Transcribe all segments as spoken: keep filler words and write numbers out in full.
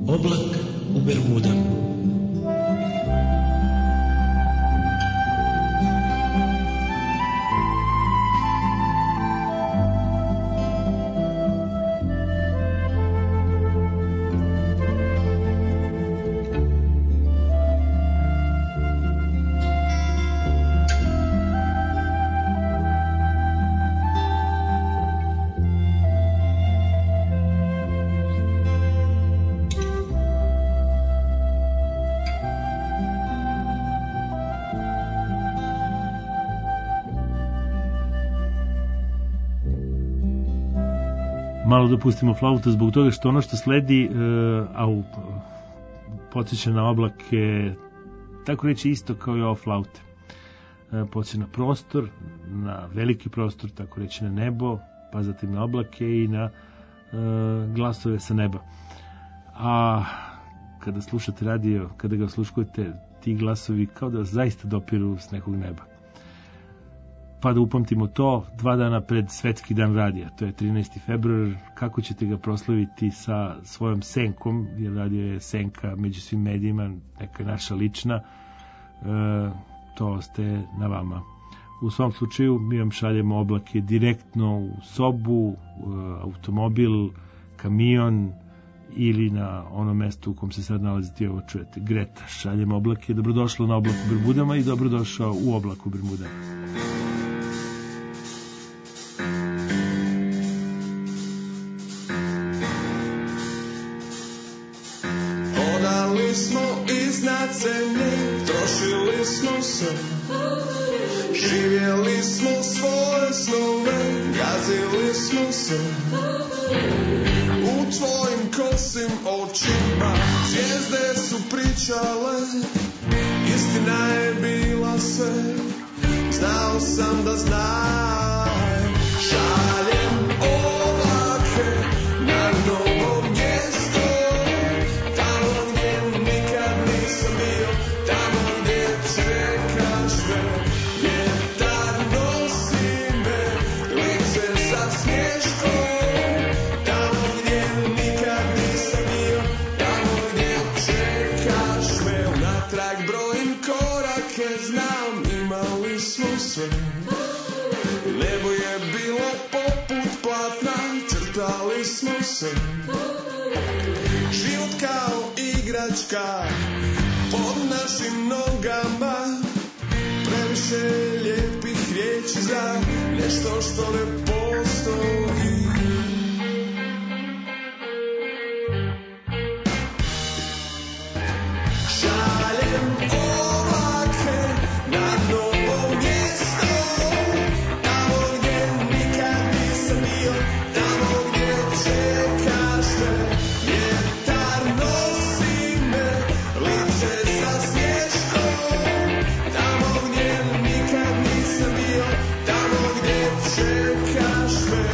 Oblak u Bermudama. Malo dopustimo flautu zbog toga što ono što sledi, a u podsjeća na oblake, tako reći isto kao i ova flauta. Podsjeća na prostor, na veliki prostor, tako reći na nebo, pa zatim na oblake i na glasove sa neba. A kada slušate radio, kada ga osluškujete, ti glasovi kao da zaista dopiru s nekog neba. Pa da upamtimo to, dva dana pred Svetski dan radija, to je trinaesti februar, kako ćete ga proslaviti sa svojom senkom, jer radio je senka među svim medijima, neka naša lična, e, to ostaje na vama. U svom slučaju mi vam šaljemo oblake direktno u sobu, automobil, kamion ili na ono mesto u kom se sad nalazite, ovo čujete, Greta. Šaljemo oblake, dobrodošlo na Oblak u Bermudama i dobrodošao u Oblak u Bermudama. Smo iznad zemlje, trošili smo se, živjeli smo svoje snove, gazili smo se. U tvojim kosim očima zvijezde su pričale, istina je bila sve, znao sam da znam. Šaljem oblake na novo mjesto, nebo je bilo poput platna, crtali smo se. Život kao igračka pod našim nogama, previše lijepih riječi za nešto što ne postoji. Šaljem oblake na novo mjesto, tamo gdje nikad nisam bio, tamo gdje čekaš me. Vjetar nosi me, lice sa snješkom, tamo gdje nikad nisam bio, tamo gdje čekaš me.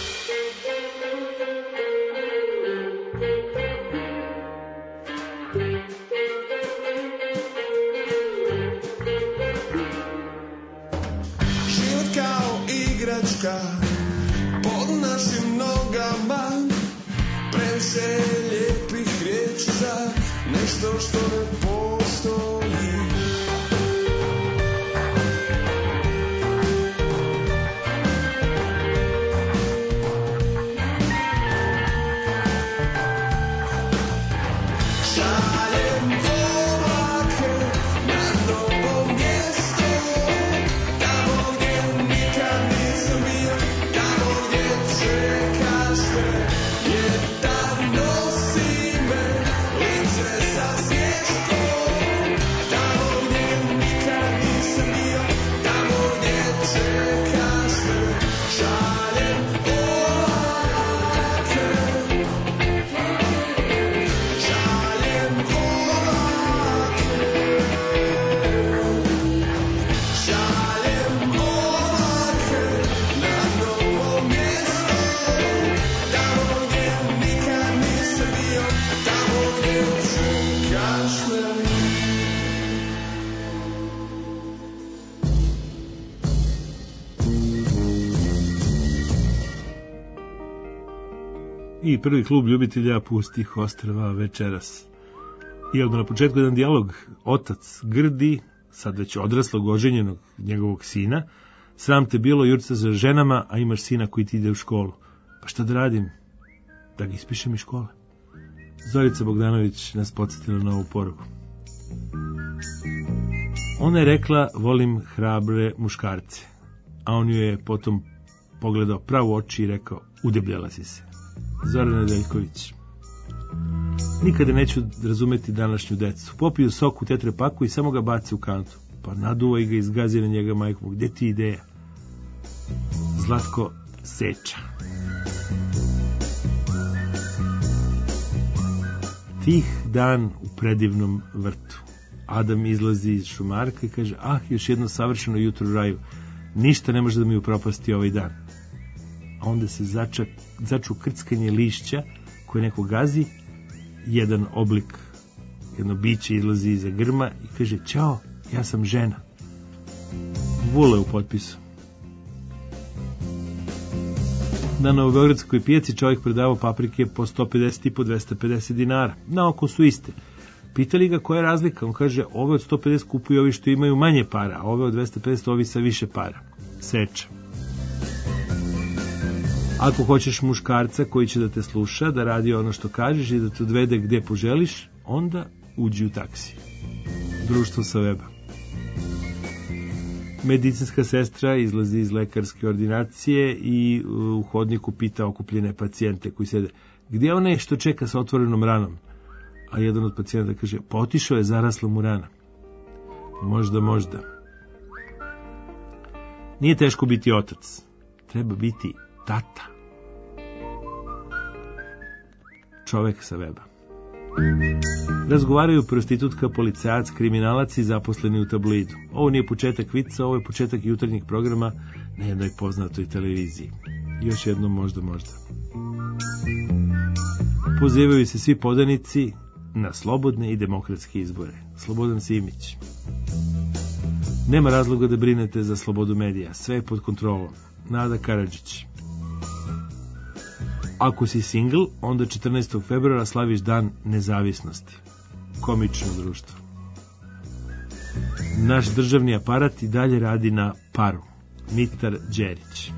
Pod našim nogama, previše lijepih riječi za nešto što ne postoji. Šaljem oblake na novo mjesto, tamo gdje nikad nisam bio, tamo gdje čekaš me. Vjetar nosi me, lice sa snješkom. I prvi klub ljubitelja pustih ostrva večeras. I odmah na početku jedan dijalog. Otac grdi, sad već odraslog, oženjenog njegovog sina. Sram te bilo, jurca za ženama, a imaš sina koji ti ide u školu. Pa šta da radim? Da ga ispišem iz škole. Zorica Bogdanović nas podsjetila na ovu poruku. Ona je rekla, volim hrabre muškarce. A on ju je potom pogledao pravo u oči i rekao, udebljala si se. Zoran Nedeljković. Nikada neću razumeti današnju decu. Popiju sok u tetrepaku i samo ga baci u kantu. Pa naduva i ga izgazi na njega majku. Gde ti ideja? Zlatko Seča. Tih dan u predivnom vrtu. Adam izlazi iz šumarka i kaže, ah, još jedno savršeno jutro u raju. Ništa ne može da mi upropasti ovaj dan. A onda se zača, začu krckanje lišća koje neko gazi, jedan oblik, jedno biće izlazi iza grma i kaže, ćao, ja sam žena. Vule u potpisu. Na novobeogradskoj pijaci čovjek predavao paprike po sto pedeset i po dvesta pedeset dinara. Na oko su iste. Pitali ga koja je razlika, on kaže, ove od sto pedeset kupuju ovi što imaju manje para, a ove od dvesta pedeset ovi sa više para. Seča. Ako hoćeš muškarca koji će da te sluša, da radi ono što kažeš i da te odvede gde poželiš, onda uđi u taksi. Društvo sa weba. Medicinska sestra izlazi iz lekarske ordinacije i u hodniku pita okupljene pacijente koji sede, gdje onaj što čeka sa otvorenom ranom? A jedan od pacijenta kaže, pa otišao je, zarasla mu rana. Možda, možda. Nije teško biti otac. Treba biti tata. Čovek sa weba. Razgovaraju prostitutka, policajac, kriminalac i zaposleni u tabloidu. Ovo nije početak vica, ovo je početak jutarnjih programa na jednoj poznatoj televiziji. Još jednom možda, možda. Pozivaju se svi podanici na slobodne i demokratske izbore. Slobodan Simić. Nema razloga da brinete za slobodu medija, sve je pod kontrolom. Nada Karadžić. Ako si single, onda četrnaestog februara slaviš dan nezavisnosti. Komično društvo. Naš državni aparat i dalje radi na paru. Mitar Đerić.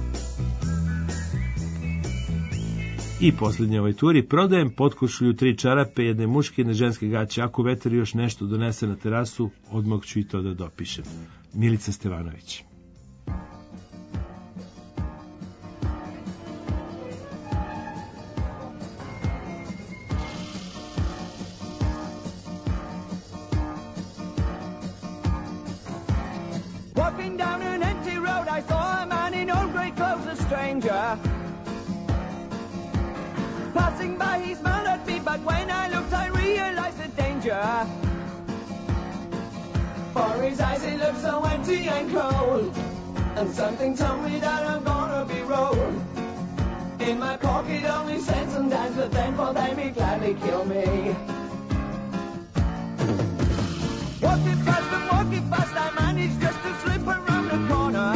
I posljednje ovoj turi, prodajem potkošulju, tri čarape, jedne muške, jedne ženske gaće. Ako vetar još nešto donese na terasu, odmah ću i to da dopišem. Milica Stevanović. Walking down an empty road, I saw a man in old grey clothes, a stranger. Passing by, he smiled at me, but when I looked, I realized the danger. For his eyes, it looked so empty and cold, and something told me that I'm gonna be rolled. In my pocket, only cents and dimes, but then for them, he'd gladly kill me. Walking fast and walking fast, I managed just to slip around the corner.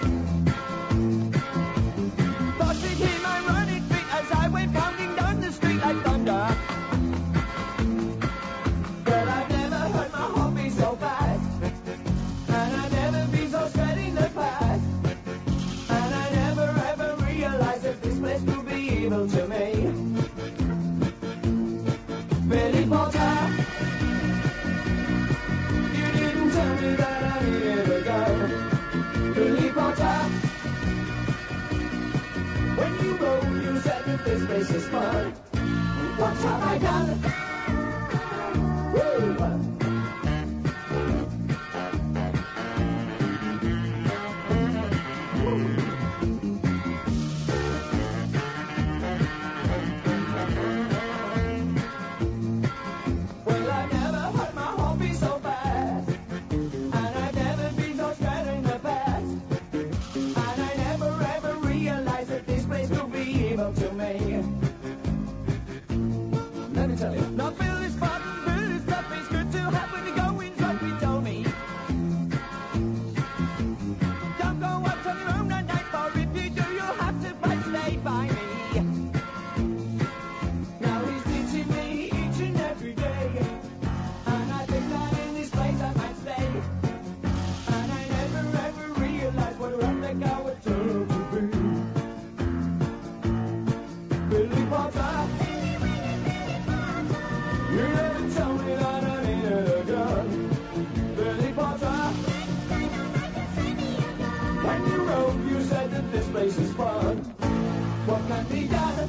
Thought she'd hear my running feet as I went pounding down the street like thunder. But I've never heard my heart beat so fast, and I've never been so straight in the past, and I never ever realized that this place could be evil to me. Billy Potter, tell me that I needed to go. Billy Potter, when you wrote, you said that this place is fun. What have I done? Woo! Now Bill is fun, Bill is tough, it's good to have when the going's rough, he told me. Don't go out on your own at night, for if you do, you'll have to fight, stay by me. place is fun. What can be done?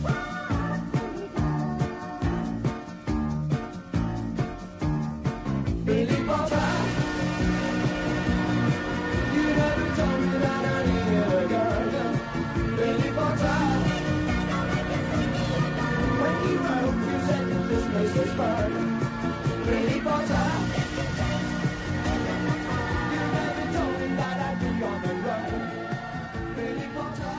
Billy Potter, you never told me that I needed a girl. Billy Potter, when you wrote, you said that this place was fun. Billy Potter, you never told me that I'd be on the run. Billy Potter.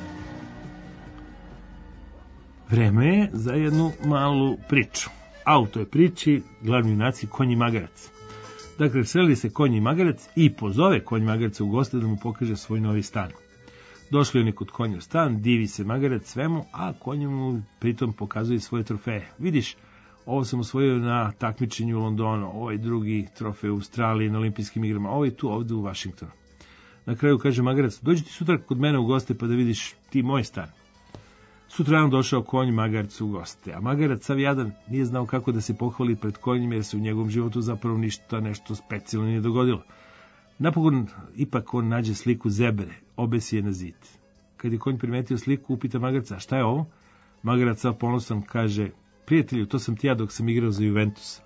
Vreme je za jednu malu priču. A u toj priči glavni junaci konji magarac. Dakle, sreli se konji magarac i pozove konji magarca u goste da mu pokaže svoj novi stan. Došli oni kod konja u stan, divi se magarac svemu, a konji mu pritom pokazuje svoje trofeje. Vidiš, ovo sam osvojio na takmičenju u Londonu, ovaj drugi trofej u Australiji na olimpijskim igrama, ovaj tu ovde u Vašingtonu. Na kraju kaže magarac, dođi ti sutra kod mene u goste pa da vidiš ti moj stan. Sutra on došao konj magarcu u goste, a magarac sav jadan nije znao kako da se pohvali pred konjima jer se u njegovom životu zapravo ništa nešto specijalno nije dogodilo. Napokon ipak on nađe sliku zebre, obesi je na zid. Kad je konj primetio sliku, upita magarca, šta je ovo? Magarac sav ponosan kaže, prijatelju, to sam ti ja dok sam igrao za Juventus.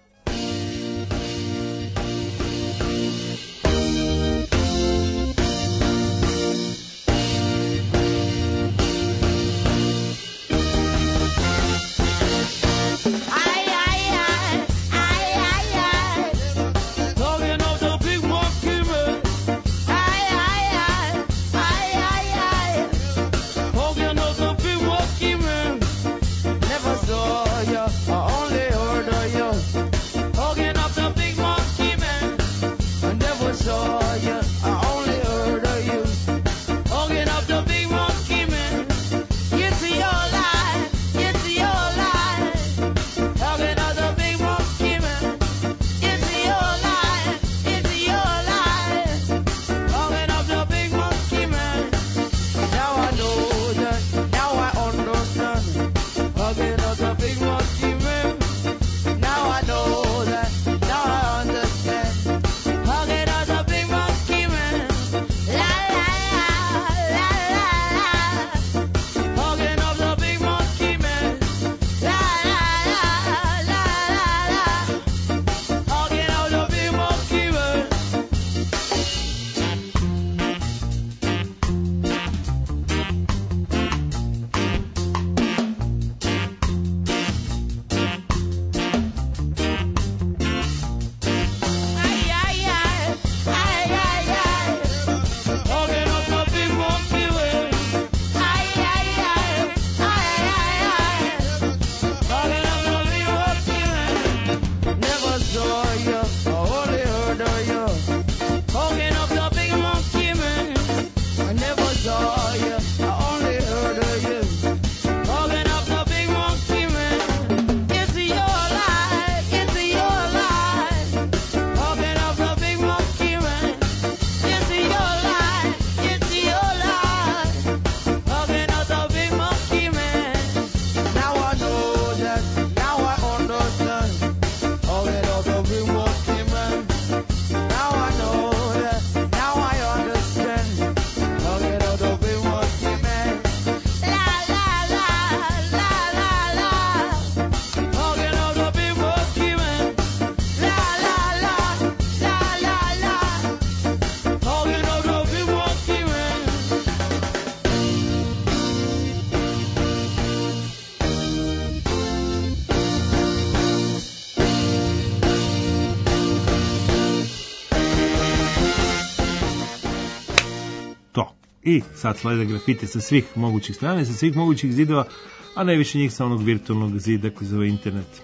I sad slede grafite sa svih mogućih strana, sa svih mogućih zidova, a najviše njih sa onog virtualnog zida koji zove internet.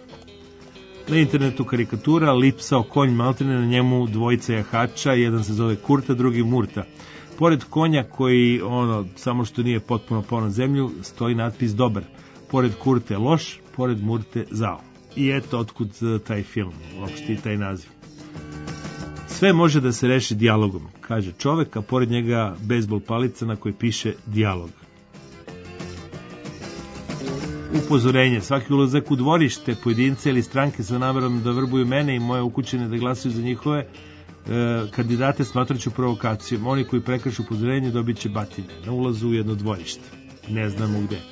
Na internetu karikatura, lipsao konj maltene, na njemu dvojica jahača, jedan se zove Kurta, drugi Murta. Pored konja koji, ono, samo što nije potpuno pao na zemlju, stoji natpis dobar. Pored Kurte loš, pored Murte zao. I eto otkud taj film, uopšte i taj naziv. Sve može da se reši dijalogom, kaže čovek, a pored njega bejzbol palica na kojoj piše dijalog. Upozorenje, svaki ulazak u dvorište, pojedince ili stranke sa namerom da vrbuju mene i moje ukućene da glasaju za njihove, kandidate smatraću provokacijom. Oni koji prekršu upozorenje dobit će batine na ulazu u jedno dvorište. Ne znamo gde.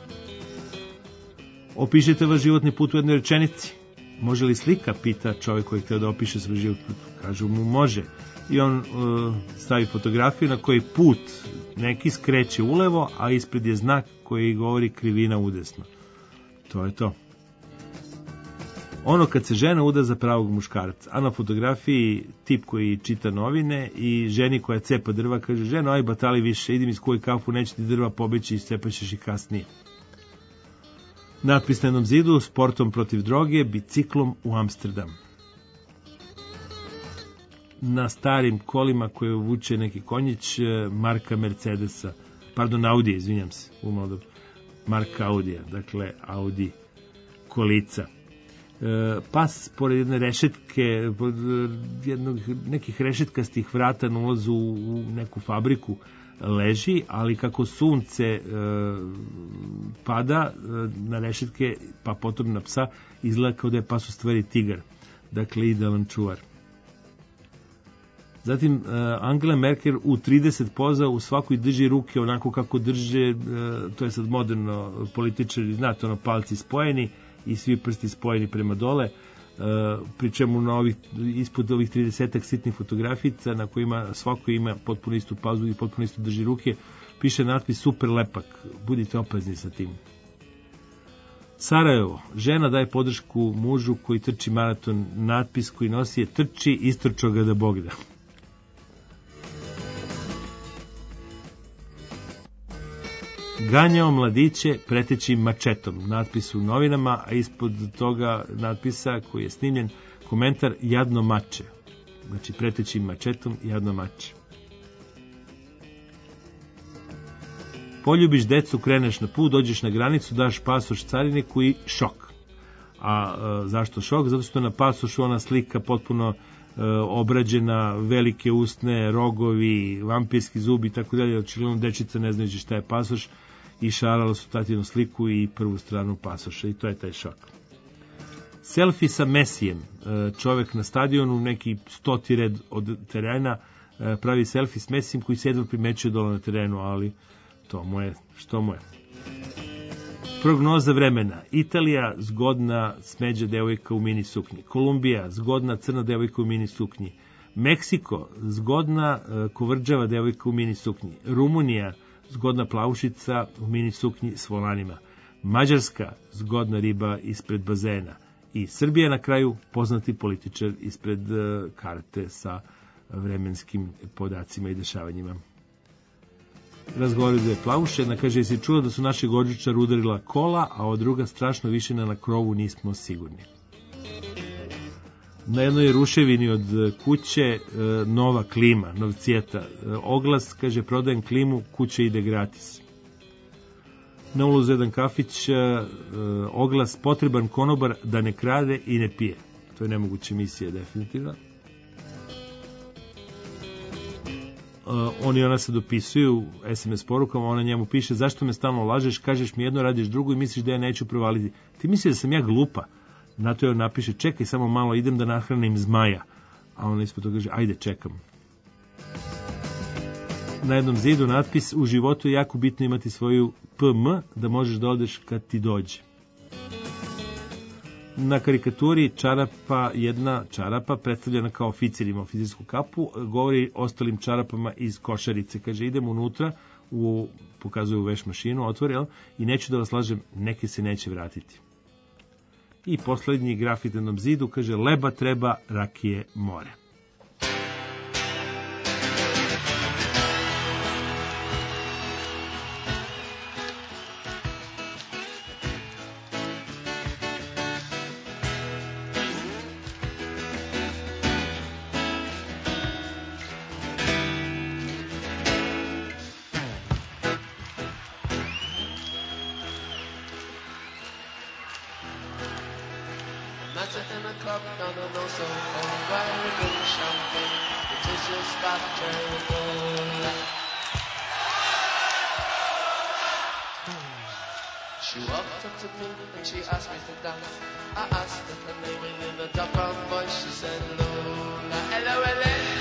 Opišite vaš životni put u jednoj rečenici. Može li slika, pita čovjek koji htio da opiše svoj život. Kažu mu može. I on uh, stavi fotografiju na koji put neki skreće ulevo, a ispred je znak koji govori krivina udesno. To je to. Ono kad se žena uda za pravog muškarca, a na fotografiji tip koji čita novine i ženi koja cepa drva kaže, ženo, aj batali više, idim iz koji kafu, neće ti drva pobeći i cepaćeš i kasnije. Natpis na jednom zidu, sportom protiv droge, biciklom u Amsterdam. Na starim kolima koje vuče neki konjić, marka Mercedesa, pardon, Audi, izvinjam se, umalo, marka Audija, dakle Audi kolica. Pas pored jedne rešetke, pored jednog, nekih rešetkastih vrata na ulazu u neku fabriku leži, ali kako sunce e, pada e, na rešetke, pa potom na psa, izgleda kao da je pas u stvari tigar. Dakle, idealan čuvar. Zatim, e, Angela Merkel u trideset poza u svakoj drži ruke onako kako drže, e, to je sad moderno, političari, znate, ono, palci spojeni i svi prsti spojeni prema dole, Uh, pri čemu na ovih, ispod ovih tridesetak sitnih fotografica na kojima svako ima potpuno istu pazu i potpuno istu drži ruke, piše natpis super lepak, budite oprezni sa tim. Sarajevo, žena daje podršku mužu koji trči maraton, natpis koji nosi je trči, istrčo ga da Bog da. Ganjao mladiće preteći mačetom, natpis u novinama, a ispod toga natpisa koji je snimljen komentar jadno mače. Znači preteći mačetom jadno mače. Poljubiš decu, kreneš na put, dođeš na granicu, daš pasoš cariniku i šok. A e, zašto šok? Zato što na pasošu ona slika potpuno e, obrađena, velike usne, rogovi, vampirski zubi i tako dalje. Očigledno dečica ne znajući šta je pasoš i šarala su tatinu sliku i prvu stranu pasoša i to je taj šok. Selfie sa Mesijem. Čovek na stadionu, neki stoti red od terena, pravi selfie s Mesijem koji se jedva primećuje dole na terenu, ali to mu je, što mu je. Prognoza vremena. Italija, zgodna smeđa devojka u mini suknji. Kolumbija, zgodna crna devojka u mini suknji. Meksiko, zgodna kovrđava devojka u mini suknji. Rumunija, zgodna plavušica u mini suknji s volanima. Mađarska, zgodna riba ispred bazena. I Srbija na kraju, poznati političar ispred karte sa vremenskim podacima i dešavanjima. Razgovaraju dve plavuše, jedna kaže, jesi čuo da su naši Gordžičar udarila kola, a od druga strašno višina na krovu, nismo sigurni. Na jednoj ruševini od kuće nova klima, novcijeta. Oglas, kaže, prodajem klimu, kuća ide gratis. Na ulazu jedan kafić, oglas, potreban konobar da ne krade i ne pije. To je nemoguća misija, definitivno. On i ona se dopisuju es em es porukama, ona njemu piše, zašto me stalno lažeš, kažeš mi jedno, radiš drugo i misliš da ja neću provaliti. Ti misliš da sam ja glupa? Na to je on napiše, čekaj samo malo, idem da nahranim zmaja. A on ispod toga kaže, ajde, čekam. Na jednom zidu natpis, u životu je jako bitno imati svoju pe em, da možeš da odeš kad ti dođe. Na karikaturi čarapa, jedna čarapa predstavljena kao oficir, ima oficirsku kapu, govori ostalim čarapama iz košarice. Kaže, idem unutra, u, pokazuje u veš mašinu, otvori, i neću da vas lažem, neke se neće vratiti. I poslednji grafit na jednom zidu kaže, leba treba, rakije more. Hello, L A.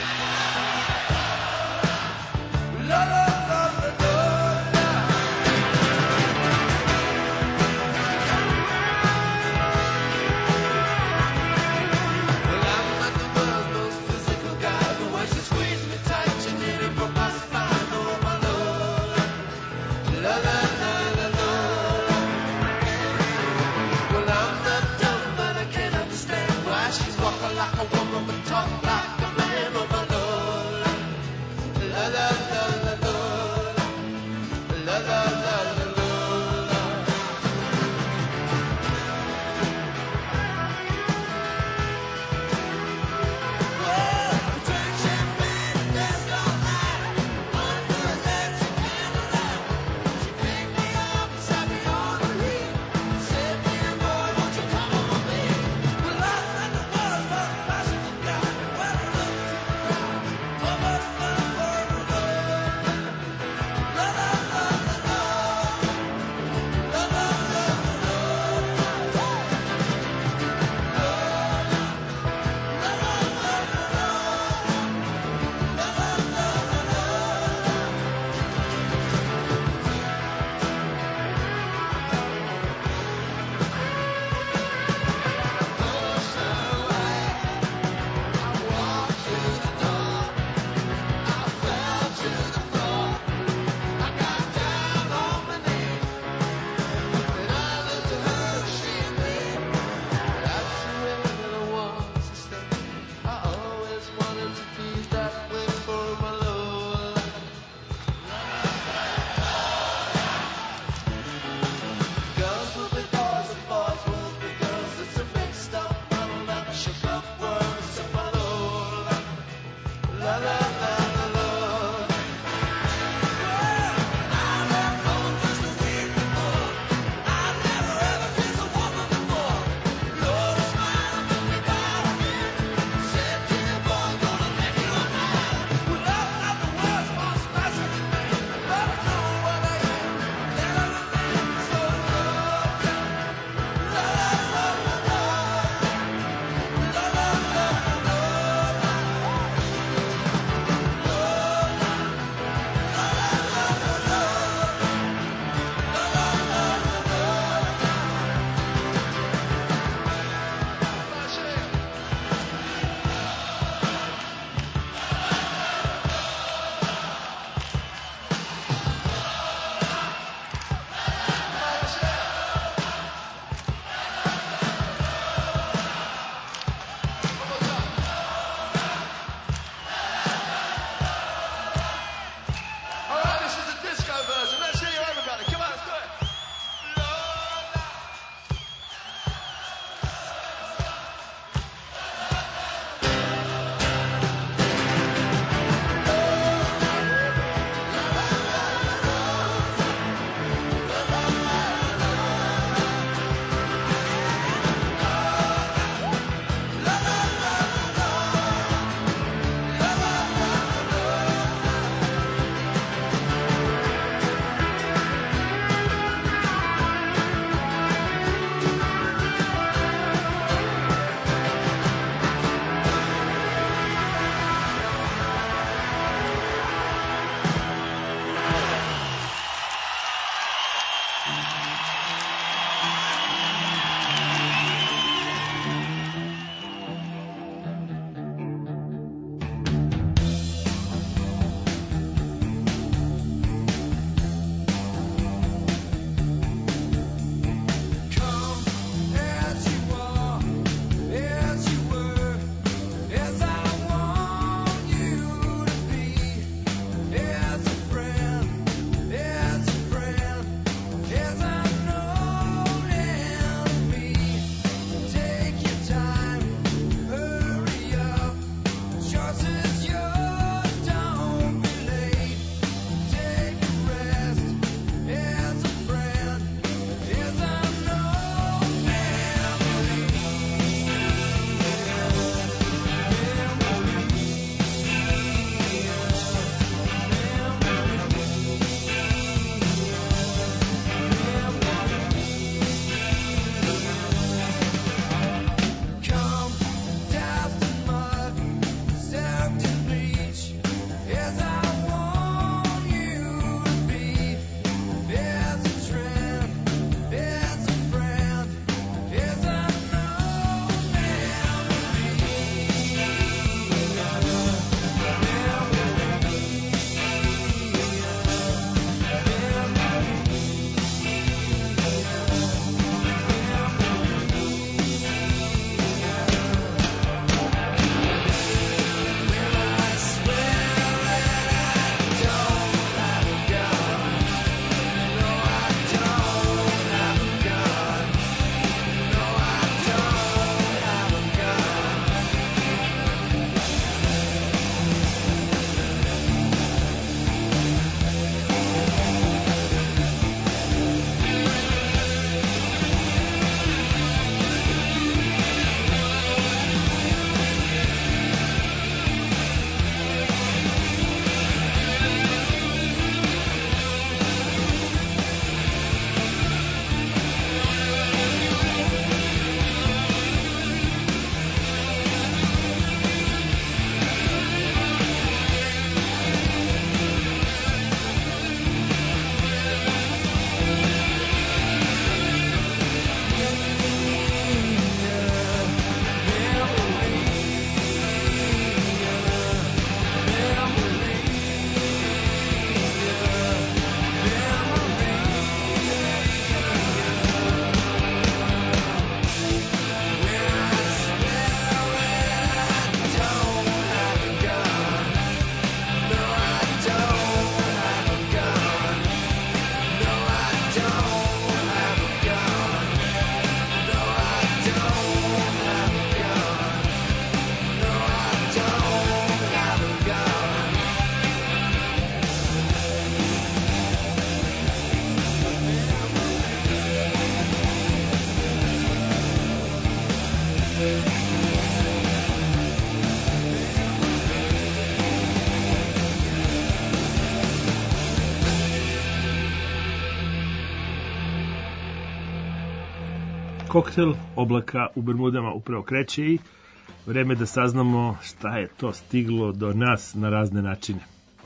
Koktel oblaka u Bermudama upravo kreće i vreme da saznamo šta je to stiglo do nas na razne načine.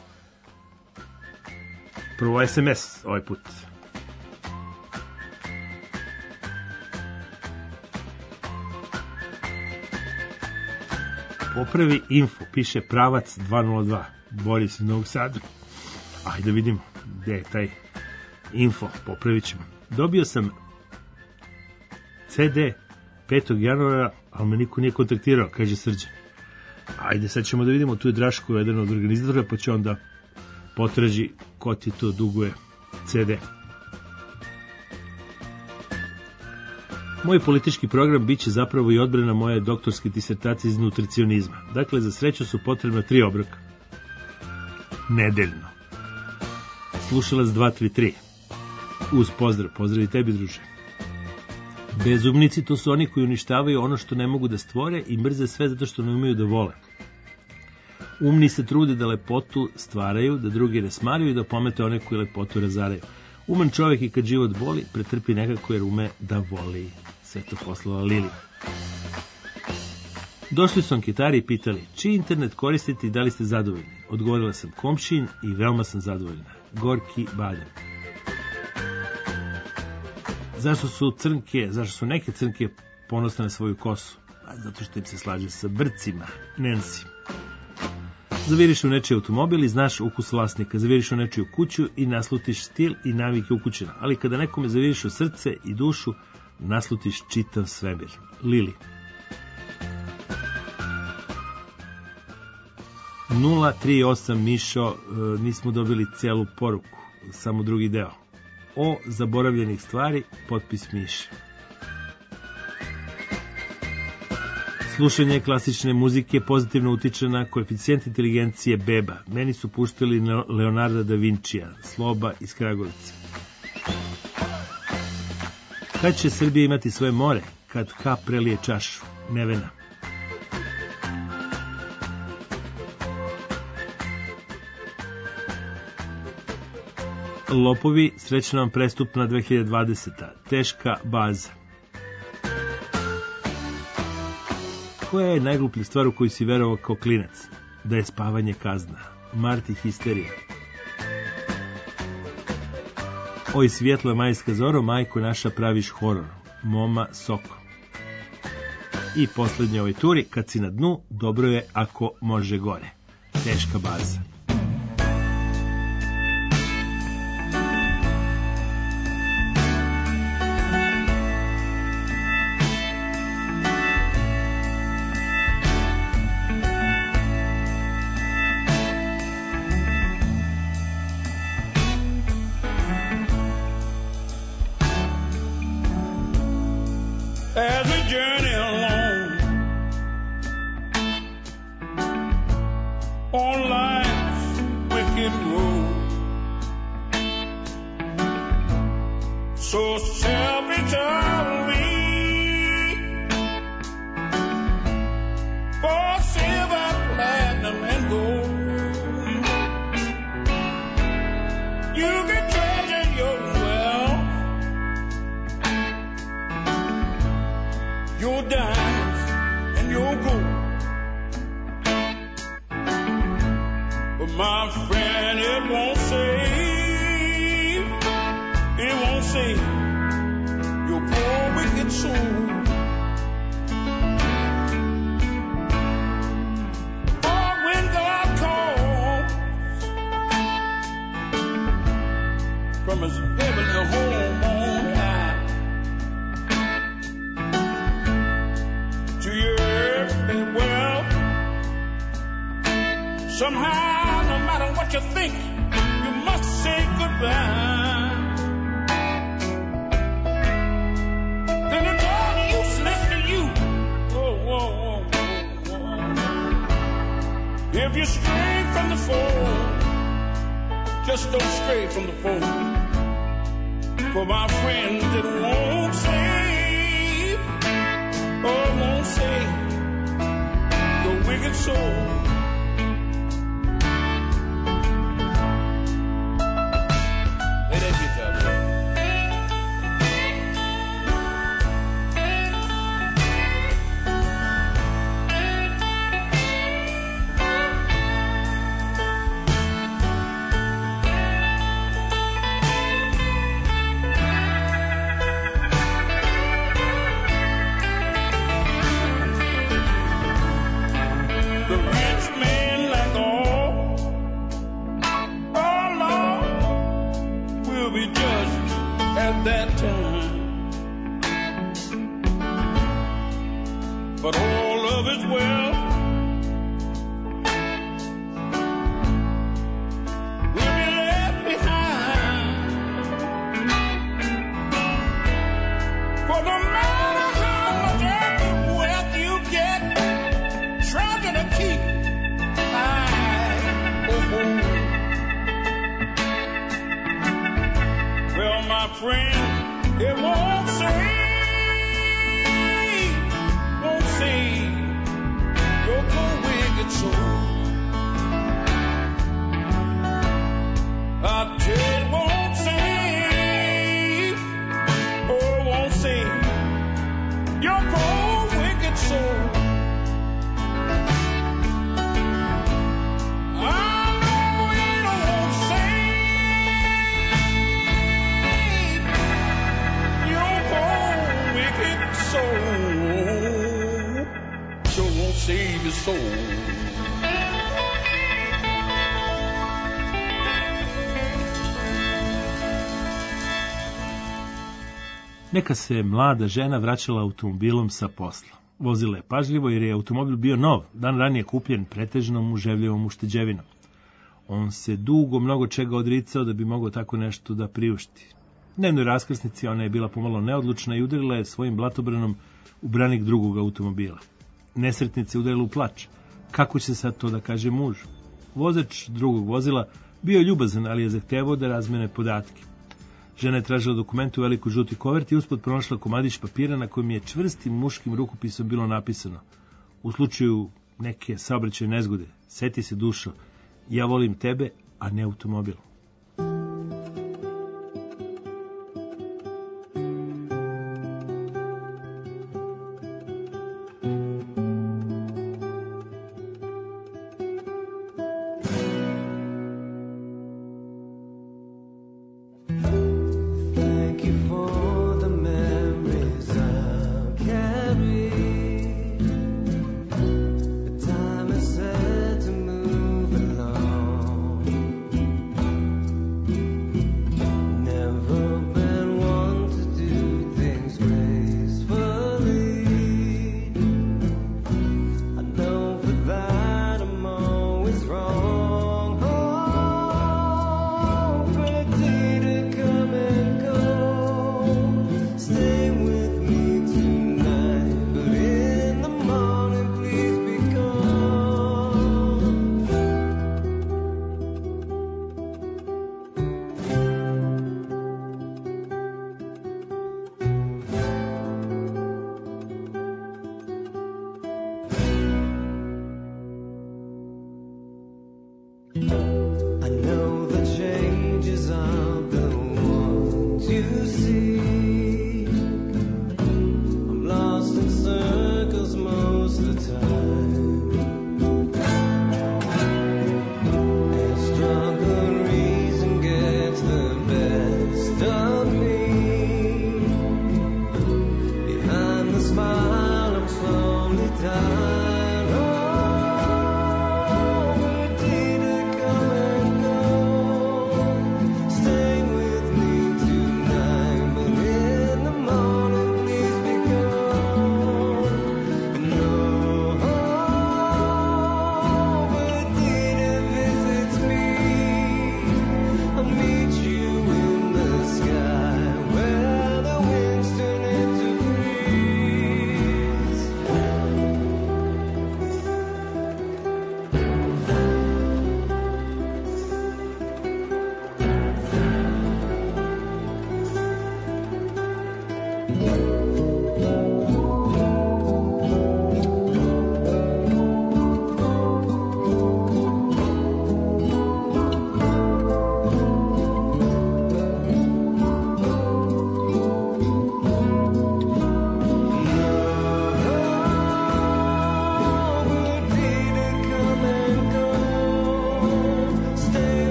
Prvo es em es ovaj put. Popravi info, piše pravac dva nula dva, Boris iz Novog Sada. Ajde da vidimo gde je taj info, popravit ćemo. Dobio sam ce de petog januara, ali me niko nije kontaktirao, kaže Srđan. Ajde, sad ćemo da vidimo, tu je Draško, jedan od organizatora, pa će onda potraži ko ti to duguje ce de. Moj politički program biće zapravo i odbrana moje doktorske disertacije iz nutricionizma. Dakle, za sreću su potrebna tri obroka. Nedeljno. Slušalac dva tri tri. Uz pozdrav, pozdrav i tebi, druže. Bezumnici, to su oni koji uništavaju ono što ne mogu da stvore i mrze sve zato što ne umeju da vole. Umni se trude da lepotu stvaraju, da drugi ne smaraju i da pomete one koji lepotu razaraju. Uman čovjek i kad život boli, pretrpi nekako jer ume da voli. Sve to poslala Lili. Došli su anketari i pitali, čiji internet koristite i da li ste zadovoljni? Odgovorila sam komšin i veoma sam zadovoljna. Gorki Badem. Zašto su crnke, zašto su neke crnke ponosne na svoju kosu? A zato što im se slaže sa brcima. Nancy. Zaviriš u nečiji automobil i znaš ukus vlasnika. Zaviriš u nečiju kuću i naslutiš stil i navike ukućena. Ali kada nekome zaviriš u srce i dušu, naslutiš čitav svemir. Lili. nula tri osam Mišo, nismo dobili celu poruku, samo drugi deo. O zaboravljenih stvari, potpis Miša. Slušanje klasične muzike pozitivno utiče na koeficijent inteligencije beba. Meni su puštali Leonarda da Vincija, Sloba iz Kragovica. Kad će Srbija imati svoje more? Kad K prelije čašu. Nevena. Lopovi, srećna vam prestupna dve hiljade dvadeseta. Teška baza. Koja je najgluplja stvar u koju si verovao kao klinac? Da je spavanje kazna. Marti histerija. Oj svjetla majska zoro, majko naša praviš horor. Moma Soko. I poslednje ovoj turi, kad si na dnu, dobro je ako može gore. Teška baza. As we journey along on life's wicked road, so selfish are we for silver, platinum, and gold. You can treasure your wealth, your diamonds and your gold, but my friend, it won't save, it won't save your poor wicked soul. For when God calls from his heavenly home on high to your earthly wealth, somehow, no matter what you think, you must say goodbye. Then it's all useless to you. Oh, oh, oh, oh. If you stray from the fold, just don't stray from the fold. For my friends, it won't save, oh, won't save your wicked soul. Play that guitar, but all of it's well. We'll be left behind. For no matter how much earth and wealth you get, trying to keep high. Oh, oh. Well, my friend, it won't save, won't save your poor wicked soul. I tell you, it won't save, oh, it won't save your poor wicked soul. I know it won't save your poor wicked soul. Sure won't save your soul. Neka se mlada žena vraćala automobilom sa posla. Vozila je pažljivo jer je automobil bio nov, dan ranije kupljen pretežnom muževljivom ušteđevinom. On se dugo mnogo čega odricao da bi mogao tako nešto da priušti. Dnevnoj raskrsnici ona je bila pomalo neodlučna i udarila je svojim blatobranom u branik drugog automobila. Nesretnice udarila u plač. Kako će sad to da kaže mužu? Vozač drugog vozila bio je ljubazan, ali je zahtevao da razmene podatke. Žena je tražila dokumente u velikoj žuti koverti i uspod pronašla komadić papira na kojem je čvrstim muškim rukopisom bilo napisano: u slučaju neke saobraćajne nezgode, seti se dušo, ja volim tebe, a ne automobil.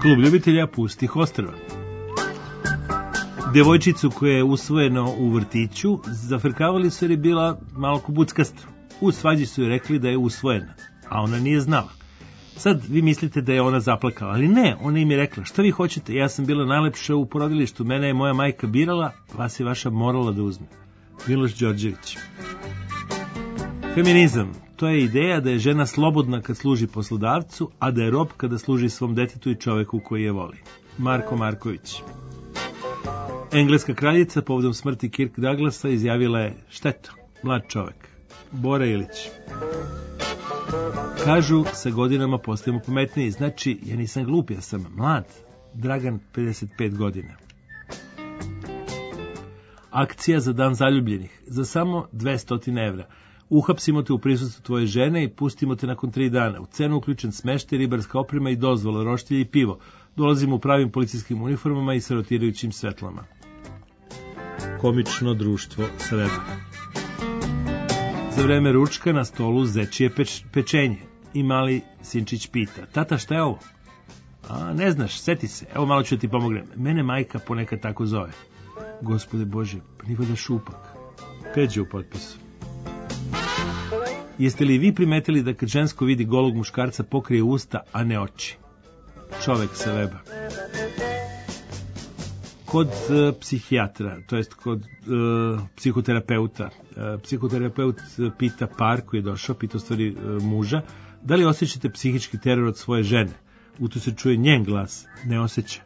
Klub ljubitelja pustih ostrva. Devojčicu koja je usvojena u vrtiću zafrkavali su jer je bila malo kubuckasta. U svađi su joj rekli da je usvojena, a ona nije znala. Sad vi mislite da je ona zaplakala, ali ne, ona im je rekla: šta vi hoćete, ja sam bila najlepša u porodilištu, mene je moja majka birala, vas je vaša morala da uzme. Miloš Đorđević. Feminizam, to je ideja da je žena slobodna kad služi poslodavcu, a da je rob kada služi svom detetu i čoveku koji je voli. Marko Marković. Engleska kraljica povodom smrti Kirk Douglasa izjavila je: šteta, mlad čovek. Bora Ilić. Kažu, sa godinama postajemo pametniji, znači ja nisam glup, ja sam mlad. Dragan, pedeset pet godina. Akcija za dan zaljubljenih, za samo dvesta evra. Uhapsimo te u prisustvu tvoje žene i pustimo te nakon tri dana. U cenu uključen smeštaj, ribarska oprema i dozvola, roštilje i pivo. Dolazimo u pravim policijskim uniformama i sa rotirajućim svetlama. Komično društvo Sreba. Za vreme ručka na stolu zečije peč, pečenje i mali sinčić pita: tata, šta je ovo? A, ne znaš, seti se, evo malo ću da ti pomognem. Mene majka ponekad tako zove. Gospode Bože, pa nije valjda šupak. Peđe u potpisu. Jeste li vi primetili da kad žensko vidi golog muškarca pokrije usta, a ne oči? Čovek sa weba. Kod uh, psihijatra, to jest kod uh, psihoterapeuta, uh, psihoterapeut pita par koji je došao, pita u stvari uh, muža, da li osjećate psihički teror od svoje žene? U to se čuje njen glas: ne osjeća.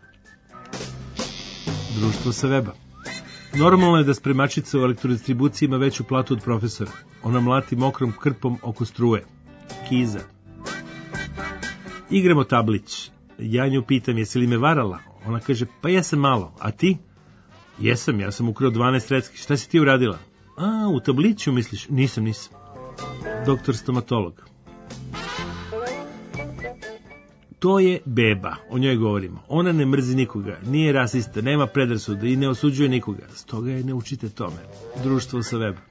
Društvo sa weba. Normalno je da spremačica u elektrodistribuciji ima veću platu od profesora. Ona mlati mokrom krpom oko struje. Kiza. Igramo tablić. Ja nju pitam: jesi li me varala? Ona kaže: pa jesam malo, a ti? Jesam, ja sam ukrao dvanaest recki. Šta si ti uradila? A, u tabliću misliš? Nisam, nisam. Doktor stomatolog. To je beba, o njoj govorimo. Ona ne mrzi nikoga, nije rasista, nema predrasuda i ne osuđuje nikoga. Stoga je ne učite tome. Društvo sa weba.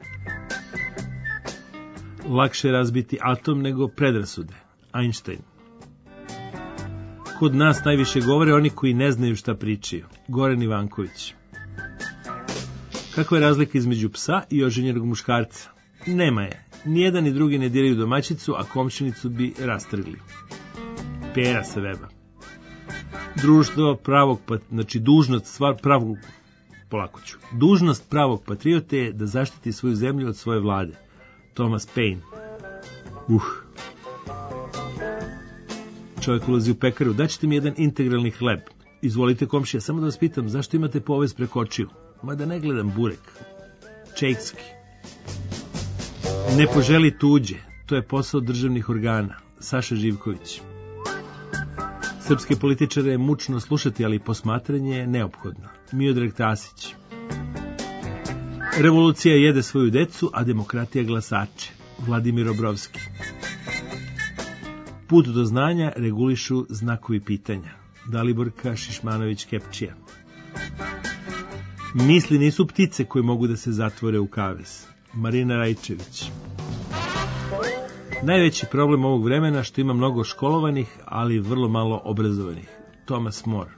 Lakše je razbiti atom nego predrasude. Einstein. Kod nas najviše govore oni koji ne znaju šta pričaju. Goran Ivanković. Kakva je razlika između psa i oženjenog muškarca? Nema je. Nijedan ni drugi ne diraju domaćicu, a komšinicu bi rastrgli. Pera sa weba. Društvo pravog, znači dužnost stvar pravog, polako ću. Dužnost pravog patriote je da zaštiti svoju zemlju od svoje vlade. Thomas Paine. Uh. Čovjek ulazi u pekaru: daćete mi jedan integralni hleb. Izvolite komšija, samo da vas pitam, zašto imate povez preko očiju? Ma da ne gledam burek. Čejkski. Ne poželi tuđe, to je posao državnih organa. Saša Živković. Srpske političare je mučno slušati, ali posmatranje je neophodno. Miodrag Tasić. Revolucija jede svoju decu, a demokratija glasače. Vladimir Obrovski. Put do znanja regulišu znakovi pitanja. Daliborka Šišmanović-Kepčija. Misli nisu ptice koje mogu da se zatvore u kavez. Marina Rajčević. Najveći problem ovog vremena što ima mnogo školovanih, ali vrlo malo obrazovanih. Thomas More.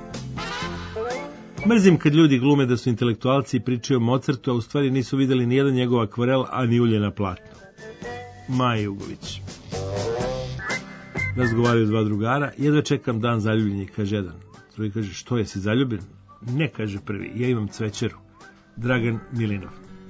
Mrzim kad ljudi glume da su intelektualci i pričaju o Mozartu, a u stvari nisu videli ni jedan njegov akvarel, a ni ulje na platnu. Maja Jugović. Razgovaraju dva drugara: jedva čekam dan zaljubljenih, kaže jedan. Drugi kaže: što, jesi zaljubljen? Ne, kaže prvi, ja imam cvećeru. Dragan Milinov.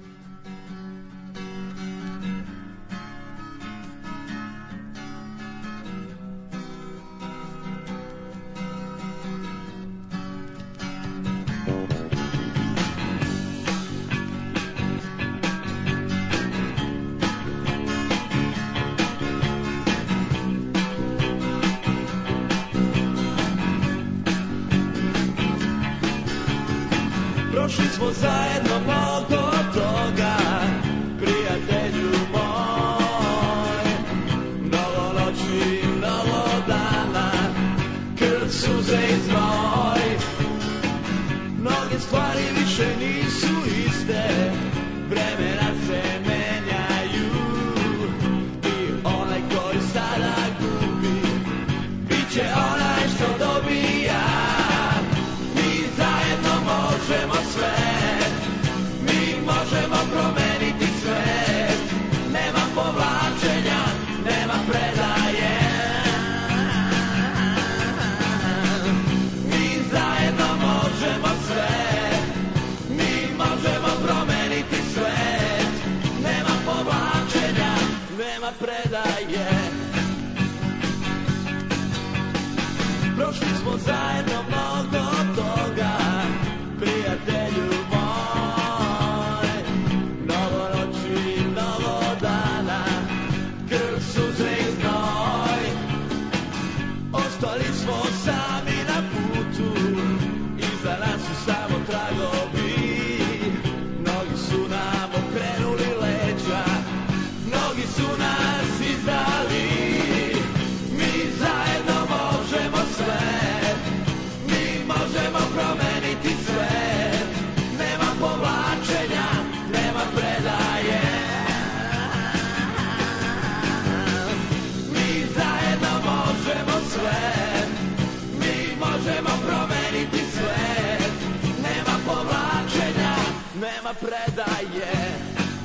Prošli smo zajedno mnogo toga, prijatelju moj. Mnogo noći, mnogo dana, krv, suze i znoj. Mnoge stvari više nisu iste, vremena se menjaju. I onaj koji sada gubi, bit će onaj što dobije. prošli smo zajedno mnogo toga, prijatelju moj. Mnogo noći, mnogo dana, krv, suze i znoj. Ostali smo sami na putu, iza nas su samo tragovi. Mnogi su nam okrenuli leđa, mnogi su nas izdali. Mi zajedno možemo sve, mi možemo promeniti svet. Nema povlačenja, nema predaje. Mi zajedno možemo sve, mi možemo promeniti svet. Nema povlačenja, nema predaje.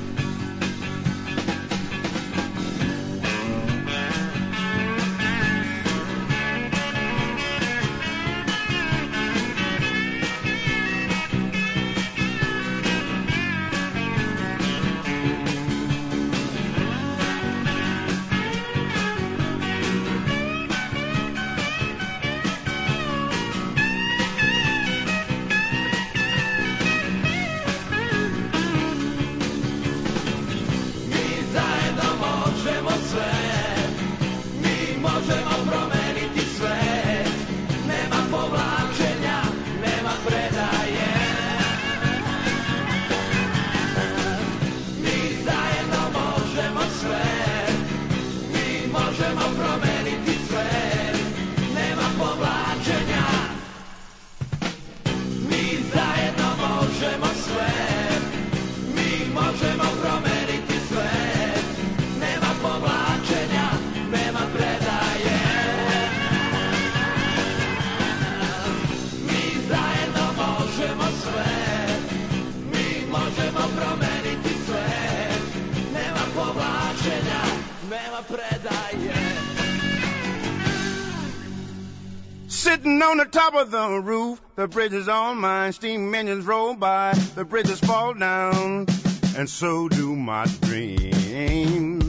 Sitting on the top of the roof, the bridge is all mine. Steam engines roll by, the bridges fall down, and so do my dreams.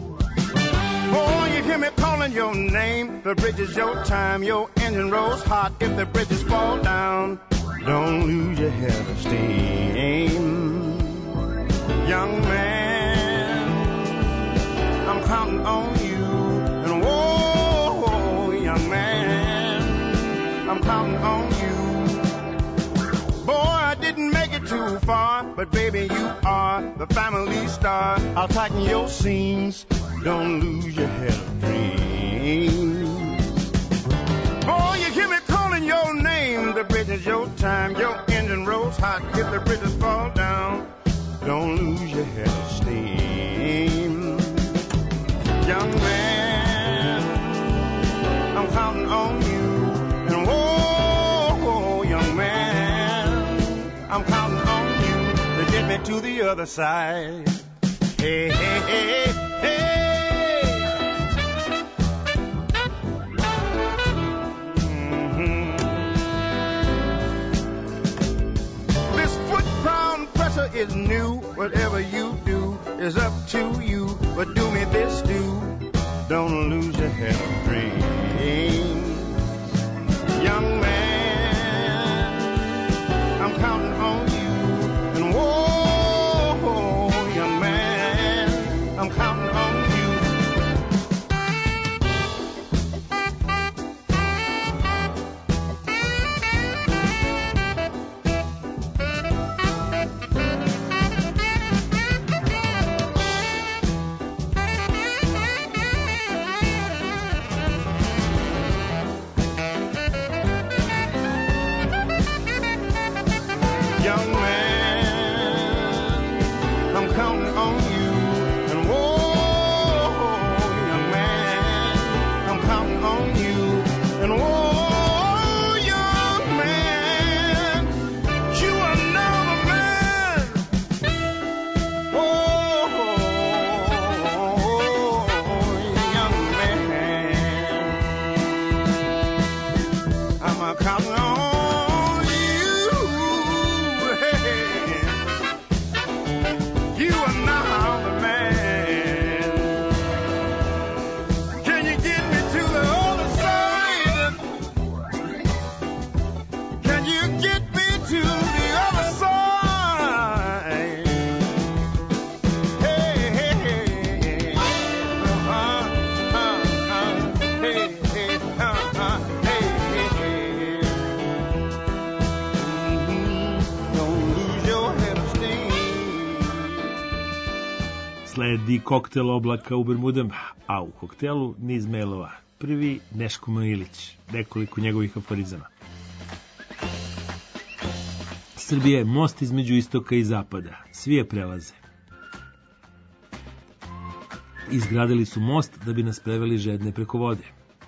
Oh, you hear me calling your name. The bridge is your time, your engine rolls hot. If the bridges fall down, don't lose your head of steam. Young man, I'm counting on you. And whoa, young man, I'm counting on you. Boy, I didn't make it too far, but baby, you are the family star. I'll tighten your seams, don't lose your head of dreams. Boy, you hear me calling your name. The bridge is your time, your engine rolls hot. If the bridges fall down, don't lose your head of steam. Young man, I'm counting on you. And whoa, young man, I'm counting on you to get me to the other side. Hey, hey, hey, hey. Mm-hmm. This foot ground pressure is new. Whatever you do is up to you. But do me this, do. Don't lose your head of dreams. Young man, I'm counting on you. And whoa, young man, I'm counting on you. Young Sledi koktel oblaka u Bermudama, a u koktelu niz mailova. Prvi Neško Manilić, nekoliko njegovih aforizama. Srbija je most između istoka i zapada, svi je prelaze. Izgradili su most da bi nas preveli žedne preko vode.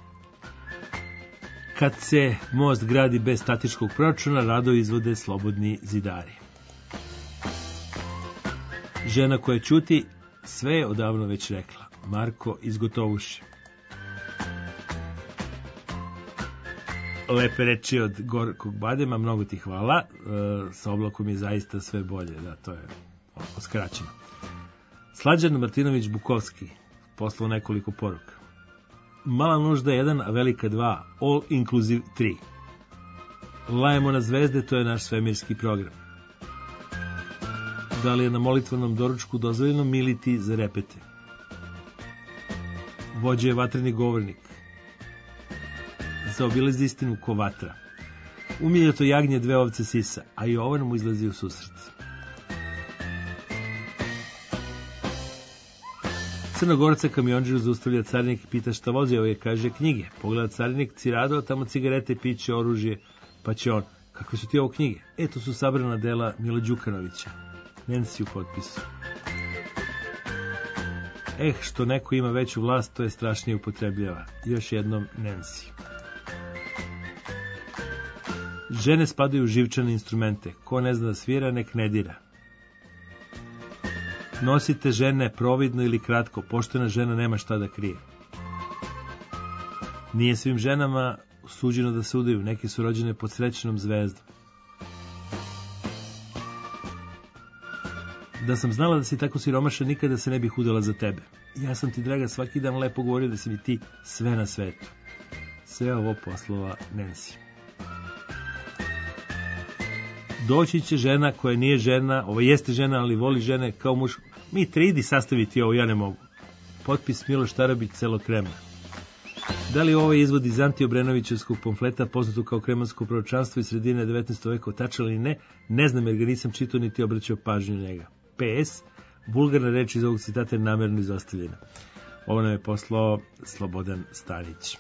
Kad se most gradi bez statičkog proračuna, rado izvode slobodni zidari. Žena koja ćuti, sve je odavno već rekla. Marko iz Gotovuše. Lepe reči od Gorkog Badema, mnogo ti hvala. E, sa oblakom je zaista sve bolje, da, to je skraćeno. Slađan Martinović Bukovski, poslao nekoliko poruka. Mala nužda jedan, a velika dva, all inclusive tri. Lajemo na zvezde, to je naš svemirski program. Da li je na molitvenom doručku dozvoljeno militi za repete? Vođa je vatreni govornik. Zaobilazi istinu ko vatra. Umiljato jagnje dve ovce sisa, a i Jovan mu izlazi u susret. Crnogorca kamionđiju zaustavlja carinik i pita šta vozi, ovo je, kaže, knjige. Pogleda carinik, cirado, tamo cigarete, piće, oružje, pa će on, kakve su ti ovo knjige? E, to su sabrana dela Mila Đukanovića. Nancy u potpisu. Eh, što neko ima veću vlast, to je strašnije upotrebljava. Još jednom Nancy. Žene spadaju u živčane instrumente. Ko ne zna da svira, nek ne dira. Nosite žene providno ili kratko, poštena žena nema šta da krije. Nije svim ženama suđeno da se udaju, neke su rođene pod srećnom zvezdom. Da sam znala da si tako siromašan, nikada se ne bih udala za tebe. Ja sam ti, draga, svaki dan lepo govorio da si mi ti sve na svetu. Sve ovo poslova Nancy. Doći će žena koja nije žena, ovo jeste žena, ali voli žene kao muž. Mi tridi sastaviti ovo, ja ne mogu. Potpis Miloš Tarabić, Celo Kremlja. Da li ovo je izvod iz Antiobrenovićevskog pamfleta, poznato kao Kremansko proročanstvo iz sredine devetnaestog veka, tačno ili ne, ne znam jer ga nisam čitao niti obraćao pažnju njega. P S. Vulgarna reč iz ovog citata je namerno izostavljena. Ovo nam je poslao Slobodan Stanić.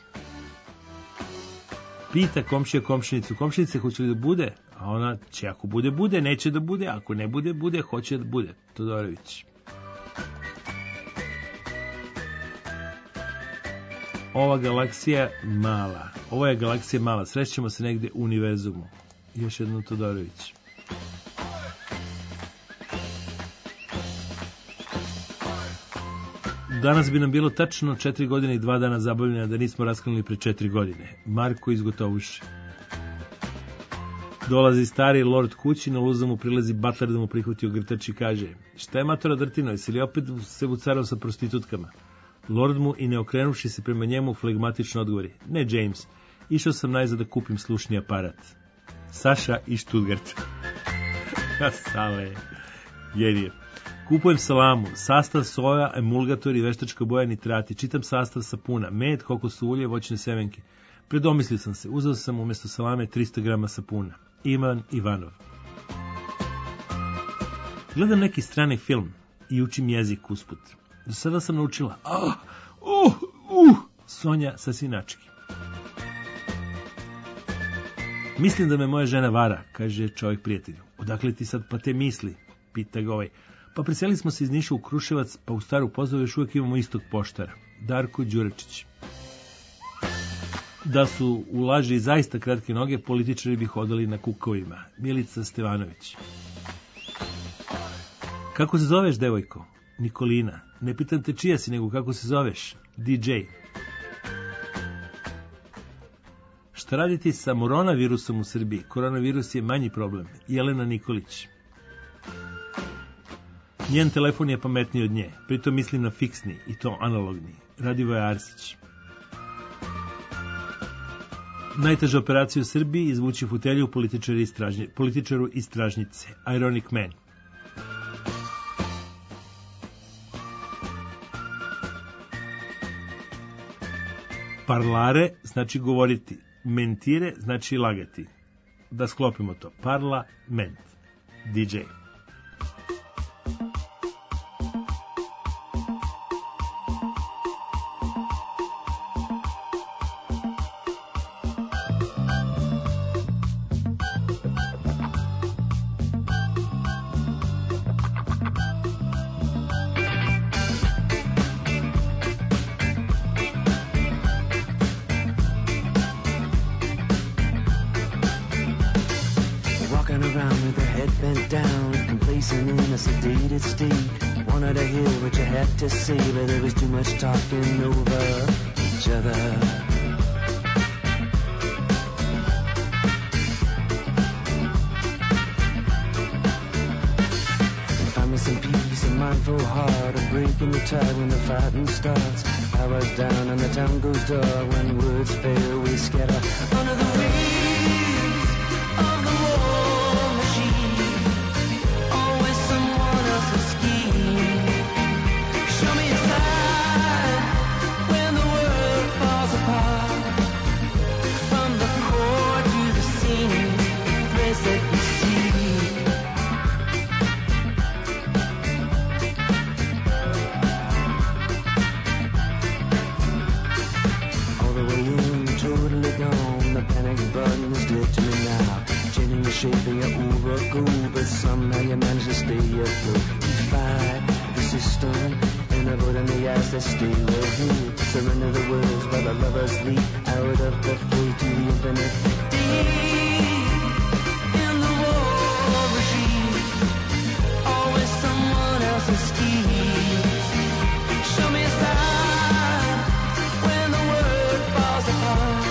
Pita komšija komšinicu, komšinice, hoće li da bude? A ona će, ako bude, bude, neće da bude, ako ne bude, bude, hoće da bude. Todorović. Ova galaksija mala. Ovo je galaksija mala. Srećemo se negde u univerzumu. Još jedno Todorović. Danas bi nam bilo tačno četiri godine i dva dana zabavljena da nismo raskrnuli pre četiri godine. Marko iz Gotovuše. Dolazi stari lord kući, na luza mu prilazi butler da mu prihvati ogrtač i kaže: šta je matora Drtino, jesi li opet se vucarao sa prostitutkama? Lord mu i ne okrenuši se prema njemu flegmatično odgovori: ne, James, išao sam najzad da kupim slušni aparat. Saša iz Stuttgarta. Sale, genije. Kupujem salamu, sastav soja, emulgator i veštačka boja, nitrati, čitam sastav sapuna, med, kokos ulje, voćne semenke. Predomislio sam se, uzeo sam umjesto salame tristo grama sapuna. Ivan Ivanov. Gledam neki strani film i učim jezik usput. Do sada sam naučila ah, uh, uh, Sonja sa Sinački. Mislim da me moja žena vara, kaže čovjek prijatelju. Odakle ti sad pa te misli? Pita ga ovaj. Pa preselili smo se iz Niša u Kruševac, pa u Staru Pozovu još uvijek imamo istog poštara. Darko Đuračić. Da su u laži zaista kratke noge, političari bi hodali na kukovima. Milica Stevanović. Kako se zoveš, devojko? Nikolina. Ne pitam te čija si, nego kako se zoveš? D J. Šta raditi sa koronavirusom u Srbiji? Koronavirus je manji problem. Jelena Nikolić. Njen telefon je pametniji od nje. Pritom mislim na fiksni, i to analogni. Radivoje Arsić. Najteža operacija u Srbiji, izvući fotelju političaru iz stražnjice. Ironic Man. Parlare znači govoriti. Mentire znači lagati. Da sklopimo to. Parlament. D J. head bent down, complacent in a sedated state. Wanted to hear what you had to say, but there was too much talking over each other. Some peace, a mindful heart, a break in the tide when the fighting starts. Powers down and the town goes dark. When words fail, we scatter under the wings of the war machine. Always someone else's scheme. Show me a sign when the world falls apart. From the core to the scene, the place that we see. Button is dead to me now. Changing the shape of your overcoat, but somehow you manage to stay afloat. Defy the system, and a vote in the eyes that stay with you. Surrender the words while the lovers leap out of the fray to the infinite. Deep in the war regime, always someone else's scheme. Show me a sign when the world falls apart.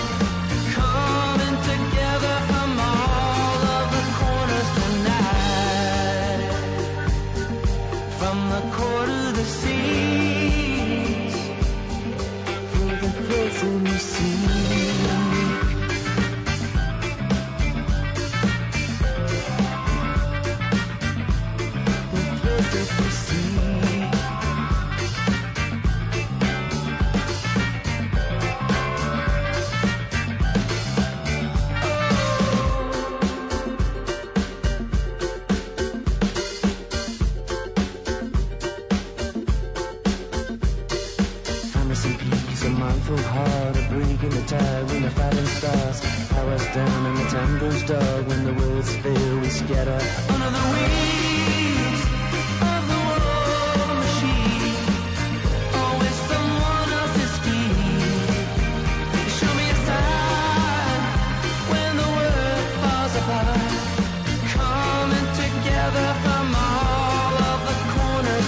Dog, when the words fail, we scatter under the wings of the war machine. Always someone else's scheme. Show me a sign when the world falls apart. Coming together from all of the corners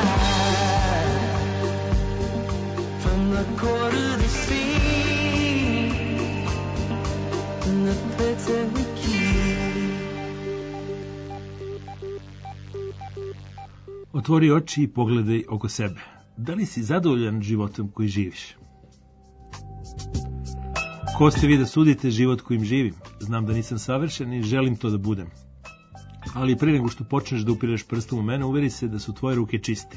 tonight. From the core to the sea, and the threads that we Otvori oči i pogledaj oko sebe. Da li si zadovoljan životom koji živiš? Ko ste vi da sudite život kojim živim? Znam da nisam savršen i želim to da budem. Ali pre nego što počneš da upireš prstom u mene, uveri se da su tvoje ruke čiste.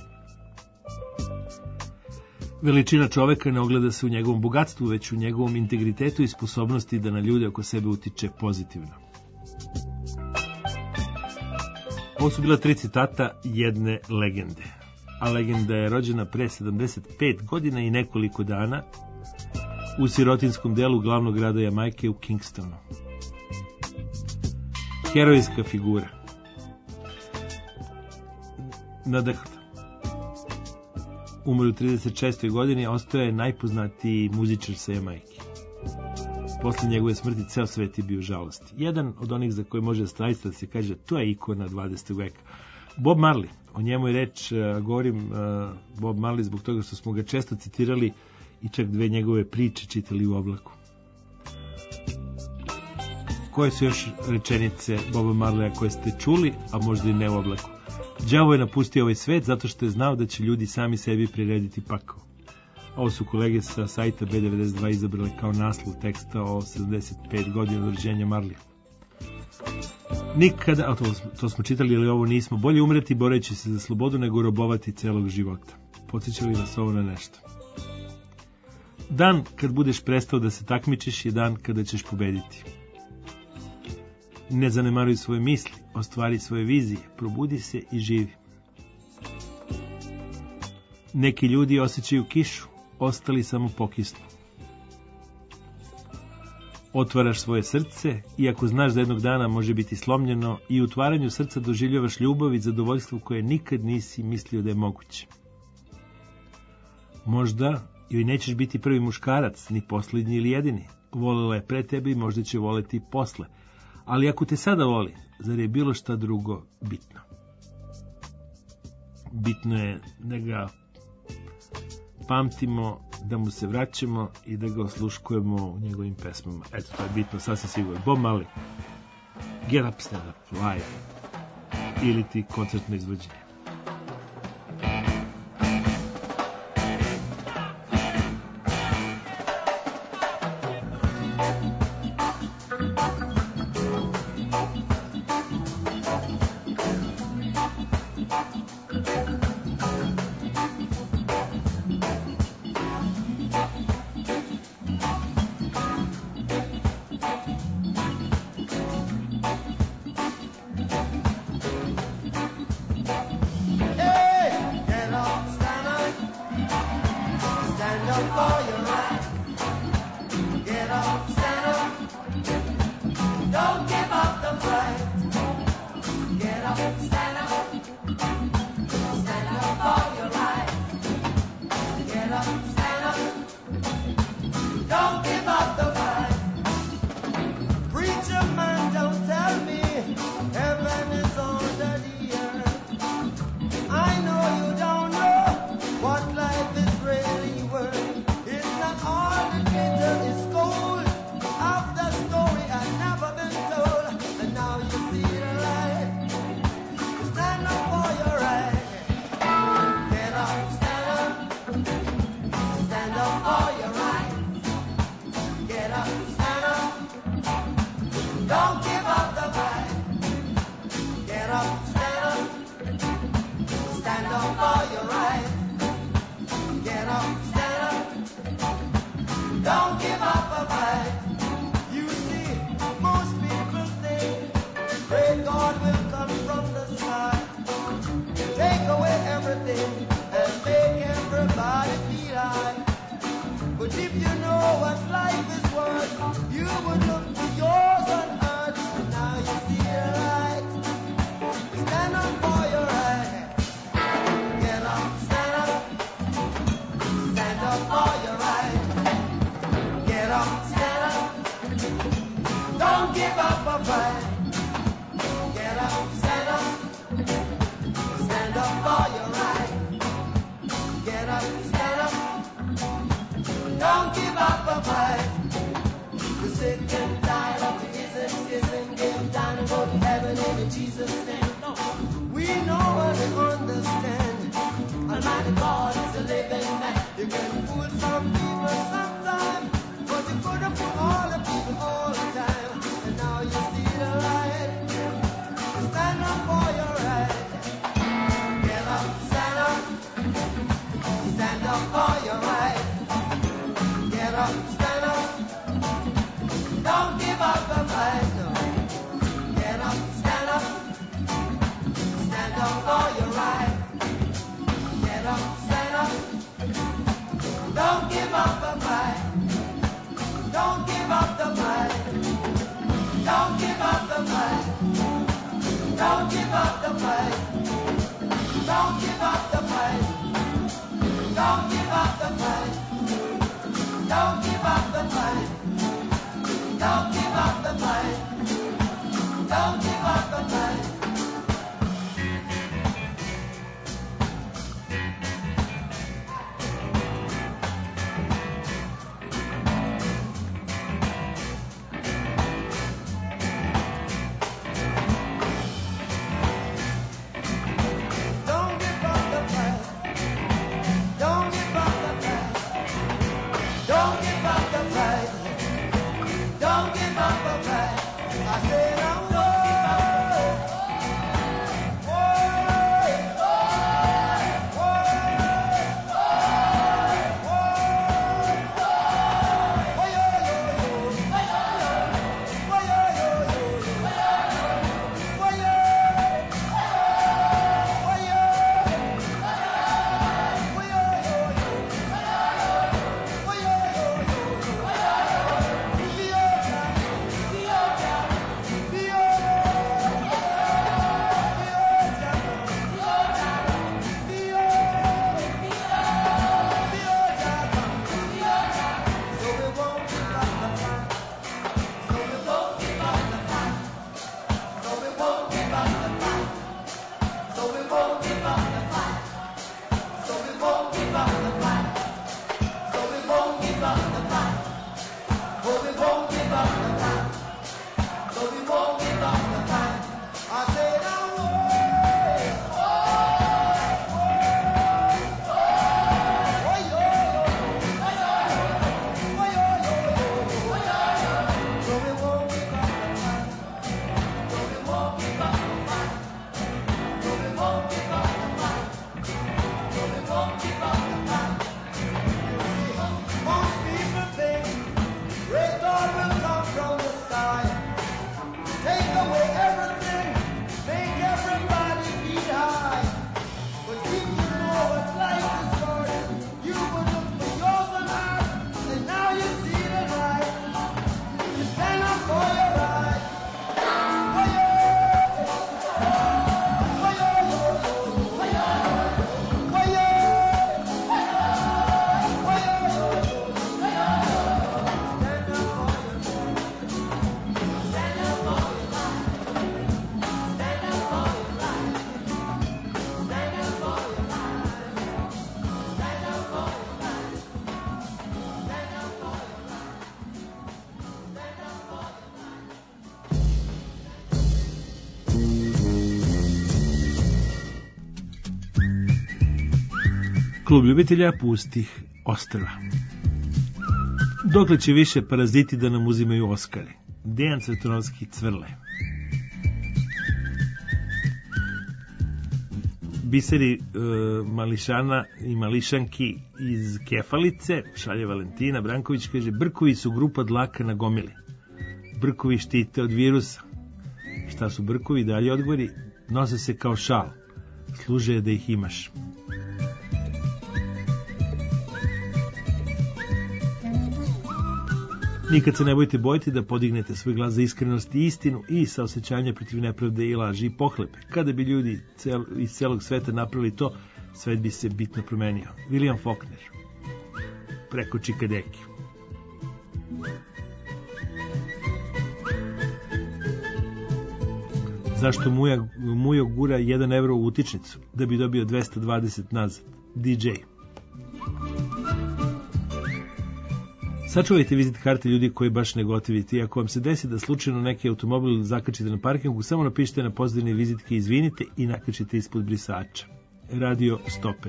Veličina čoveka ne ogleda se u njegovom bogatstvu, već u njegovom integritetu i sposobnosti da na ljude oko sebe utiče pozitivno. Ovo su bila tri citata jedne legende. A legenda je rođena pre sedamdeset pet godina i nekoliko dana u sirotinskom delu glavnog grada Jamajke u Kingstonu. Herojska figura. Nadahnuta. Umro u trideset šestoj godini, a ostao je najpoznatiji muzičar sa Jamajke. Posle njegove smrti ceo svet je bio žalosti. Jedan od onih za koje može straista da se kaže to je ikona dvadesetog veka. Bob Marley, o njemu je reč, uh, govorim uh, Bob Marley zbog toga što smo ga često citirali i čak dve njegove priče čitali u oblaku. Koje su još rečenice Boba Marleya koje ste čuli, a možda i ne u oblaku? Đavo je napustio ovaj svet zato što je znao da će ljudi sami sebi prirediti pakao. Ovo su kolege sa sajta B devedeset dva izabrali kao naslov teksta o sedamdeset pet godina od rođenja Marleya. Nikada, a to, to smo čitali, ali ovo nismo, bolje umreti boreći se za slobodu nego robovati celog života. Podsjeća li nas ovo na nešto? Dan kad budeš prestao da se takmičiš je dan kada ćeš pobediti. Ne zanemaruj svoje misli, ostvari svoje vizije, probudi se i živi. Neki ljudi osjećaju kišu, ostali samo pokisnu. Otvaraš svoje srce, iako znaš da jednog dana može biti slomljeno, i u otvaranju srca doživljavaš ljubav i zadovoljstvo koje nikad nisi mislio da je moguće. Možda joj nećeš biti prvi muškarac, ni posljednji ili jedini. Volela je pre tebe i možda će voleti posle. Ali ako te sada voli, zar je bilo šta drugo bitno? Bitno je da ga pamtimo, da mu se vraćamo i da ga osluškujemo u njegovim pesmama. Eto, to je bitno, sasvim sigurno. Bob Marley, Get Up, Stand Up, live, ili ti koncertno izvođenje. Klub ljubitelja pustih ostrva. Dokle će više paraziti da nam uzimaju Oskare? Dejan Cvetanovski, Cvrle. Biseri e, mališana i mališanki iz Kefalice, šalje Valentina Branković, kaže, brkovi su grupa dlaka na gomili. Brkovi štite od virusa. Šta su brkovi? Dalje odgovori, nose se kao šal. Služe da ih imaš. Nikad se ne bojte bojiti da podignete svoj glas za iskrenost i istinu i saosećanje protiv nepravde i laži i pohlepe. Kada bi ljudi cel, iz celog sveta napravili to, svet bi se bitno promenio. William Faulkner. Preko Čikadeki. Zašto Muja, Mujo gura jedan evro u utičnicu? Da bi dobio dvesta dvadeset nazad. D J. Sačuvajte vizit karte ljudi koji baš ne gotivite i ako vam se desi da slučajno neki automobil zakačite na parkingu, samo napišite na pozivne vizitke izvinite i nakačite ispod brisača. Radio Stoper.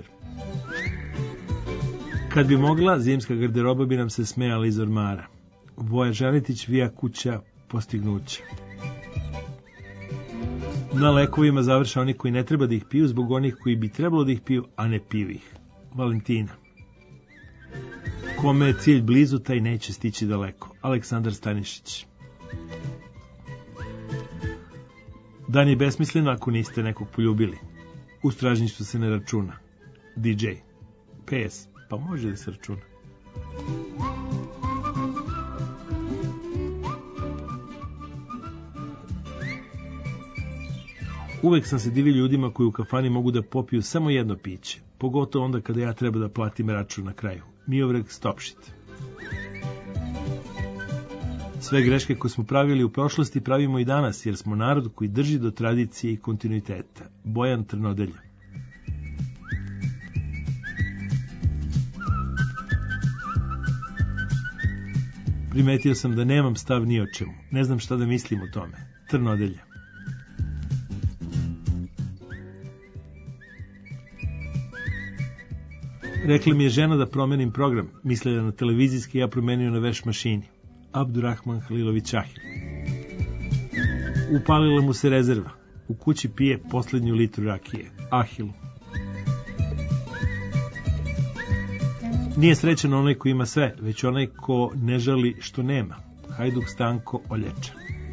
Kad bi mogla, zimska garderoba bi nam se smejala iz ormara. Voja Žanetić, Vija kuća, postignuća. Na lekovima završa oni koji ne treba da ih piju zbog onih koji bi trebalo da ih piju, a ne piju ih. Valentina. Kome je cilj blizu, taj neće stići daleko. Aleksandar Stanišić. Dan je besmislen ako niste nekog poljubili. U stražništvu se ne računa. D J. P S. Pa može da se računa. Uvek sam se divio ljudima koji u kafani mogu da popiju samo jedno piće, pogotovo onda kada ja treba da platim račun na kraju. Miovrag Stopšit. Sve greške koje smo pravili u prošlosti pravimo i danas, jer smo narod koji drži do tradicije i kontinuiteta. Bojan Trnodelja. Primetio sam da nemam stav ni o čemu. Ne znam šta da mislim o tome. Trnodelja. Rekla mi je žena da promenim program. Mislila na televizijski, ja promenio na veš mašini. Abdurrahman Halilović Ahil. Upalila mu se rezerva. U kući pije poslednju litru rakije. Ahilu. Nije srećan onaj ko ima sve, već onaj ko ne žali što nema. Hajduk Stanko Olječa.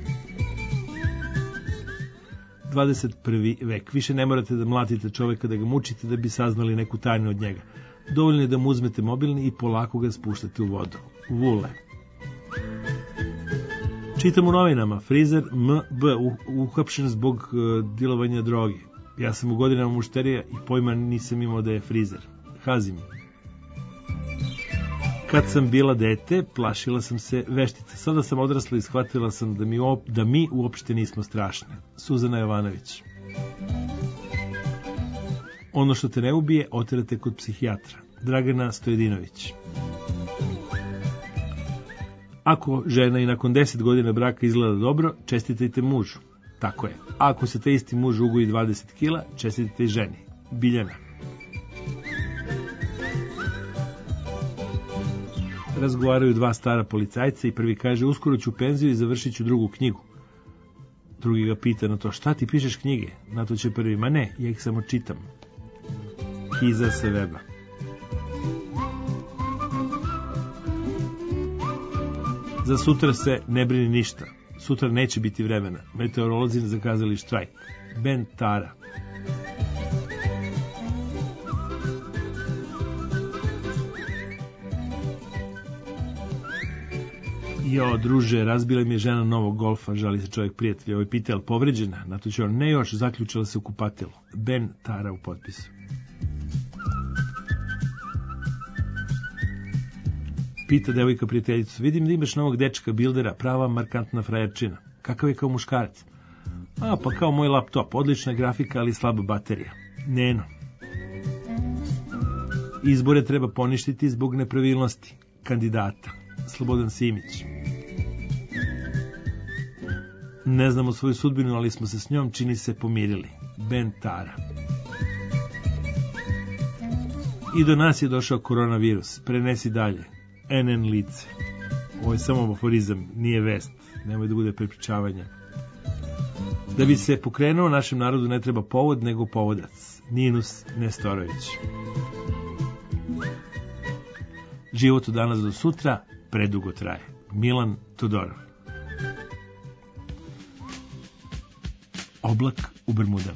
dvadeset prvi vek. Više ne morate da mlatite čoveka, da ga mučite da bi saznali neku tajnu od njega. Dovoljno je da mu uzmete mobilni i polako ga spuštate u vodu. Vule. Čitam u novinama, frizer M B uhapšen zbog uh, dilovanja droge. Ja sam u godinama mušterija i pojma nisam imao da je frizer. Hazim. Kad sam bila dete, plašila sam se veštice. Sada sam odrasla i shvatila sam da mi, op, da mi uopšte nismo strašne. Suzana Jovanović. Ono što te ne ubije, oterate kod psihijatra. Dragana Stojedinović. Ako žena i nakon deset godina braka izgleda dobro, čestitajte mužu. Tako je. A ako se te isti muž ugoji dvadeset kila, čestitajte i ženi. Biljana. Razgovaraju dva stara policajca i prvi kaže, uskoro ću u penziju i završit ću drugu knjigu. Drugi ga pita na to, šta ti pišeš knjige? Na to će prvi, ma ne, ja ih samo čitam. Kiza sa weba. Za sutra se ne brini ništa. Sutra neće biti vremena. Meteorolozi zakazali štrajk. Ben Tara. Jo, druže, razbila mi je žena novog golfa, žali se čovjek prijatelja. Ovo je pita, ali povređena? Na to će on, ne još, zaključila se u kupatilu. Ben Tara u potpisu. Pita devojka prijateljicu, vidim da imaš novog dečka bildera, prava markantna frajerčina. Kakav je kao muškarac? A, pa kao moj laptop, odlična grafika, ali slaba baterija. Neno. Izbore treba poništiti zbog nepravilnosti kandidata. Slobodan Simić. Ne znamo svoju sudbinu, ali smo se s njom, čini se, pomirili. Ben Tara. I do nas je došao koronavirus. Prenesi dalje. en en lice. Ovo je samo aforizam, nije vest. Nemoj da bude prepričavanja. Da bi se pokrenuo našem narodu ne treba povod, nego povodac. Ninus Nestorović. Život od danas do sutra predugo traje. Milan Todorov. Oblak u Bermudama.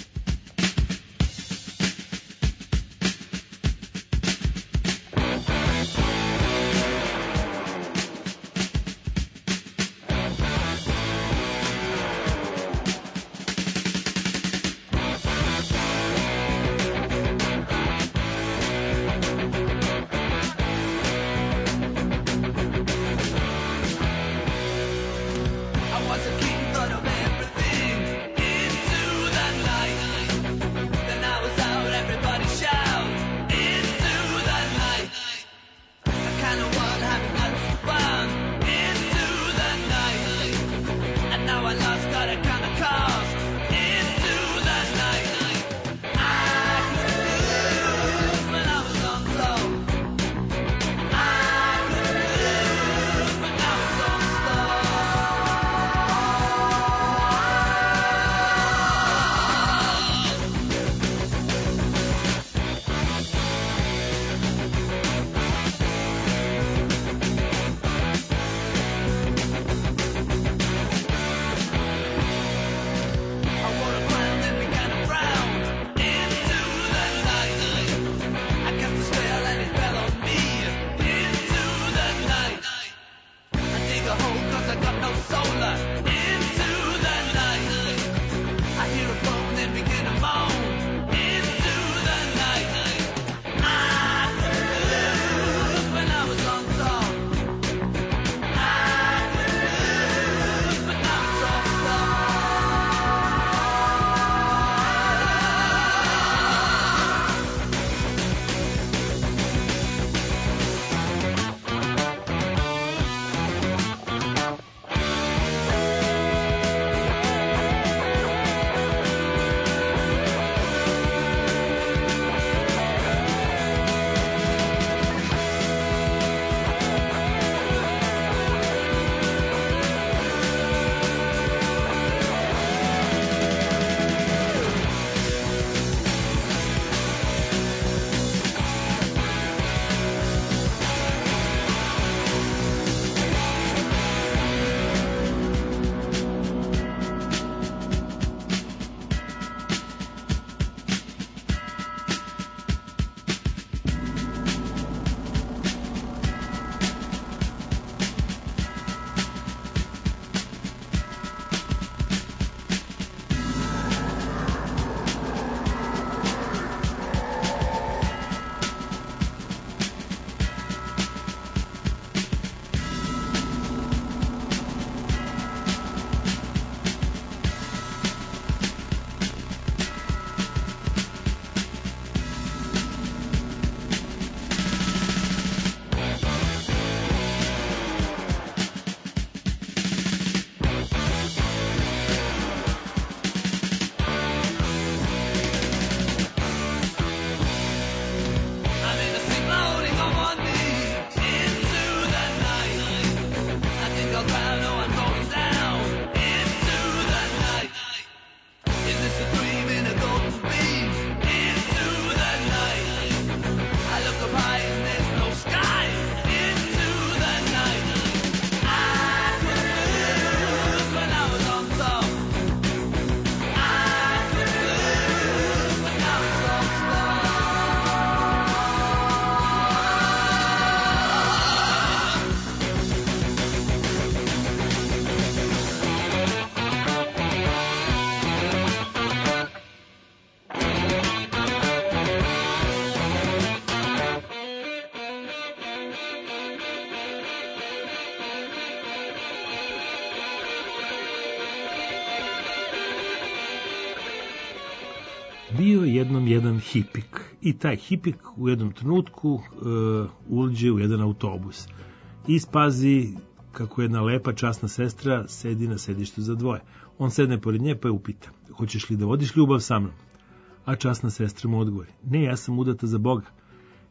bio jednom jedan hipik i taj hipik u jednom trenutku uh, uđe u jedan autobus i spazi kako jedna lepa časna sestra sedi na sedištu za dvoje. On sedne pored nje pa je upita: hoćeš li da vodiš ljubav sa mnom? A časna sestra mu odgovori: ne, ja sam udata za Boga.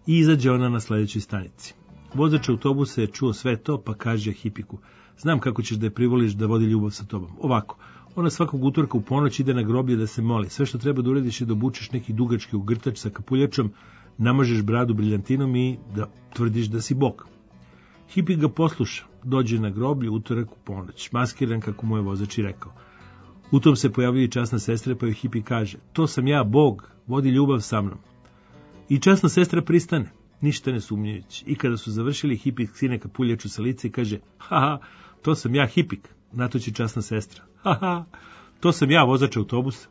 I izađe ona na sledećoj stanici. Vozač autobusa je čuo sve to, pa kaže hipiku: znam kako ćeš da je privoliš da vodi ljubav sa tobom. Ovako, ona svakog utorka u ponoć ide na groblje da se moli. Sve što treba da urediš je da obučeš neki dugački ugrtač sa kapuljačom, namažeš bradu briljantinom i da tvrdiš da si Bog. Hipik ga posluša, dođe na groblje utorak u ponoć, maskiran kako mu je vozač i rekao. U tom se pojavljuje i časna sestra, pa joj Hipik kaže: to sam ja, Bog, vodi ljubav sa mnom. I časna sestra pristane, ništa ne sumnjajući. I kada su završili, Hipik skine kapuljaču sa lica i kaže: haha, to sam ja, Hipik. Na to će časna sestra: haha, to sam ja, vozač autobusa.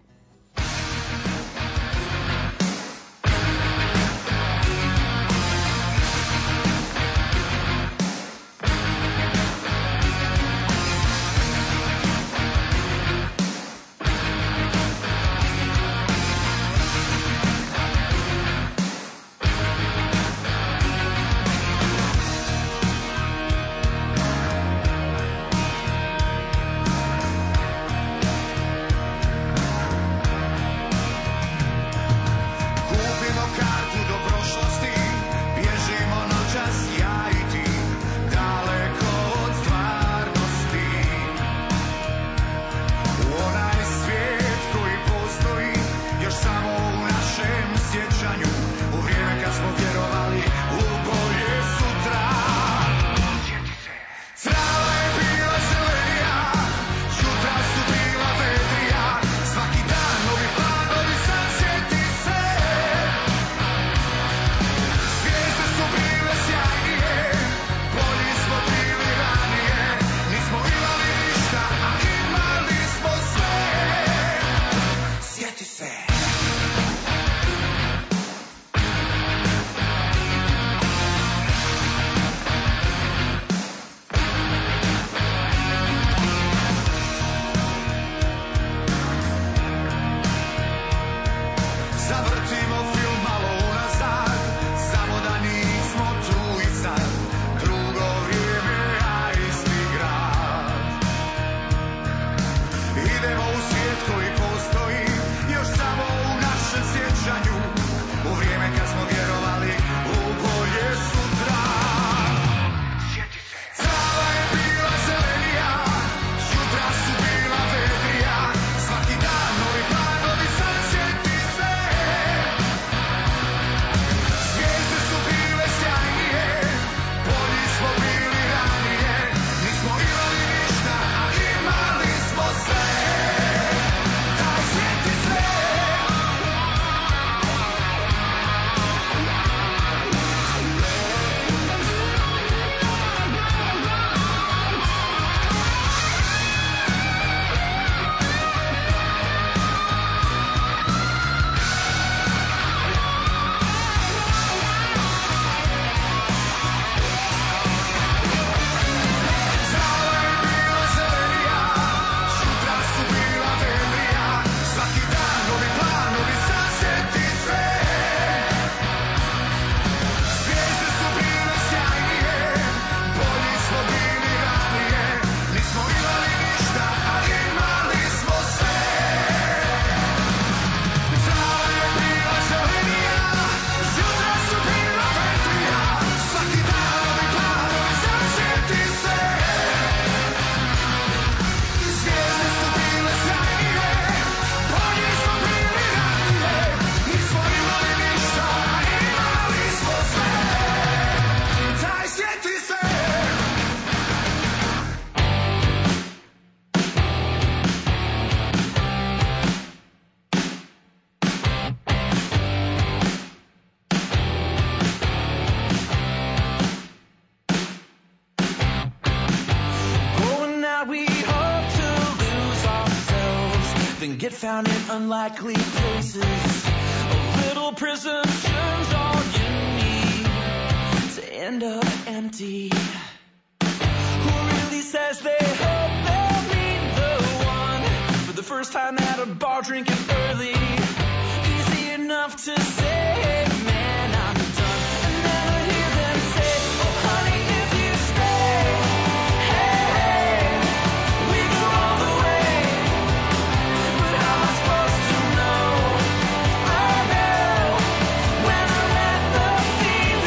Get found in unlikely places. A little prison turns all you need to end up empty. Who really says they hope they'll meet the one for the first time at a bar drinking early? Easy enough to say, man, I'm done. And never hear them say, oh honey, if you stay, hey, hey, we go all the way. But how am I supposed to know? I know when I let the feeling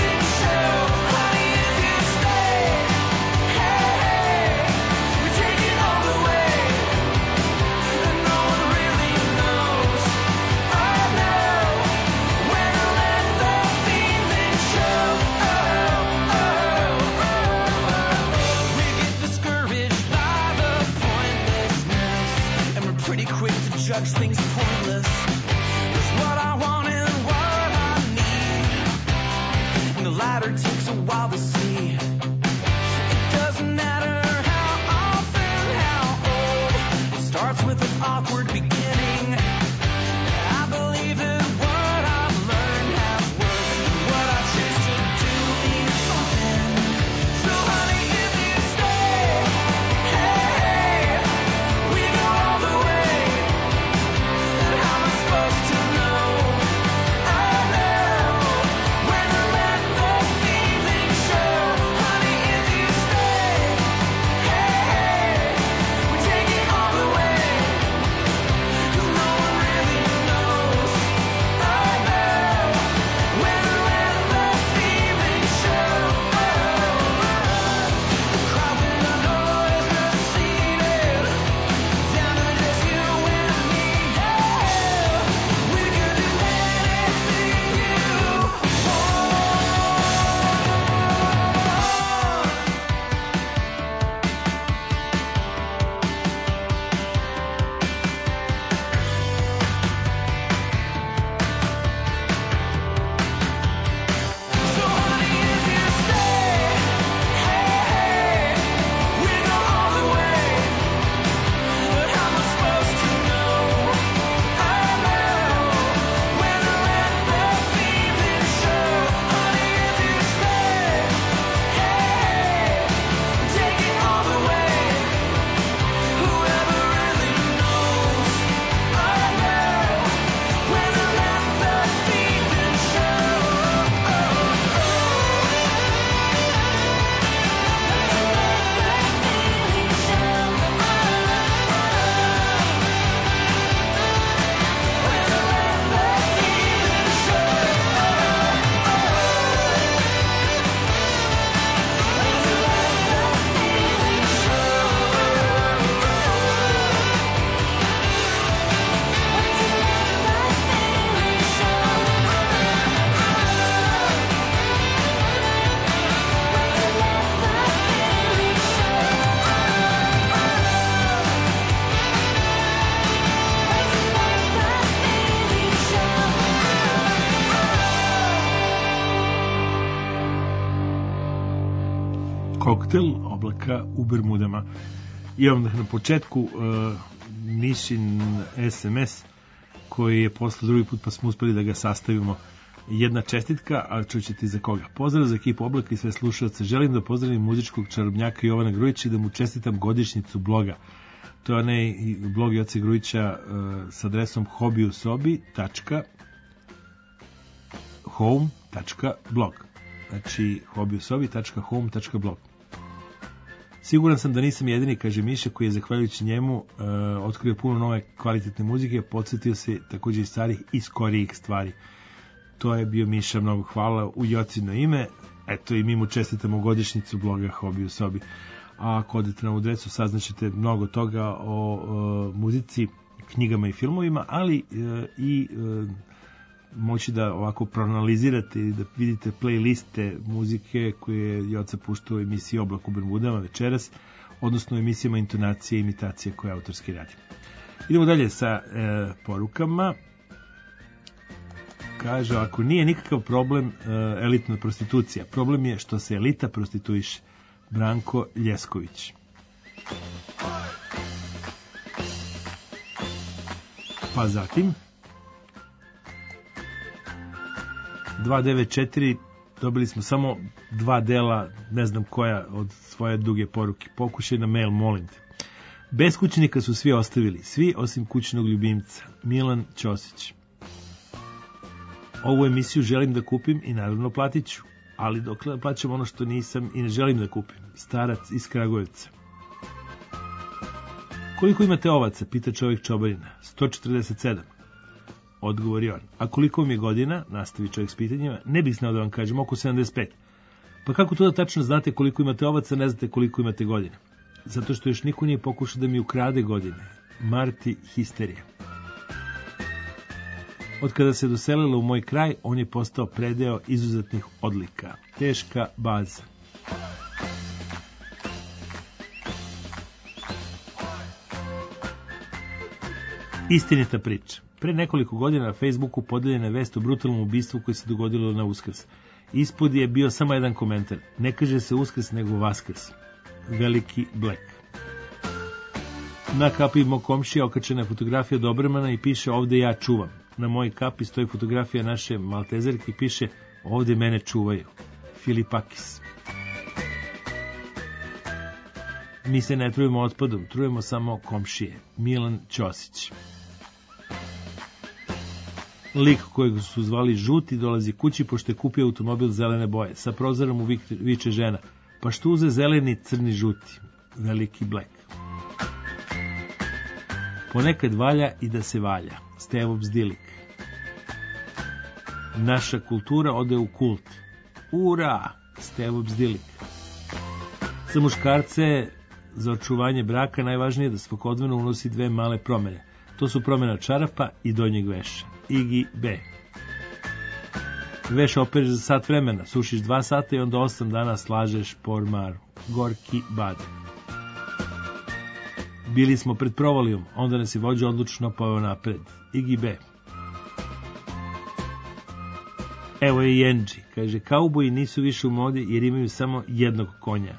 Brutal oblaka u Bermudama. I onda na početku uh, Mišin es em es koji je posle drugi put pa smo uspeli da ga sastavimo. Jedna čestitka, a čućete za koga. Pozdrav za ekipu Oblaka i sve slušalce. Želim da pozdravim muzičkog čarobnjaka Jovana Grujića i da mu čestitam godišnjicu bloga. To je onaj blog Joce Grujića uh, s adresom hobiusobi.home tačka blog. Znači hobiusobi tačka home tačka blog. Siguran sam da nisam jedini, kaže Miša, koji je zahvaljujući njemu uh, otkrio puno nove kvalitetne muzike, podsjetio se također i starih i skorijih stvari. To je bio Miša, mnogo hvala u Jocino ime. Eto i mi mu čestitamo godišnjicu bloga Hobi u sobi. A ako odete na ovu adresu saznaćete mnogo toga o, o muzici, knjigama i filmovima, ali e, i e, moći da ovako proanalizirate i da vidite playliste muzike koje je Joca puštao u emisiji Oblak u Bermudama večeras, odnosno emisijama Intonacije i imitacije koje autorski radi. Idemo dalje sa e, porukama. Kaže, ako nije nikakav problem uh, elitna prostitucija, problem je što se elita prostituiše. Branko Ljesković. Pa zatim dva devet četiri, dobili smo samo dva dela, ne znam koja od svoje duge poruke. Pokušaj na mail, molim te. Beskućnika su svi ostavili, svi osim kućnog ljubimca. Milan Ćosić. Ovu emisiju želim da kupim i naravno platit ću, ali dokle plaćam ono što nisam i ne želim da kupim. Starac iz Kragujevca. Koliko imate ovaca, pita čovjek čobarina. sto četrdeset sedam. Odgovori on. A koliko mi je godina, nastavi čovjek s pitanjima, ne bih znao da vam kažem, oko sedamdeset pet. Pa kako to da tačno znate koliko imate ovaca, ne znate koliko imate godina? Zato što još niko nije pokušao da mi ukrade godine. Marti Histerija. Od kada se doselila u moj kraj, on je postao predeo izuzetnih odlika. Teška baza. Istinita priča. Pre nekoliko godina na Facebooku podeljena je vest o brutalnom ubistvu koje se dogodilo na Uskrs. Ispod je bio samo jedan komentar. Ne kaže se Uskrs, nego Vaskrs. Veliki Black. Na kapi mog komšija okačena je fotografija Dobremana i piše ovde ja čuvam. Na mojoj kapi stoji fotografija naše maltezerke i piše ovde mene čuvaju. Filipakis. Mi se ne trujemo otpadom, trujemo samo komšije. Milan Ćosić. Lik kojeg su zvali Žuti dolazi kući pošto je kupio automobil zelene boje. Sa prozorom mu viče žena. Pa što uze zeleni, crni, žuti? Veliki Black. Ponekad valja i da se valja. Stevo Bzdilik. Naša kultura ode u kult. Ura! Stevo Bzdilik. Za muškarce, za očuvanje braka, najvažnije je da svakodnevno unosi dve male promene. To su promjena čarapa i donjeg veša. Igi B. Veš opereš za sat vremena, sušiš dva sata i onda osam dana slažeš po ormaru. Gorki Bad. Bili smo pred provalijom, onda nas je vođa odlučno poveo napred. Igi B. Evo je i Enđi. Kaže, kauboji nisu više u modi jer imaju samo jednog konja.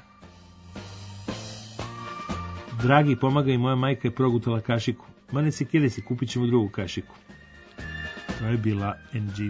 Dragi, pomagaj, moja majka je progutala kašiku. Ma ne sekiraj se, kupit ćemo drugu kašiku. To je bila Enđi.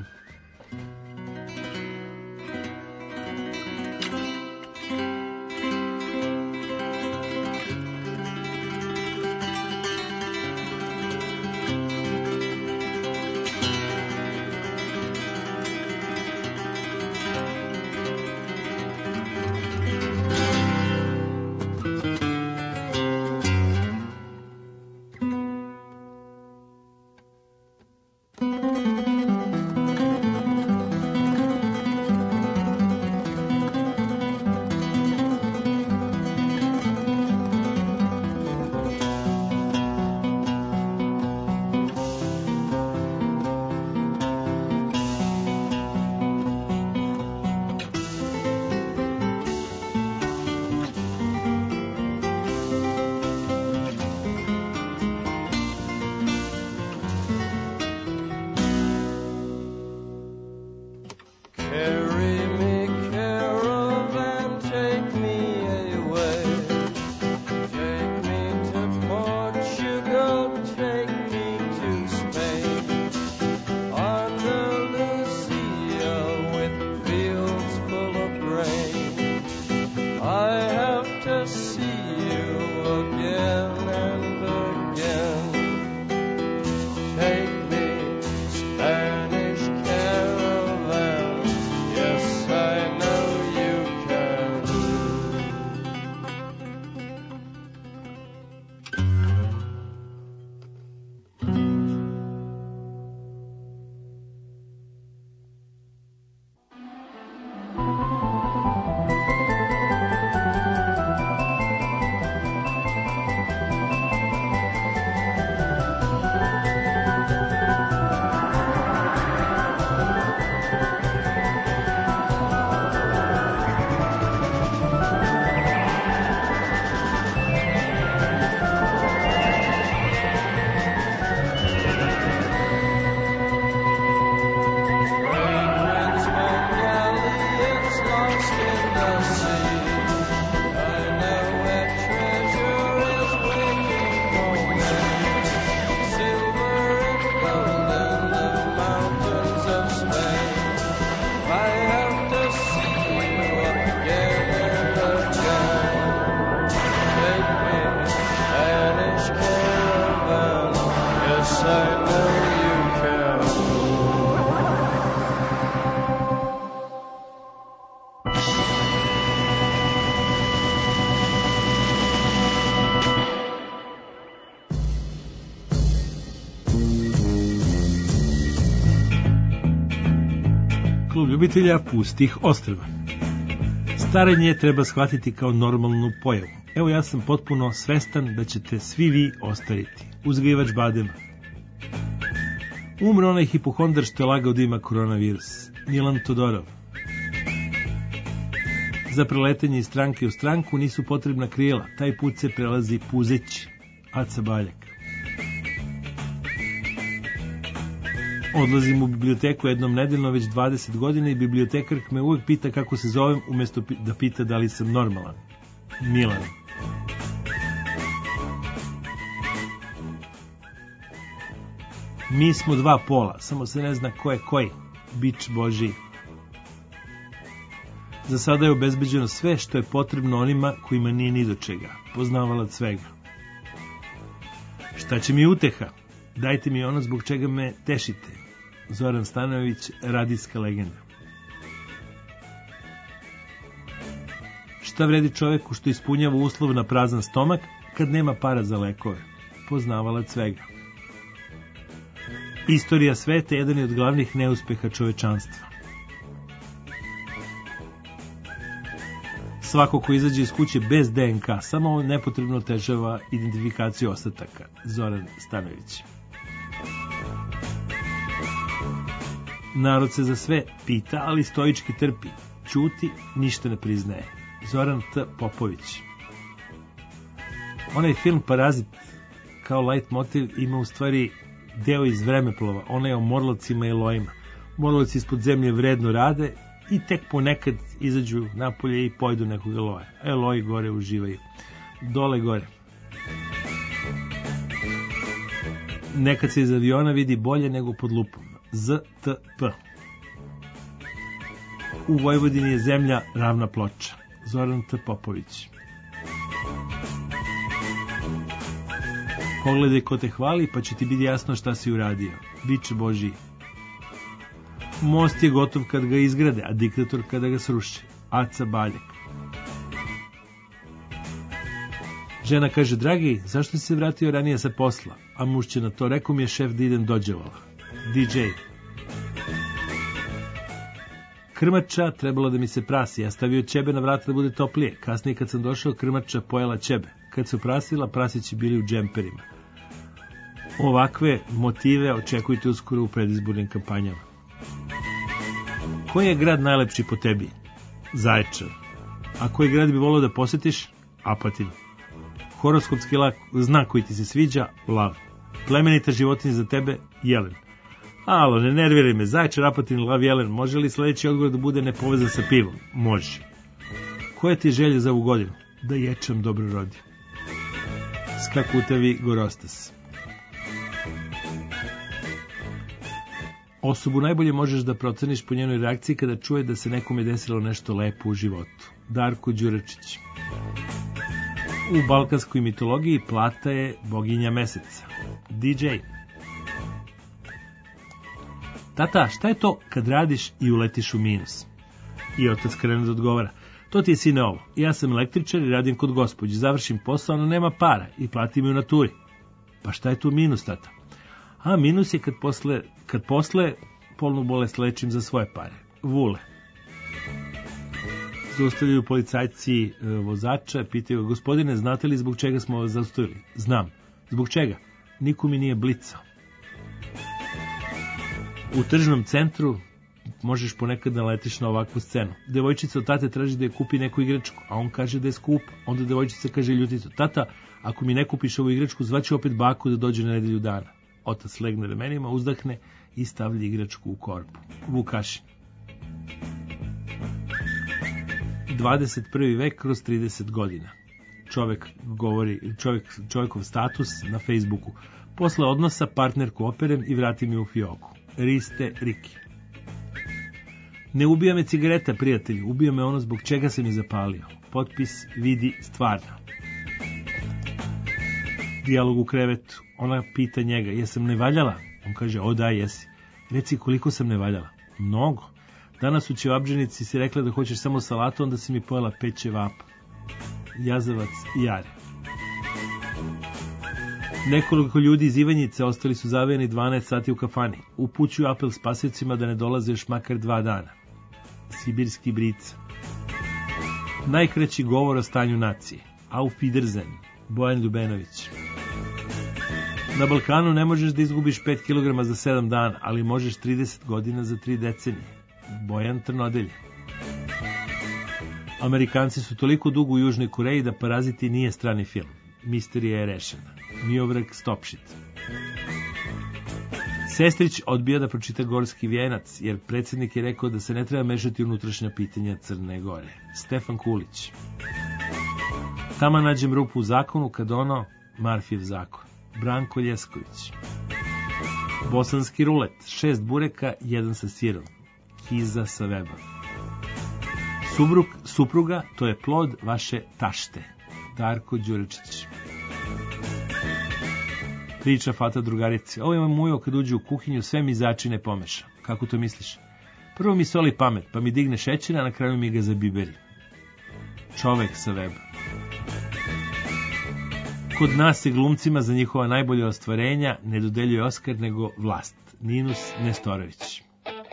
Klub ljubitelja pustih ostrva. Starenje treba shvatiti kao normalnu pojavu. Evo, ja sam potpuno svestan da ćete svi vi ostariti. Uzgajivač badema. Umro onaj hipohondar što je lagao da ima koronavirus. Milan Todorov. Za preletanje iz stranke u stranku nisu potrebna krila. Taj put se prelazi puzeći. Aca Baljak. Odlazim u biblioteku jednom nedeljno već dvadeset godina i bibliotekark me uvek pita kako se zovem umjesto da pita da li sam normalan. Milan. Mi smo dva pola, samo se ne zna ko je koji. Bič Božiji. Za sada je obezbeđeno sve što je potrebno onima kojima nije ni do čega. Poznavalac svega. Šta će mi uteha? Dajte mi ono zbog čega me tešite. Zoran Stanojević, radijska legenda. Šta vredi čoveku što ispunjava uslov na prazan stomak kad nema para za lekove? Poznavalac svega. Istorija sveta je jedan od glavnih neuspeha čovečanstva. Svako ko izađe iz kuće bez D N K samo nepotrebno otežava identifikaciju ostataka. Zoran Stanojević. Narod se za sve pita, ali stoički trpi. Ćuti, ništa ne priznaje. Zoran T. Popović. Onaj film Parazit kao light motiv ima u stvari deo iz Vremeplova, onaj o Morlovcima i Elojima. Morlovci ispod zemlje vredno rade i tek ponekad izađu napolje i pojdu nekog Eloja. Eloji gore uživaju. Dole gore. Nekad se iz aviona vidi bolje nego pod lupom. Z T P. U Vojvodini je zemlja ravna ploča. Zoran T. Popović. Pogledaj ko te hvali, pa će ti biti jasno šta si uradio. Bič Božiji. Most je gotov kad ga izgrade, a diktator kada ga sruši. Aca Baljak. Žena kaže, dragi, zašto si se vratio ranije sa posla? A muž će na to, rekao mi je šef da idem dođevala. D J. Krmača trebalo da mi se prasi, ja stavio ćebe na vrata da bude toplije. Kasnije kad sam došao, krmača pojela ćebe. Kad se prasila, prasići bili u džemperima. Ovakve motive očekujte uskoro u predizbornim kampanjama. Koji je grad najlepši po tebi? Zaječar. A koji grad bi volio da posjetiš? Apatin. Horoskopski znak koji ti se sviđa? Lav. Plemenita životinja za tebe? Jelen. Alo, ne nerviraj me, Zaječar, Apatin, Lav, Jelen. Može li sledeći odgovor da bude nepovezan sa pivom? Može. Koja ti je želja za ovu godinu? Da ječam dobro rodi. Skakutavi Gorostas. Osobu najbolje možeš da proceniš po njenoj reakciji kada čuje da se nekome desilo nešto lepo u životu. Darko Đuračić. U balkanskoj mitologiji plata je boginja meseca. D J. Tata, šta je to kad radiš i uletiš u minus? I otac krene da odgovara. To ti je, sine, ovo. Ja sam električar i radim kod gospođe. Završim posao, no nema para i platim je u naturi. Pa šta je tu minus, tata? A minus je kad posle, kad posle polnu bolest lečim za svoje pare. Vule. Zaustavljaju policajci e, vozača, pitaju, gospodine, znate li zbog čega smo vas zaustavili? Znam. Zbog čega? Niko mi nije blicao. U tržnom centru možeš ponekad da letiš na ovakvu scenu. Devojčica od tate traži da je kupi neku igračku, a on kaže da je skupa. Onda devojčica kaže ljuticu, tata, ako mi ne kupiš ovu igračku, zvaću opet baku da dođe na nedelju dana. Otac legne ramenima, uzdahne i stavlja igračku u korpu. Vukašin. dvadeset prvi vek kroz trideset godina. Čovek govori, čovek, čovekov status na Facebooku. Posle odnosa partnerku operem i vrati mi u fioku. Riste Riki. Ne ubija me cigareta, prijatelju, ubija me ono zbog čega sam je zapalio. Potpis vidi stvarno. Dijalog u krevetu. Ona pita njega, jesam ne valjala? On kaže, o da, jesi. Reci, koliko sam ne valjala? Mnogo. Danas u ćevabdženici si rekla da hoćeš samo salatu, onda si mi pojela pet ćevapa. Jazavac Jare. Nekoliko ljudi iz Ivanjice ostali su zavijeni dvanaest sati u kafani. Upućuju apel spasiocima da ne dolaze još makar dva dana. Sibirski brica. Najkraći govor o stanju nacije. Auf Wiedersehen, Bojan Ljubenović. Na Balkanu ne možeš da izgubiš pet kilograma za sedam dana, ali možeš trideset godina za tri decenije. Bojan Trnodelj. Amerikanci su toliko dugo u Južnoj Koreji da Paraziti nije strani film. Misterija je rešena. Miovrag Stopšit. Sestrić odbija da pročita Gorski vijenac, jer predsjednik je rekao da se ne treba mešati unutrašnja pitanja Crne Gore. Stefan Kulić. Tama nađem rupu u zakonu kad ono, Marfijev zakon. Branko Ljesković. Bosanski rulet, šest bureka, jedan sa sirom. Kiza sa weba. Subrug, supruga, to je plod vaše tašte. Darko Đurečić. Priča Fata drugarici. Ovo je mujo kad uđe u kuhinju, sve mi začine pomeša. Kako to misliš? Prvo mi soli pamet, pa mi digne šećera, a na kraju mi ga zabiberi. Čovek sa weba. Kod nas se glumcima za njihova najbolja ostvarenja ne dodeljuje Oskar nego vlast. Ninus Nestorović.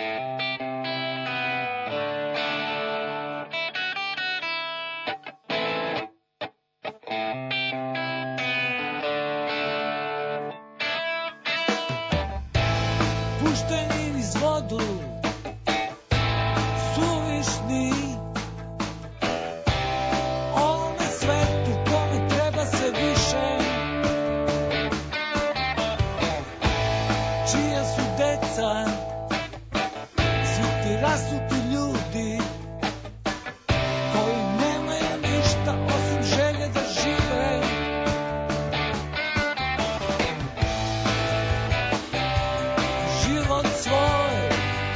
Pušteni niz vodu, suvišni, ovome svetu kome treba se više, čija su deca, svi ti rasuti ljudi, koji nemaju ništa osim želje da žive. Život svoj,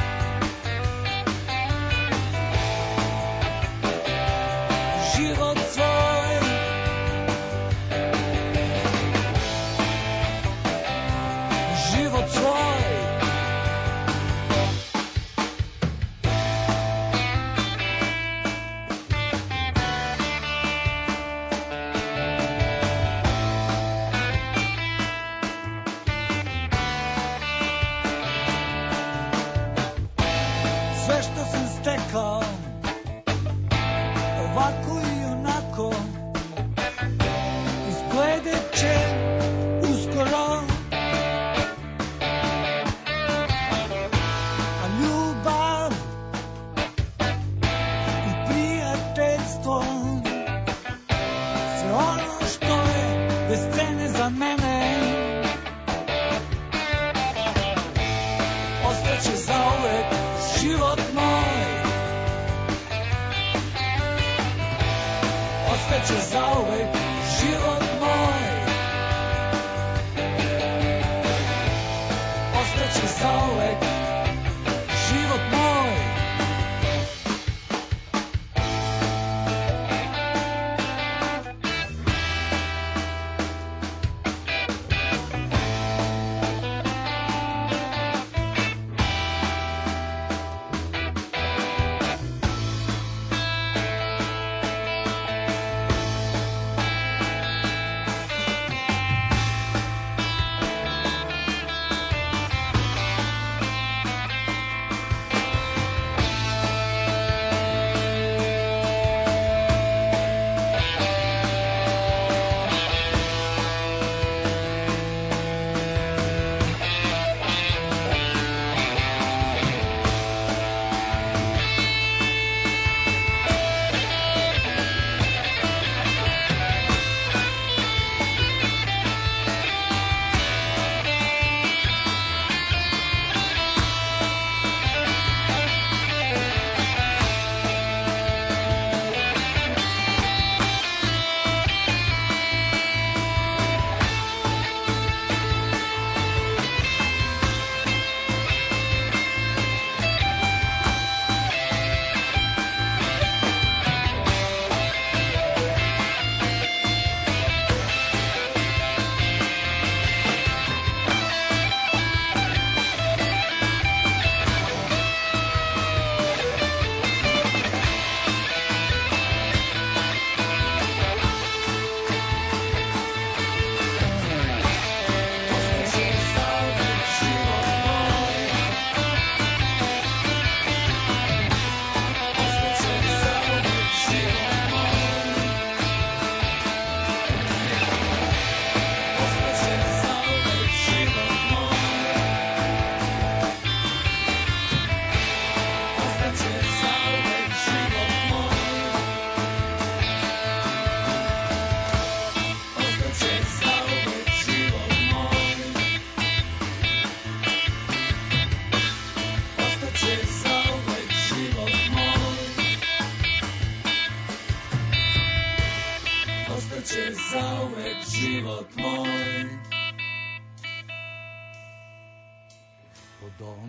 život svoj, život svoj. Sve što sam stekao, ovako i onako, izgledat će uskoro. A ljubav i prijateljstvo, sve ono što je bez cene za mene, ostaće zauvek život moj.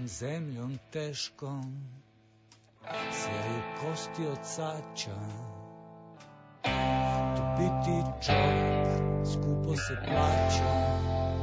Tom zemljom teškom sjeju kosti od sača. Tu biti čovjek skupo se plaća.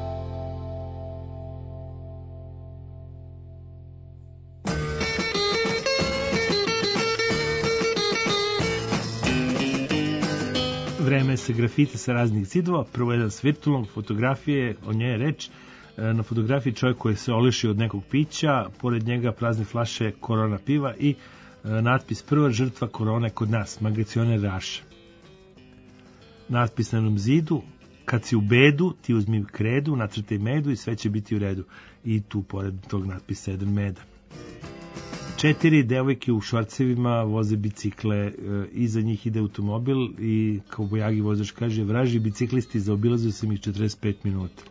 Vreme se grafite sa raznih zidova, prvo jedan s virtualnom fotografije, o njoj je reč. Na fotografiji čovjek koji se oliši od nekog pića, pored njega prazne flaše korona piva i natpis prva žrtva korone kod nas, magacioner Raša. Natpis na jednom zidu, kad si u bedu, ti uzmi kredu, nacrtaj medu i sve će biti u redu. I tu pored tog natpisa jedan meda. Četiri devojke u šorcevima voze bicikle, iza njih ide automobil i kao bojagi vozač kaže, vraži biciklisti zaobilazio sam ih četrdeset pet minuta.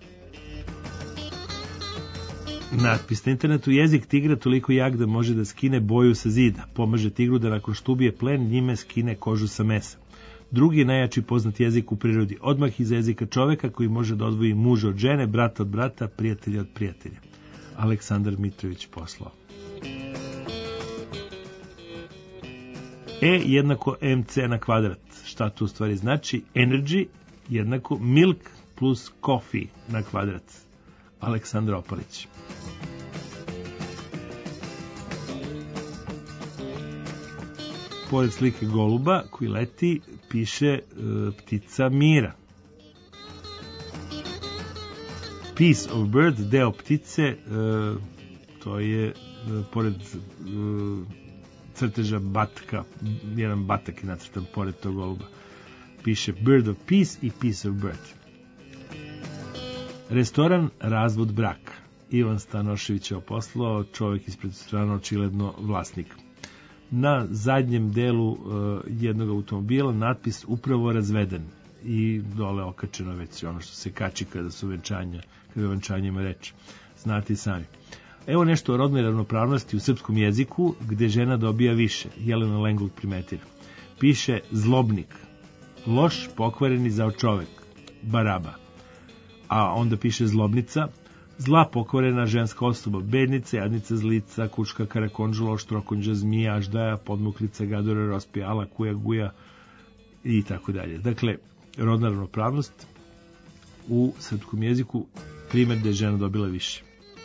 Natpis na internetu, jezik tigra toliko jak da može da skine boju sa zida, pomaže tigru da nakon što ubije plen njime skine kožu sa mesa. Drugi najjači poznat jezik u prirodi, odmah iza jezika čoveka koji može da odvoji muža od žene, brata od brata, prijatelja od prijatelja. Aleksandar Mitrović poslao. E jednako mc na kvadrat. Šta to u stvari znači? Energy jednako milk plus coffee na kvadrat. Aleksandar Opalić. Pored slike goluba koji leti piše e, ptica mira. Piece of bird, deo ptice, e, to je e, pored e, crteža batka, jedan batak je nacrtan pored tog goluba. Piše bird of peace i piece of bird. Restoran Razvod braka. Ivan Stanošević je oposlao, čovjek ispred strana, očigledno vlasnik. Na zadnjem delu uh, jednog automobila natpis upravo razveden i dole okačeno već ono što se kači kada su venčanja, kada je venčanjima reč. Znate i sami. Evo nešto o rodnoj ravnopravnosti u srpskom jeziku gde žena dobija više. Jelena Lengold primetira. Piše zlobnik, loš, pokvareni zao čovek, baraba. A onda piše zlobnica, zla pokvarena ženska osoba, bednica, jadnica, zlica, kučka, karakonđula, oštrokonđa, zmija, aždaja, podmuklica, gadora, rospijala, kuja, guja i tako dalje. Dakle, rodna ravnopravnost u srpskom jeziku, primjer da je žena dobila više.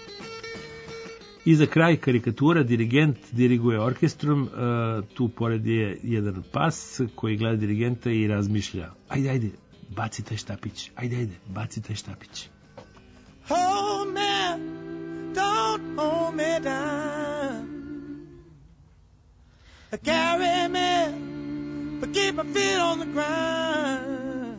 I za kraj karikatura, dirigent diriguje orkestrom, uh, tu pored je jedan pas koji gleda dirigenta i razmišlja, ajde, ajde, baci taj štapić, ajde, ajde, baci taj štapić. Hold me, don't hold me down. Carry me, but keep my feet on the ground.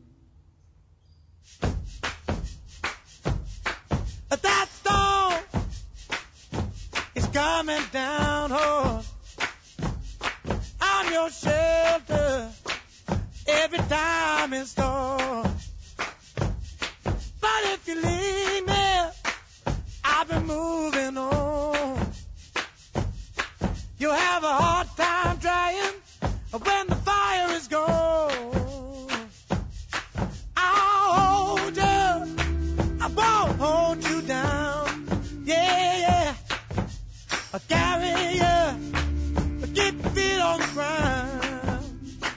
That storm is coming down hard. I'm your shelter every time it storms. But if you leave me, I've been moving on. You'll have a hard time drying when the fire is gone. I'll hold you, I won't hold you down. Yeah, yeah, I'll carry you, keep your feet on the ground.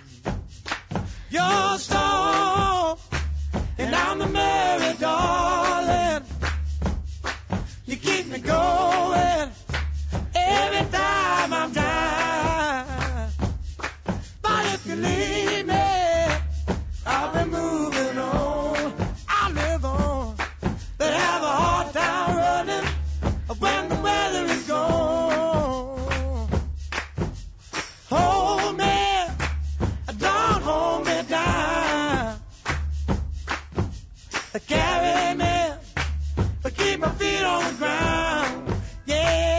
You're strong, and I'm the merry darling. You keep me going every time I'm down. But if you leave me, I'll be moving on. I live on, but have a hard time running when the weather is gone. Hold me, don't hold me down. Carry me, but keep my feet on the ground. Yeah.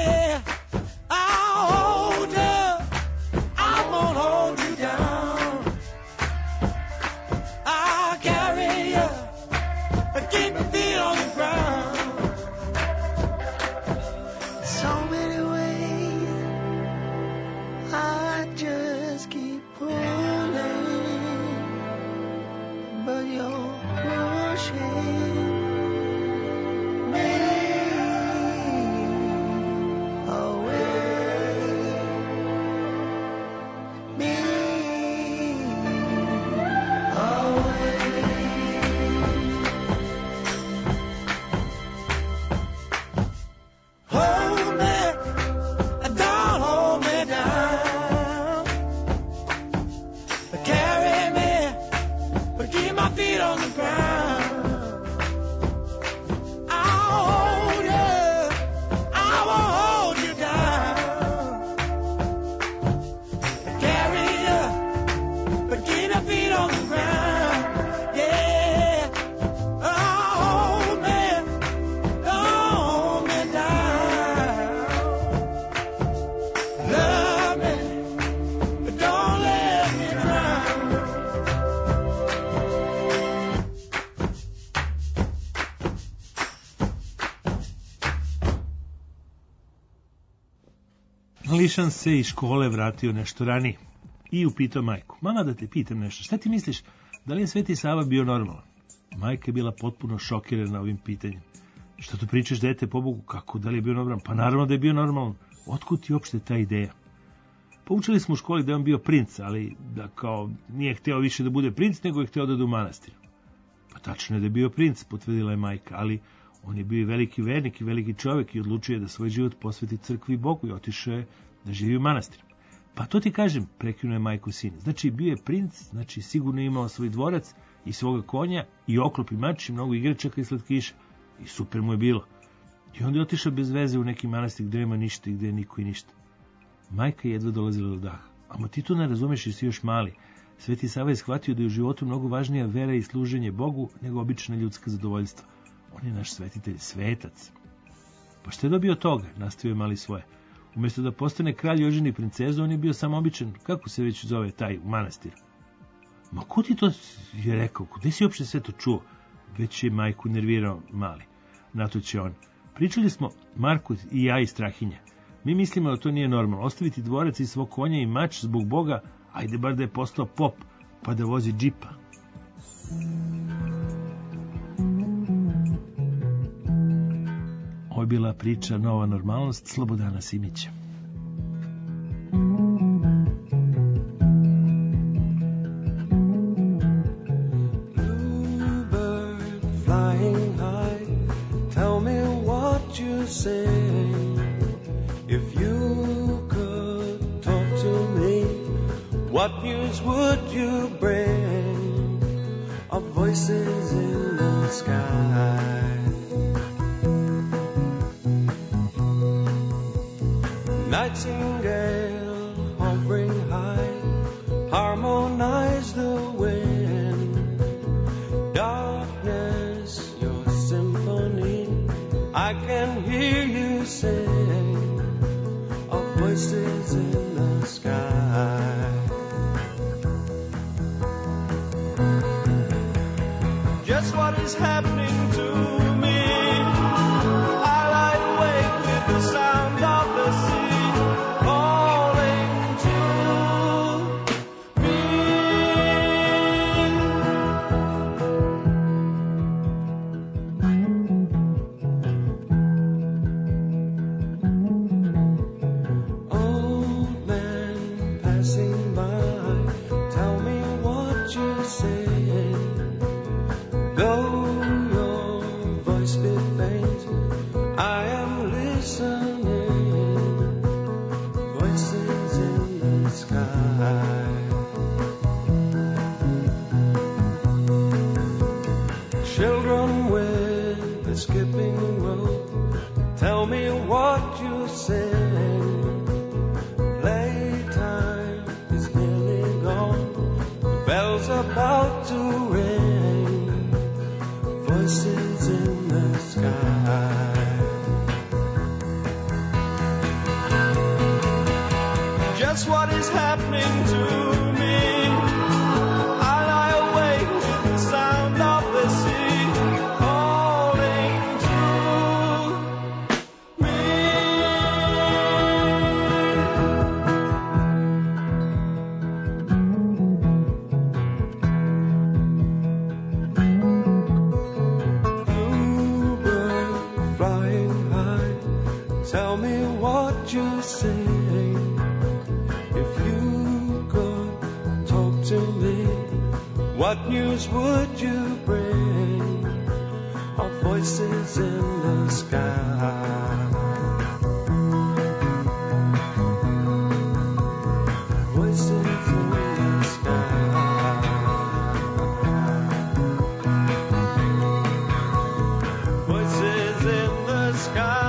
Lišan se iz škole vratio nešto ranije i upitao majku: mama, da te pitam nešto, šta ti misliš, da li je Sveti Sava bio normalan? Majka je bila potpuno šokirana ovim pitanjem. Šta tu pričaš, dete, pobogu, kako, da li je bio normalan? Pa naravno da je bio normalan. Otkud ti uopšte ta ideja? Poučili smo u školi da je on bio princ, ali da kao nije hteo više da bude princ, nego je hteo da ode u manastir. Pa tačno je da je bio princ, potvrdila je majka, ali on je bio i veliki vernik i veliki čovjek i odlučio je da svoj život posveti crkvi i Bogu i otišao je da živi u manastiru. Pa to ti kažem, prekinuo je majku sin. Znači, bio je princ, znači sigurno je imao svoj dvorac i svoga konja i oklop i mač i mnogo igračaka i slatkiša. I super mu je bilo. I onda je otišao bez veze u neki manastir gdje nema ništa i gdje niko i ništa. Majka je jedva dolazila do daha. Amo ti to ne razumeš jer si još mali. Sveti Sava je shvatio da je u životu mnogo važnija vera i služenje Bogu nego obična ljudska zadovoljstva. On je naš svetitelj, svetac. Pa što je dobio toga, nastavio je mali svoje. Umjesto da postane kralj i oženi princezu, on je bio samo običan, kako se već zove taj u manastiru. Ma ko ti to je rekao, gdje si uopšte sve to čuo? Već je majku nervirao mali. Na to će on. Pričali smo, Marko i ja i Strahinja. Mi mislimo da to nije normalno. Ostaviti dvorac i svog konja i mač zbog Boga, ajde bar da je postao pop, pa da vozi džipa. Ovo je bila priča Nova normalnost Slobodana Simića. Bluebird flying high, tell me what you say. If you could talk to me, what news would you bring? Of voices in the sky. Nightingale hovering high, harmonize the wind. Darkness, your symphony, I can hear you sing. Of voices in the sky. Just what is happening to me? I lie awake with the sound of the sea. Children with a skipping rope, tell me what you sing. Playtime is nearly gone, the bell's about to ring. Voices in the sky. Just what is happening to me? I lie awake with the sound of the sea. Tell me what you say. If you could talk to me, what news would you bring? Of voices in the sky. Voices in the sky. Voices in the sky.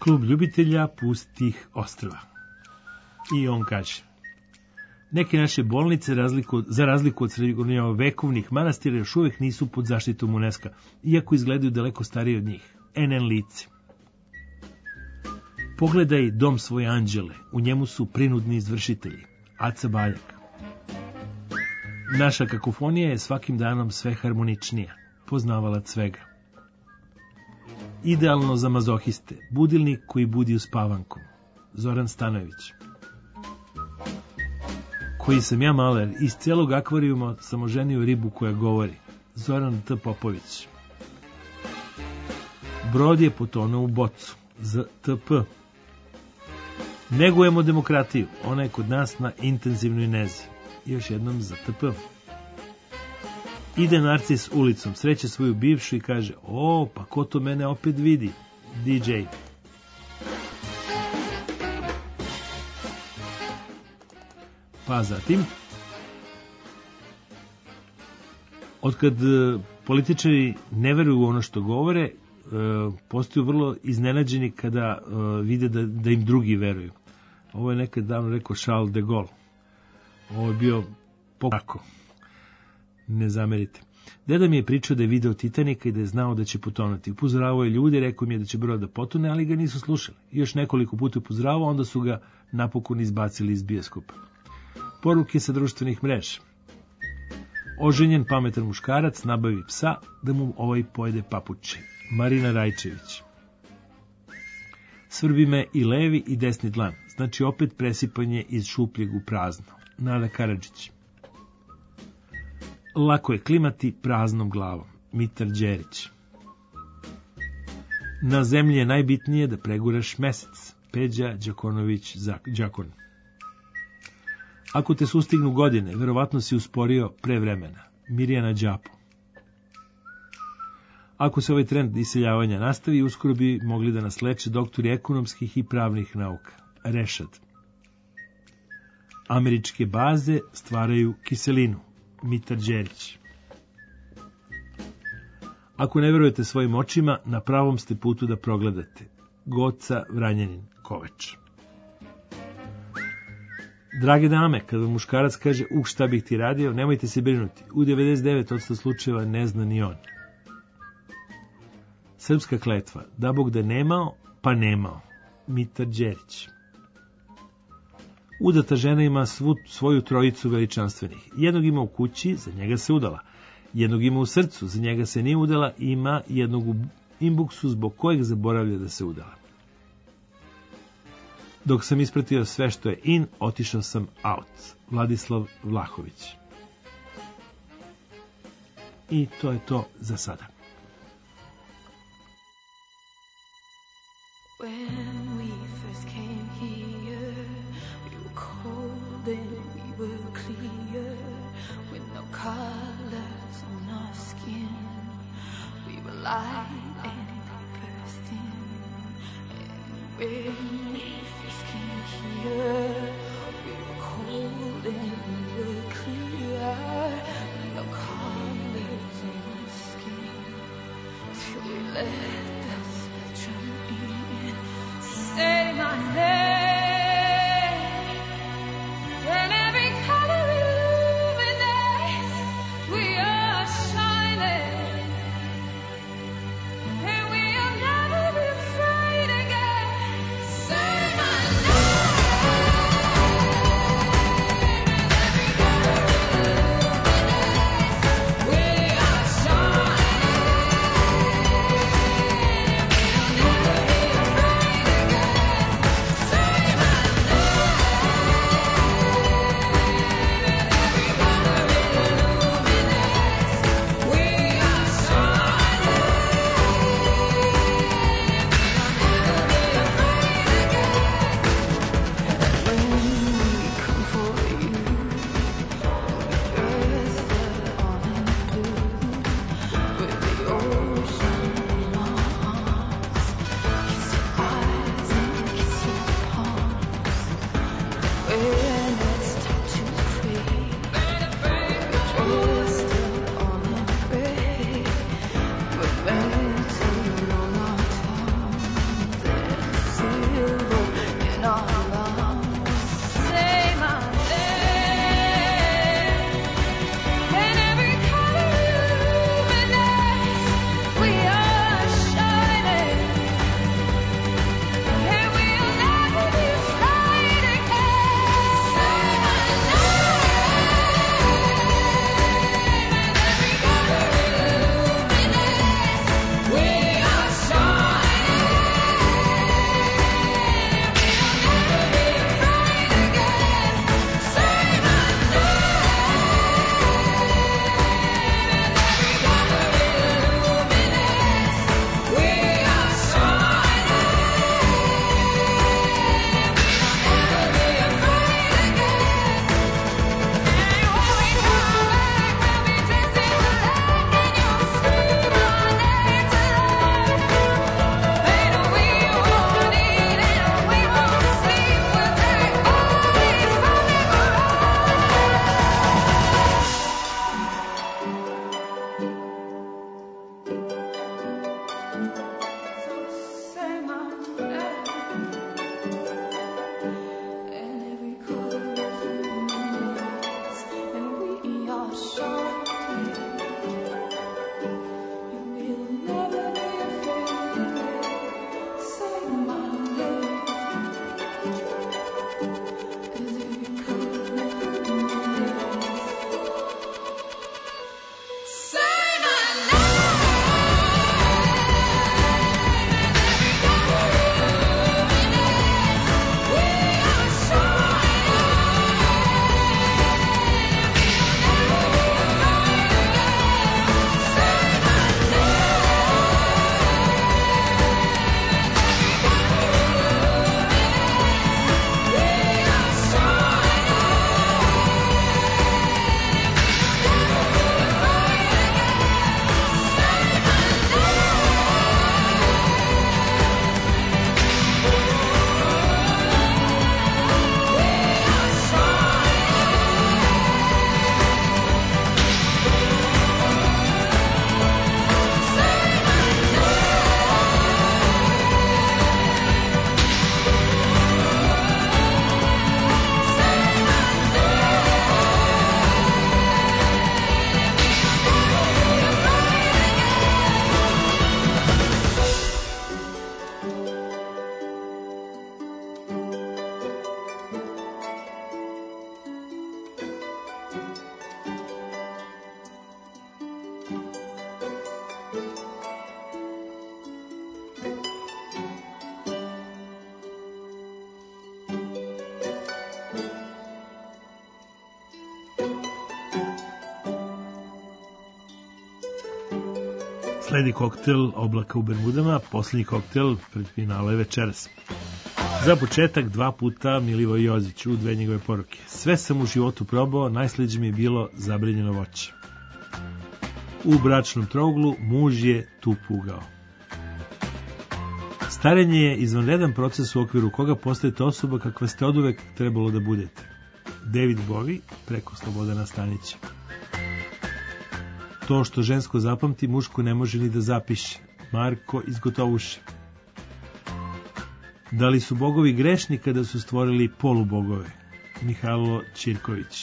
Klub ljubitelja pustih ostrva. I on kaže: neke naše bolnice, razliku, za razliku od srednjovekovnih manastira, još uvijek nisu pod zaštitom UNESCO, iako izgledaju daleko starije od njih. en en lice. Pogledaj dom svoje anđele, u njemu su prinudni izvršitelji. Aca Baljak. Naša kakofonija je svakim danom sve harmoničnija, poznavalac svega. Idealno za mazohiste, budilnik koji budi uspavankom. Zoran Stanojević. Koji sam ja maler, iz celog akvarijuma sam oženio ribu koja govori. Zoran T. Popović. Brod je potonuo u bocu. Z T P. Negujemo demokratiju, ona je kod nas na intenzivnoj nezi. Još jednom za T P. Ide Narcis ulicom, sreće svoju bivšu i kaže: o, pa ko to mene opet vidi? D J. Pa zatim, otkad političari ne veruju u ono što govore, postaju vrlo iznenađeni kada vide da, da im drugi veruju. Ovo je nekad davno rekao Charles de Gaulle. Ovo je bio pokako. Ne zamerite. Deda mi je pričao da je video Titanika i da je znao da će potonuti. Upozoravao je ljude, rekao mi je da će brod da potone, ali ga nisu slušali. Još nekoliko puta upozoravao, onda su ga napokon izbacili iz bioskopa. Poruke sa društvenih mreža. Oženjen pametan muškarac nabavi psa da mu ovaj pojede papuče. Marina Rajčević. Svrbi me i levi i desni dlan, znači opet presipanje iz šupljeg u prazno. Nada Karadžić. Lako je klimati praznom glavom. Mitar Đerić. Na zemlji je najbitnije da preguraš mesec. Peđa Đakonović Đakon. Ako te sustignu godine, verovatno si usporio pre vremena. Mirjana Đapo. Ako se ovaj trend iseljavanja nastavi, uskoro bi mogli da nas leče doktori ekonomskih i pravnih nauka. Rešad. Američke baze stvaraju kiselinu. Mitar Đerić. Ako ne verujete svojim očima, na pravom ste putu da progledate. Goca Vranjanin Kovač. Drage dame, kada vam muškarac kaže uh šta bih ti radio, nemojte se brinuti. U devedeset devet posto slučajeva ne zna ni on. Srpska kletva. Da Bog da nemao, pa nemao. Mitar Đerić. Udata žena ima svu svoju trojicu veličanstvenih. Jednog ima u kući, za njega se udala. Jednog ima u srcu, za njega se nije udala, ima jednog u inboksu zbog kojeg zaboravlja da se udala. Dok sam ispratio sve što je in, otišao sam out. Vladislav Vlahović. I to je to za sada. When we first came here, we were cold and we were clear, with no colors on our skin. We were light and bursting. And when we first came here, we were cold and we were clear, with no colors on our skin. Till we let the spectrum in. Say my name, and every color illuminates. We are shining, and we'll never be afraid again. Say my name, and every color illuminates. We are shining. Sledi koktel Oblaka u Bermudama, posljednji koktel pred finale večeras. Za početak dva puta Milivoje Jozić u dve njegove poruke. Sve sam u životu probao, najslađe mi je bilo zabranjeno voće. U bračnom trouglu muž je tu pugao. Starenje je izvanredan proces u okviru koga postajete osoba kakva ste oduvek trebalo da budete. David Bowie preko Slobodana Stanića. To što žensko zapamti, muško ne može ni da zapiše. Marko iz Gotovuše. Da li su bogovi grešni kada su stvorili polubogove? Mihajlo Ćirković.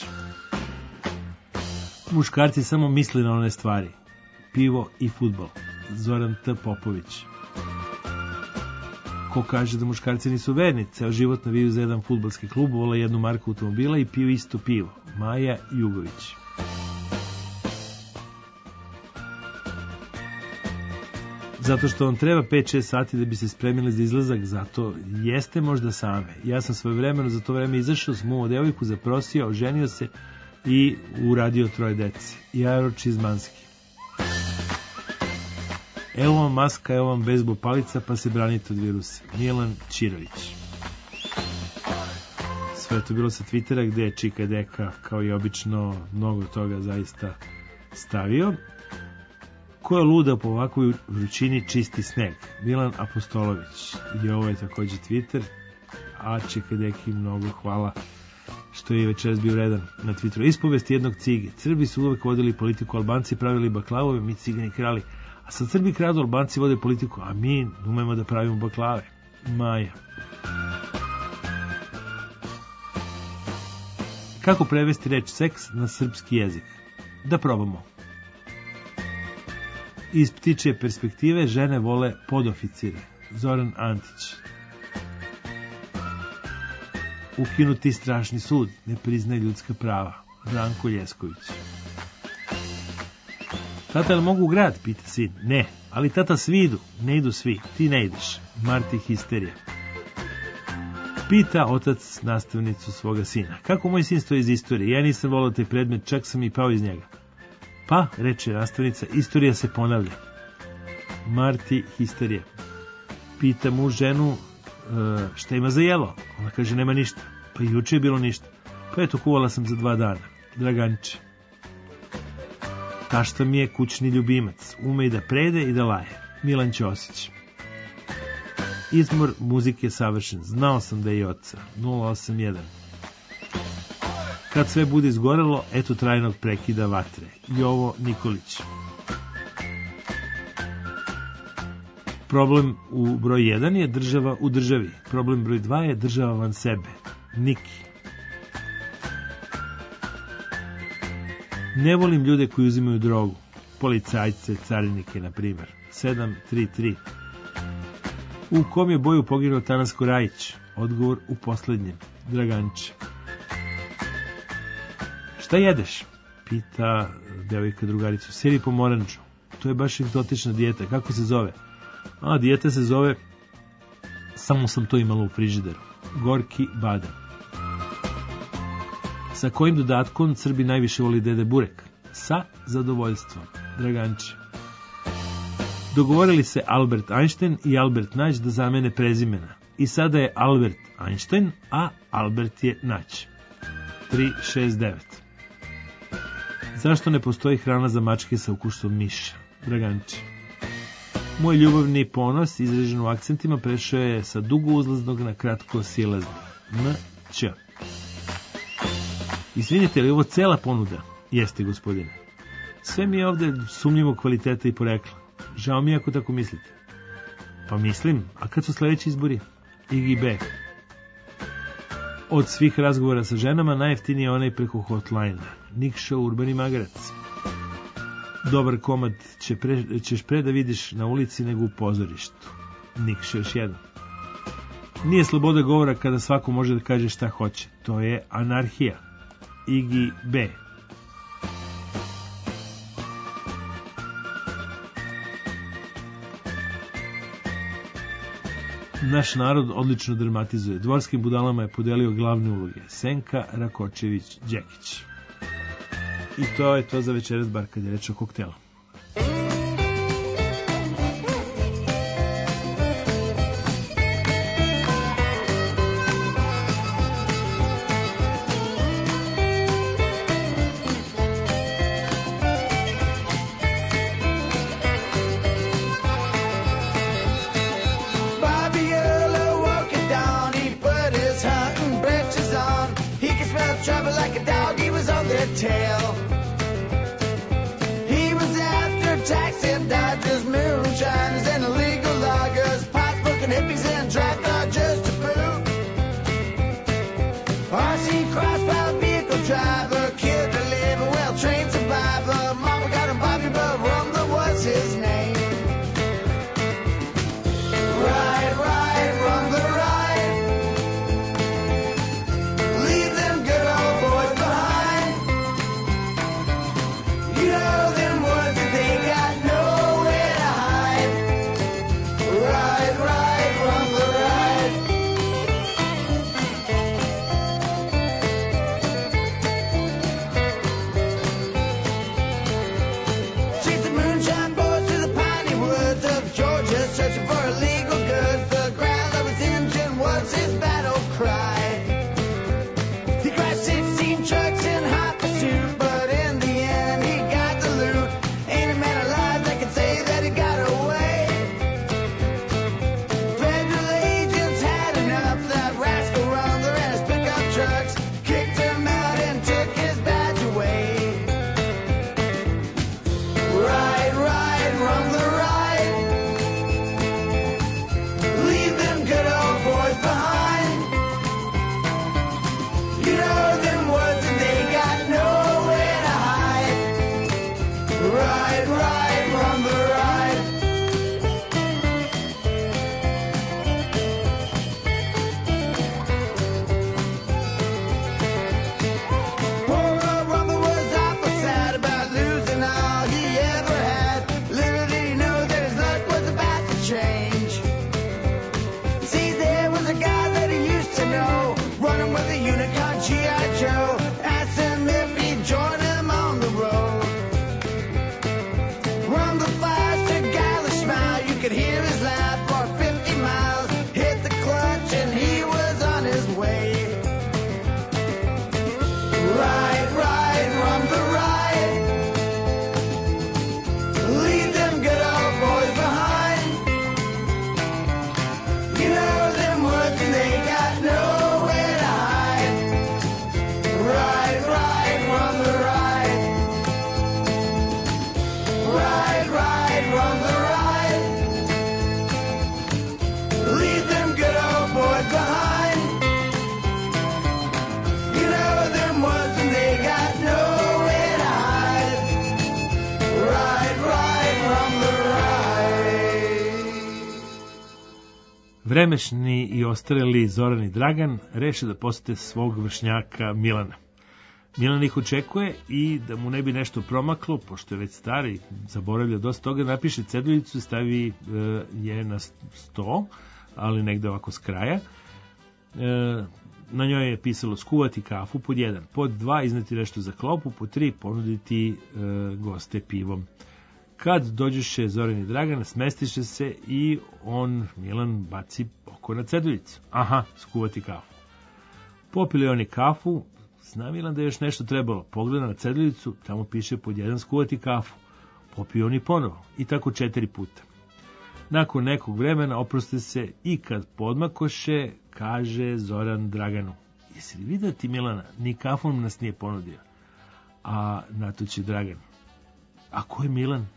Muškarci samo misli na one stvari. Pivo i fudbal. Zoran T. Popović. Ko kaže da muškarci nisu verni, ceo život naviju za jedan fudbalski klub, vole jednu marku automobila i piju isto pivo. Maja Jugović. Zato što vam treba pet šest sati da bi se spremili za izlazak, zato jeste možda same. Ja sam svoje vremeno za to vreme izašao, smuo devojku, zaprosio, oženio se i uradio troje dece. Jaro Čizmanski. Evo vam maska, evo vam bejzbol palica, pa se branite od virusa. Milan Ćirović. Sve to bilo sa Twittera gde je Čika Deka, kao i obično, mnogo toga zaista stavio. Ko je luda po ovakvoj vrućini čisti sneg? Milan Apostolović. I ovo je također Twitter. A Čika Deki, mnogo hvala što je večeras bio redan na Twitteru. Ispovest jednog cige. Srbi su uvek vodili politiku, Albanci pravili baklavove, mi cigani krali. A sad Srbi kradu, Albanci vode politiku, a mi umemo da pravimo baklave. Maja. Kako prevesti reč seks na srpski jezik? Da probamo. Iz ptičje perspektive žene vole podoficire. Zoran Antić. Ukinuti strašni sud, ne priznaje ljudska prava. Branko Ljesković. Tata, li mogu u grad? Pita sin. Ne, ali tata svi idu. Ne idu svi, ti ne ideš. Marti Histerija. Pita otac nastavnicu svoga sina. Kako moj sin stoji iz istorije? Ja nisam volao taj predmet, čak sam i pao iz njega. Pa, reče nastavnica, istorija se ponavlja. Marti Histerija. Pita mu ženu e, šta ima za jelo. Ona kaže nema ništa. Pa i juče je bilo ništa. Pa eto, kuvala sam za dva dana. Draganče. Tašta mi je kućni ljubimac. Ume i da prede i da laje. Milan Ćosić. Izmor muzike savršen. Znao sam da je i oca. nula osam jedan. Kad sve bude izgorelo, eto trajnog prekida vatre. Jovo Nikolić. Problem u broj jedan je država u državi. Problem broj dva je država van sebe. Niki. Ne volim ljude koji uzimaju drogu. Policajce, carinike, na primjer. sedam tri tri. U kom je boju poginuo Tanasko Rajić? Odgovor u poslednjem. Draganče. Šta jedeš? Pita devojka drugaricu. Siri pomoranđu. To je baš egzotična dijeta. Kako se zove? A, dijeta se zove... Samo sam to imala u frižideru. Gorki badem. Sa kojim dodatkom Srbi najviše voli dede burek? Sa zadovoljstvom. Draganče. Dogovorili se Albert Einstein i Albert Nać da zamene prezimena. I sada je Albert Einstein, a Albert je Nać. tri šest devet. Zašto ne postoji hrana za mačke sa ukusom miša? Draganče. Moj ljubavni ponos, izražen u akcentima, prešao je sa dugo uzlaznog na kratko silaznog. M Ć. Izvinite li ovo cela ponuda? Jeste, gospodine. Sve mi je ovde sumnjivo kvaliteta i porekla. Žao mi je ako tako mislite. Pa mislim, a kad su sledeći izbori? Igi B. Od svih razgovora sa ženama najjeftiniji je onaj preko hotline-a. Nikša Urbani Magarac. Dobar komad će pre, ćeš pre da vidiš na ulici nego u pozorištu. Nikša još jedan. Nije sloboda govora kada svako može da kaže šta hoće. To je anarhija. Igi B. Naš narod odlično dramatizuje. Dvorskim budalama je podelio glavne uloge. Senka Rakočević-Đekić. I to je to za večeras, bar kad je reč o koktelu. vremešni i ostareli Zoran i Dragan reše da posete svog vršnjaka Milana. Milan ih očekuje i da mu ne bi nešto promaklo, pošto je već stari, zaboravlja dosta toga, napiše ceduljicu, stavi e, je na sto, ali negde ovako s kraja. E, na njoj je pisalo skuvati kafu pod jedan, pod dva izneti nešto za klopu, pod tri ponuditi e, goste pivom. Kad dođeše Zoran i Dragan, smestiše se i on, Milan, baci oko na ceduljicu. Aha, skuvati kafu. Popili oni kafu, zna Milan da je još nešto trebalo. Pogleda na ceduljicu, tamo piše pod jedan skuvati kafu. Popio oni ponovo. I tako četiri puta. Nakon nekog vremena oproste se i kad podmakoše, kaže Zoran Draganu: jesi li vidio ti, Milana, ni kafom nas nije ponudio? A na to će Dragan: a ko je Milan?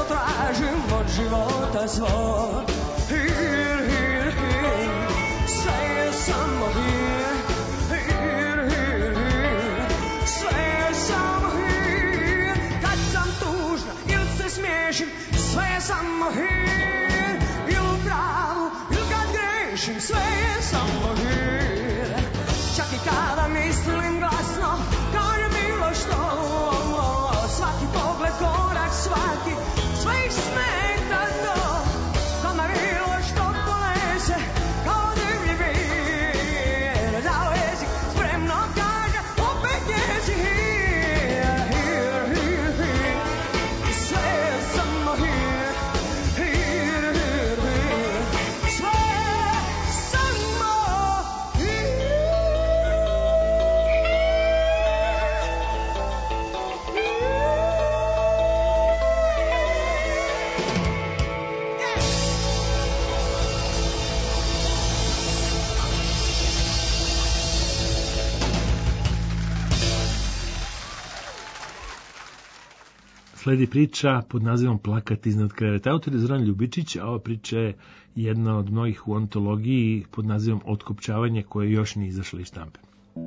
tražim od života svog. Here, here, here, sve je samo here. Here, here, here, sve je samo here. Kad sam tužna ili se smiješim, sve je samo here. Ili u pravu, ili kad grešim, sve je samo here. Čak i kada mislim glasno, kao je bilo što, svaki pogled, korak, svaki, sve ih smeta to. Kao me bilo što ponese, kao divlji vir. Dao jezik, spremno kaže, opet jezik. Here, here, here, here, sve je samo here. Here, here, here, sve je samo here. Sledi priča pod nazivom Plakat iznad kreveta. Autor je Zoran Ljubičić, a ova priča je jedna od mnogih u antologiji pod nazivom Otkopčavanje, koje još nije izašla iz štampe.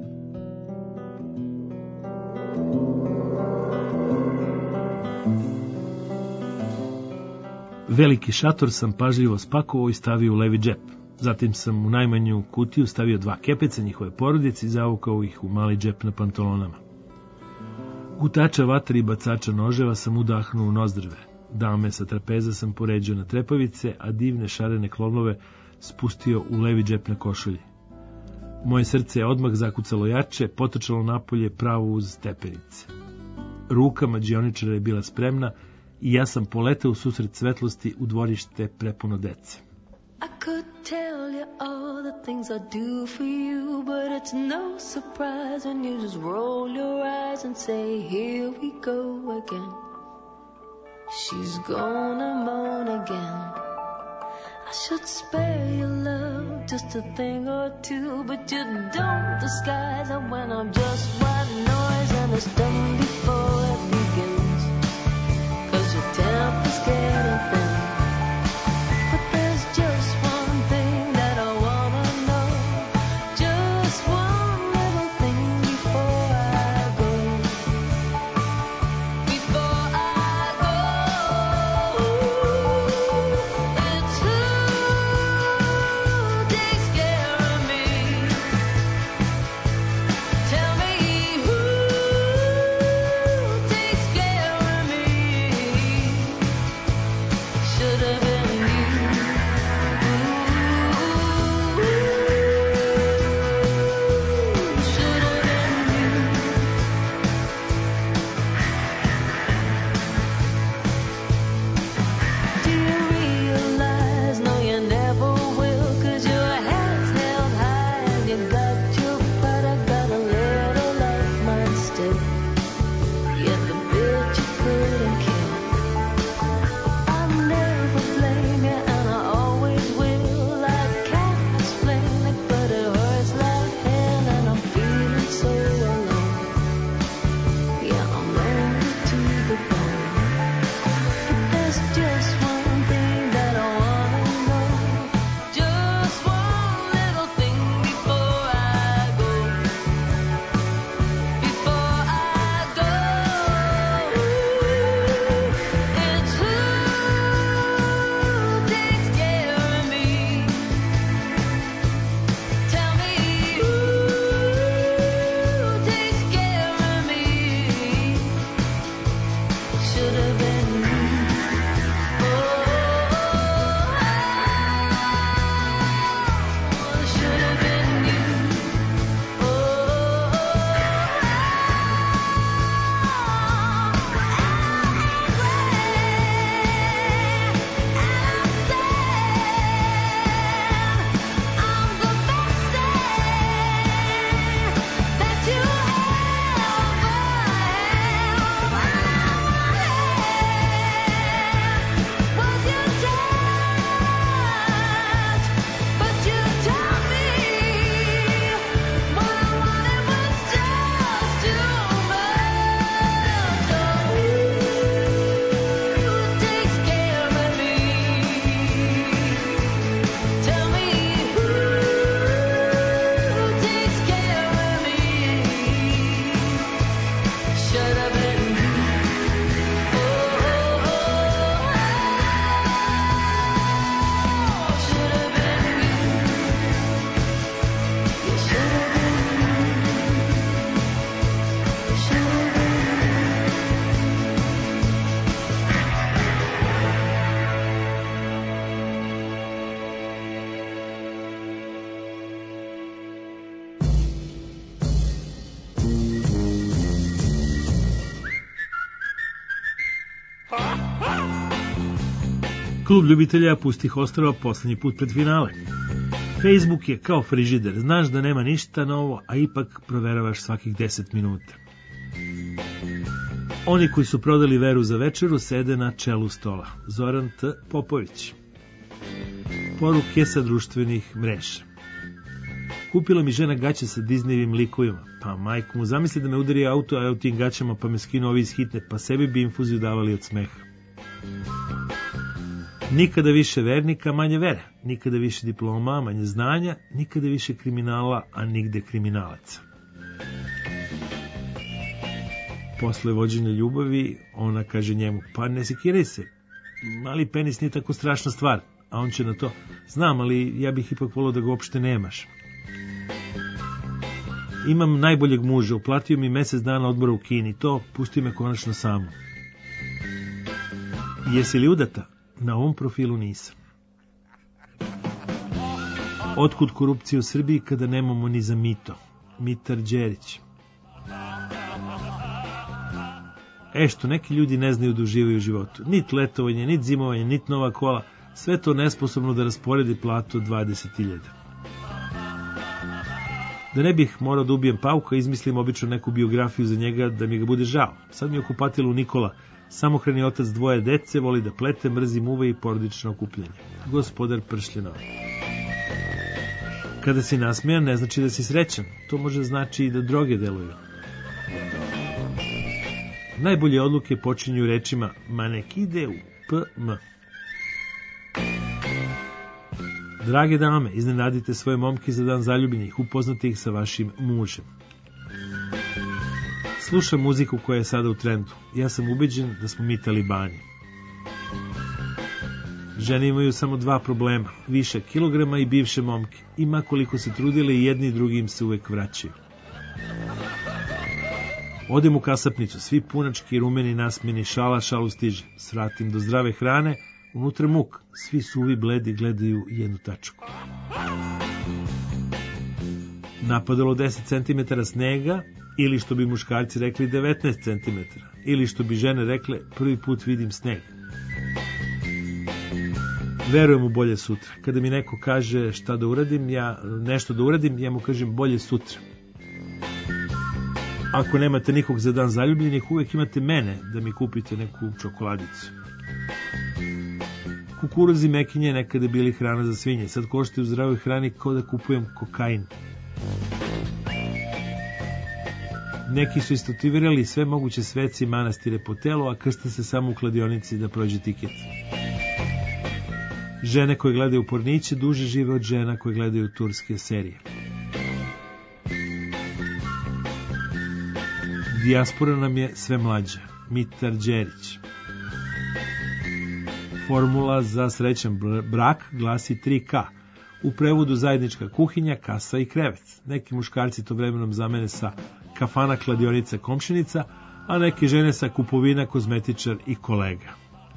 Veliki šator sam pažljivo spakovao i stavio u levi džep. Zatim sam u najmanju kutiju stavio dva kepeca njihove porodice i zavukao ih u mali džep na pantalonama. Gutača vatre i bacača noževa sam udahnuo u nozdrve. Dame sa trapeza sam poređao na trepavice, a divne šarene klonove spustio u levi džep na košulji. Moje srce je odmah zakucalo jače, potrčalo napolje pravo uz stepenice. Ruka mađioničara je bila spremna i ja sam poletao u susret svetlosti u dvorište prepuno dece. I could tell you all the things I do for you, but it's no surprise when you just roll your eyes and say, here we go again. She's gonna moan again. I should spare your love just a thing or two, but you don't disguise it when I'm just white noise and it's done before it begins. 'Cause your temper's getting thin. But there's just one thing that I wanna know, just one little thing before I go. Before I go, it's who takes care of me. Tell me who Klub ljubitelja pustih ostrava poslednji put pred finale. Facebook je kao frižider, znaš da nema ništa novo, a ipak proveravaš svakih deset minuta. Oni koji su prodali veru za večeru sede na čelu stola. Zoran T. Popović. Poruke sa društvenih mreža. Kupila mi žena gaće sa Disneyevim likovima. Pa majku mu, zamisli da me udari auto, a ja u tim gaćama pa me skinu ovi iz hitne, pa sebi bi infuziju davali od smeha. Nikada više vernika, manje vere. Nikada više diploma, manje znanja. Nikada više kriminala, a nigde kriminalaca. Posle vođenja ljubavi, ona kaže njemu, pa ne sekiraj se, mali penis nije tako strašna stvar, a on će na to, znam, ali ja bih ipak volio da ga uopšte nemaš. Imam najboljeg muža, uplatio mi mesec dana odmora u Kini, to pusti me konačno samo. Jesi li udata? Na ovom profilu nisam. Otkud korupcija u Srbiji kada nemamo ni za mito? Mitar Đerić. E što neki ljudi ne znaju da uživaju u životu. Nit letovanje, nit zimovanje, nit nova kola, sve to nesposobno da rasporedi platu od dvadeset hiljada. Da ne bih morao da ubijem pauka, izmislim obično neku biografiju za njega da mi ga bude žao. Sad mi je okupatilu Nikola, samohrani otac dvoje dece, voli da plete, mrzi muve i porodično okupljanje. Gospodar pršljenova. Kada si nasmejan, ne znači da si srećan. To može znači i da droge deluju. Najbolje odluke počinju rečima ma nek ide u P M. Drage dame, iznenadite svoje momke za dan zaljubljenih, upoznate ih sa vašim mužem. Slušam muziku koja je sada u trendu. Ja sam ubeđen da smo mi talibani. Žene imaju samo dva problema, više kilograma i bivše momke. Ima koliko se trudile i jedni i drugi im se uvek vraćaju. Odem u kasapnicu, svi punački, rumeni, nasmeni, šala, šalu stiže. Svratim do zdrave hrane, unutra muk, svi suvi, bledi, gledaju jednu tačku. Napadalo deset centimetara snega, ili što bi muškarci rekli devetnaest centimetara, ili što bi žene rekle prvi put vidim sneg. Verujem u bolje sutra. Kada mi neko kaže šta da uradim, ja nešto da uradim, ja mu kažem bolje sutra. Ako nemate nikog za dan zaljubljenih, uvek imate mene da mi kupite neku čokoladicu. Kukuruzi mekinje nekada bili hrana za svinje, sad koštaju u zdravoj hrani kao da kupujem kokain. Neki su istatovirali sve moguće sveci i manastire po telu, a krste se samo u kladionici da prođe tiket. Žene koje gledaju porniće duže žive od žena koje gledaju turske serije. Dijaspora nam je sve mlađa. Mitar Đerić. Formula za srećan brak glasi tri K. U prevodu zajednička kuhinja, kasa i krevet. Neki muškarci to vremenom zamene sa kafana, kladionica, komšinica, a neke žene sa kupovina, kozmetičar i kolega.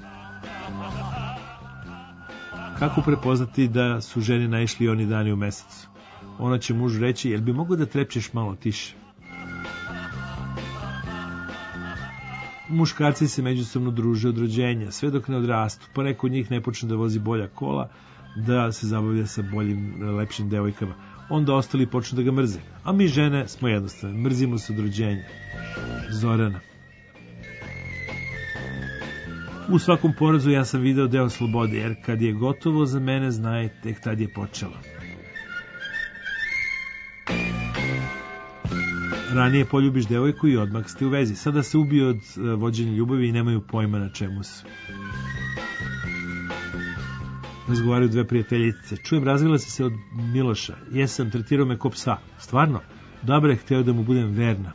Kako prepoznati da su žene naišli oni dani u mesecu? Ona će mužu reći, jel bi mogo da trepćeš malo tiše? Muškarci se međusobno druže od rođenja, sve dok ne odrastu, pa neko od njih ne počne da vozi bolja kola, da se zabavlja sa boljim, lepšim devojkama. Onda ostali počnu da ga mrze. A mi žene smo jednostavne, mrzimo se od rođenja. Zorana. U svakom porazu ja sam video deo slobode, jer kad je gotovo za mene, znaje, tek tad je počelo. Ranije poljubiš devojku i odmah ste u vezi. Sada se ubiju od vođenja ljubavi i nemaju pojma na čemu su. Razgovaraju dve prijateljice. Čujem, razvila si se od Miloša. Jesam, tretirao me ko psa. Stvarno? Dobre, hteo da mu budem verna.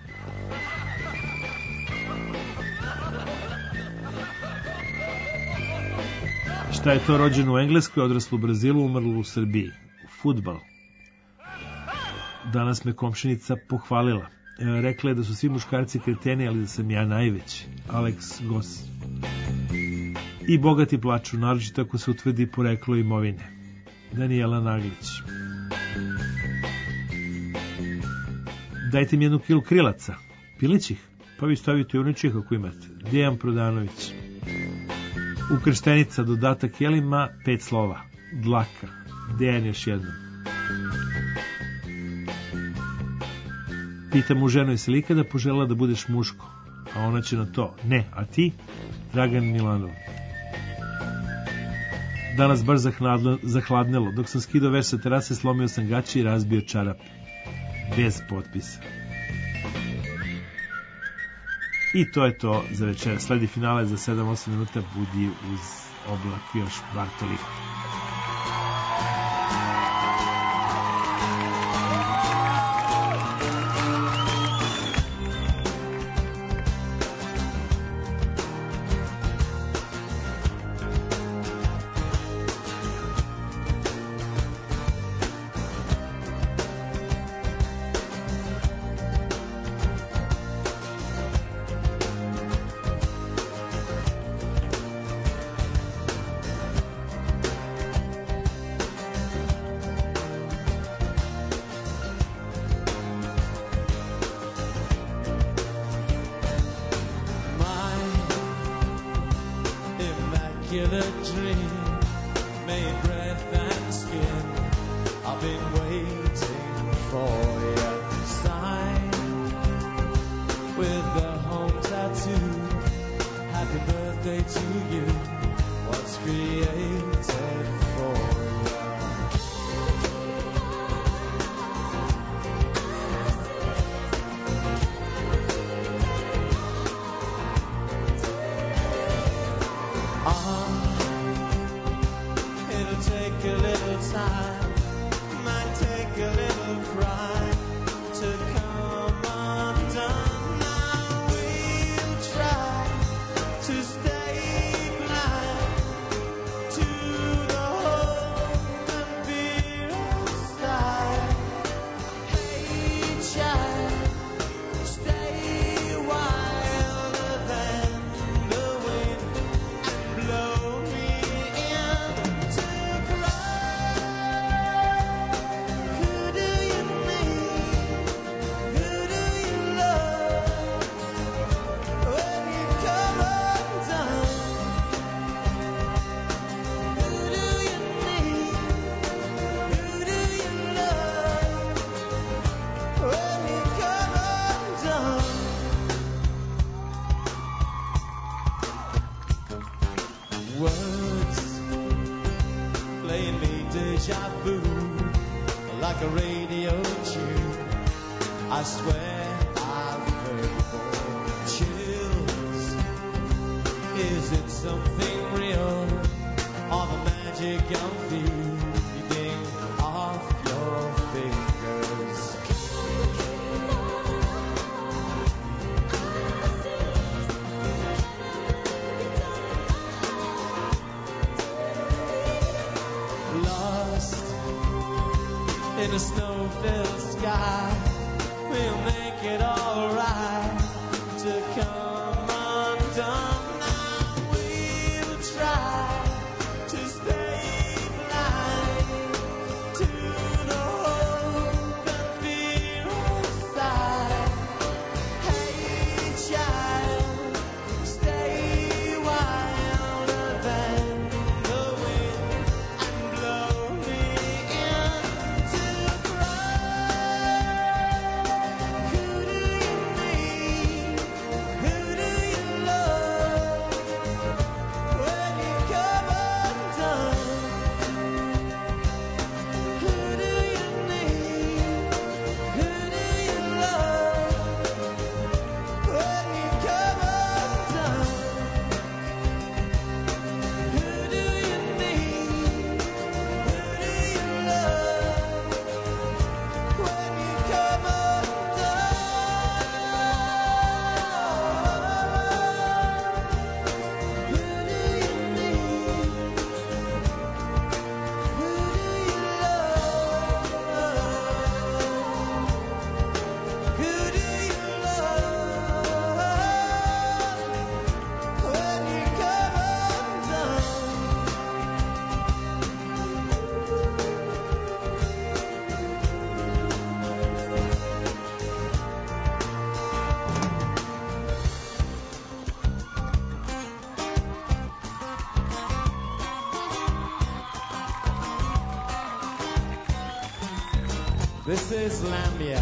Šta je to rođeno u Engleskoj, odraslo u Brazilu, umrlo u Srbiji? Fudbal. Danas me komšinica pohvalila. E, rekla je da su svi muškarci kreteni, ali da sam ja najveći. Alex Goss. I bogati plaču, naročito ako se utvrdi poreklo imovine. Danijela Naglić. Dajte mi jednu kilu krilaca. Pilićih? Pa vi stavite uničih ako imate. Dejan Prodanović. Ukrštenica, dodatak jelima, pet slova. Dlaka. Dejan još jednom. Pita mu ženu, jesi li ikada poželjela da budeš muško? A ona će na to, ne, a ti? Dragan Milanov. Danas baš zahladnelo. Dok sam skidao veš sa terase, slomio sam gaće i razbio čarape. Bez potpisa. I to je to za večer. Sledi finale za sedam osam minuta. Budi uz oblak još bar toliko. Could This is Lambia.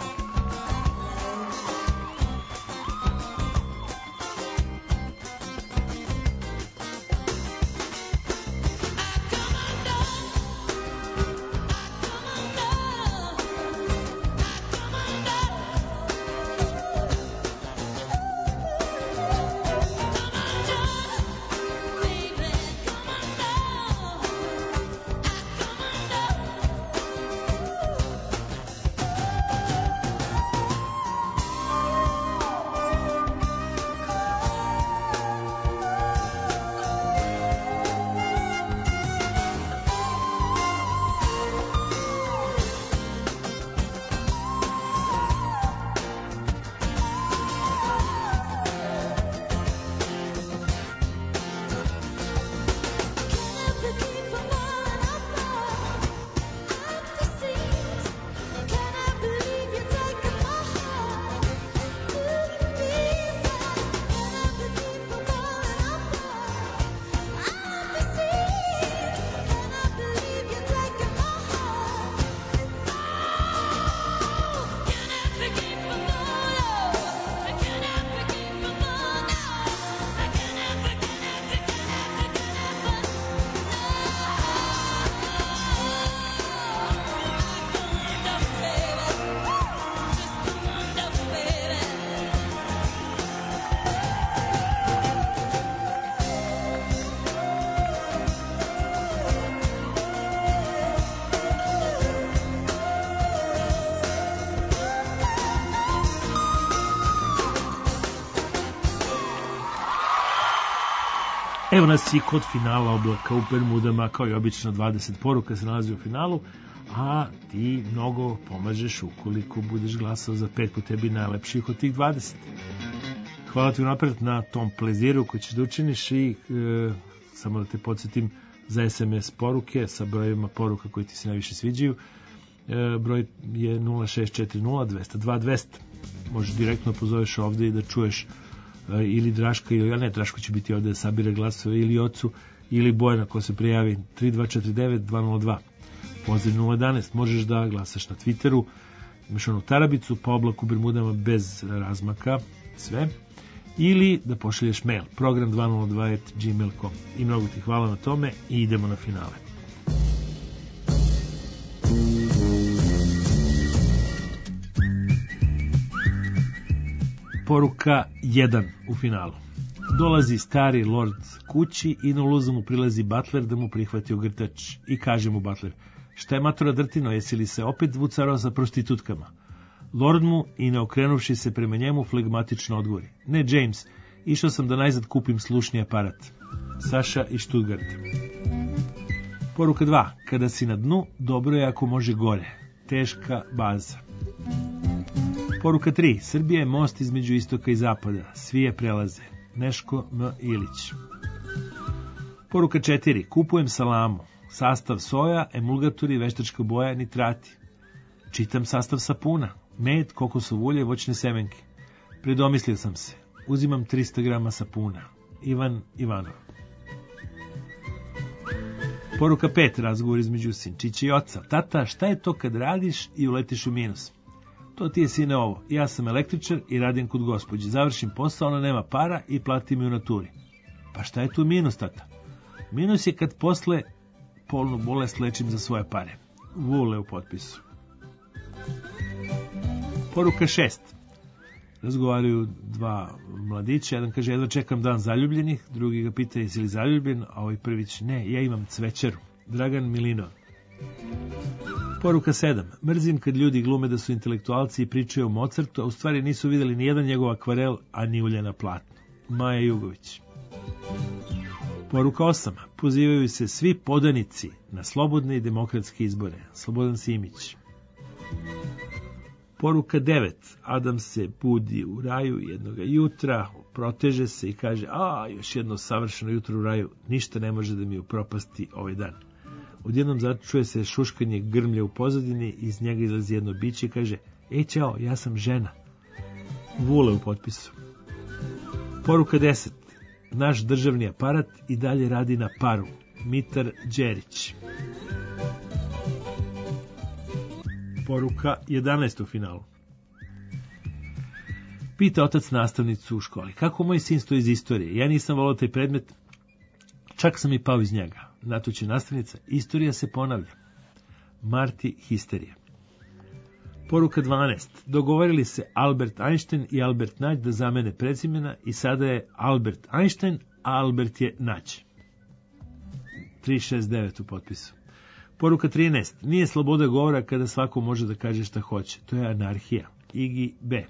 Evo nas i kod finala Oblaka u Bermudama, kao i obično dvadeset poruka se nalazi u finalu, a ti mnogo pomažeš ukoliko budeš glasao za pet po tebi najlepših od tih dvadeset. Hvala ti unapred na tom pleziru koji ćeš da učiniš i e, samo da te podsjetim za es em es poruke sa brojima poruka koji ti se najviše sviđaju. E, broj je nula šest četiri nula dva zero dva dva zero zero. Možeš direktno pozoveš ovde i da čuješ ili Draška, ili, ja ne, Draško će biti ovde da sabira glasove, ili ocu, ili Bojana ko se prijavi tri dva četiri devet dva nula dva. Pozdrav nula jedanaest, možeš da glasaš na Twitteru, imaš onu tarabicu, pa Oblak u Bermudama bez razmaka, sve, ili da pošalješ mail, program dva nula dva at gmail dot com. I mnogo ti hvala na tome i idemo na finale. Poruka jedan u finalu. Dolazi stari lord kući i na uluzu mu prilazi butler da mu prihvati ogrtač i kaže mu butler: šta je matora drtino, jesi li se opet vucarao sa prostitutkama? Lord mu i ne okrenuvši se prema njemu flegmatično odgovori: ne, James, išao sam da najzad kupim slušni aparat. Saša iz Stuttgarta. Poruka dva. Kada si na dnu, dobro je ako može gore. Teška baza. Poruka tri. Srbija je most između istoka i zapada. Svi je prelaze. Neško M. Ilić. Poruka četiri. Kupujem salamu. Sastav soja, emulgatori, veštačka boja, nitrati. Čitam sastav sapuna. Med, kokosov ulje, voćne semenke. Predomislio sam se. Uzimam trista grama sapuna. Ivan Ivanov. Poruka pet. Razgovor između sinčića i oca. Tata, šta je to kad radiš i uletiš u minus? To ti je, sine, ovo. Ja sam električar i radim kod gospođe. Završim posao, ona nema para i plati mi u naturi. Pa šta je tu minus, tata? Minus je kad posle polnu bolest lečim za svoje pare. Vule u potpisu. Poruka šest. Razgovaraju dva mladića. Jedan kaže: jedva čekam dan zaljubljenih. Drugi ga pita: jesi li zaljubljen? A ovaj prvić: ne, ja imam cvećaru. Dragan Milinov. Poruka sedam. Mrzim kad ljudi glume da su intelektualci i pričaju o Mozartu, a u stvari nisu videli ni jedan njegov akvarel, a ni ulje na platnu. Maja Jugović. Poruka osam. Pozivaju se svi podanici na slobodne i demokratske izbore. Slobodan Simić. Poruka devet. Adam se budi u raju jednoga jutra, proteže se i kaže: a, još jedno savršeno jutro u raju, ništa ne može da mi upropasti ovaj dan. Odjednom začuje se šuškanje grmlja u pozadini, iz njega izlazi jedno biće i kaže: ej, čao, ja sam žena. Vule u potpisu. Poruka deset. Naš državni aparat i dalje radi na paru. Mitar Đerić. Poruka jedanaest u finalu. Pita otac nastavnicu u školi: kako moj sin stoji iz istorije? Ja nisam volao taj predmet, čak sam i pao iz njega. Na to će nastavnica: istorija se ponavlja. Marti histerija. Poruka dvanaest. Dogovorili se Albert Einstein i Albert Nađ da zamene prezimena i sada je Albert Einstein, a Albert je Nađ. tri šest devet u potpisu. Poruka trinaest. Nije sloboda govora kada svako može da kaže šta hoće. To je anarhija. Igi B.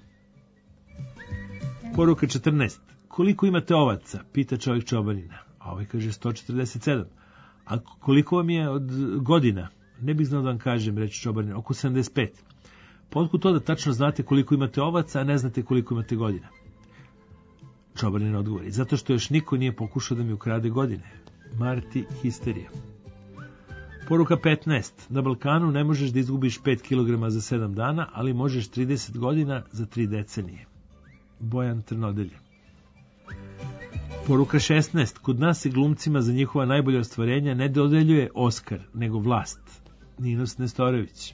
Poruka četrnaest. Koliko imate ovaca? Pita čovjek čobanina. A ovaj kaže sto četrdeset sedam. A koliko vam je od godina? Ne bih znao da vam kažem, reći čobanin. Oko sedamdeset pet. Pa otkud to da tačno znate koliko imate ovaca, a ne znate koliko imate godina? Čobanin odgovori: zato što još niko nije pokušao da mi ukrade godine. Marti histerija. Poruka petnaest. Na Balkanu ne možeš da izgubiš pet kilograma za sedam dana, ali možeš trideset godina za tri decenije. Bojan Trnodelje. Poruka šesnaest. Kod nas se glumcima za njihova najbolja ostvarenja ne dodeljuje Oskar, nego vlast. Ninos Nestorović.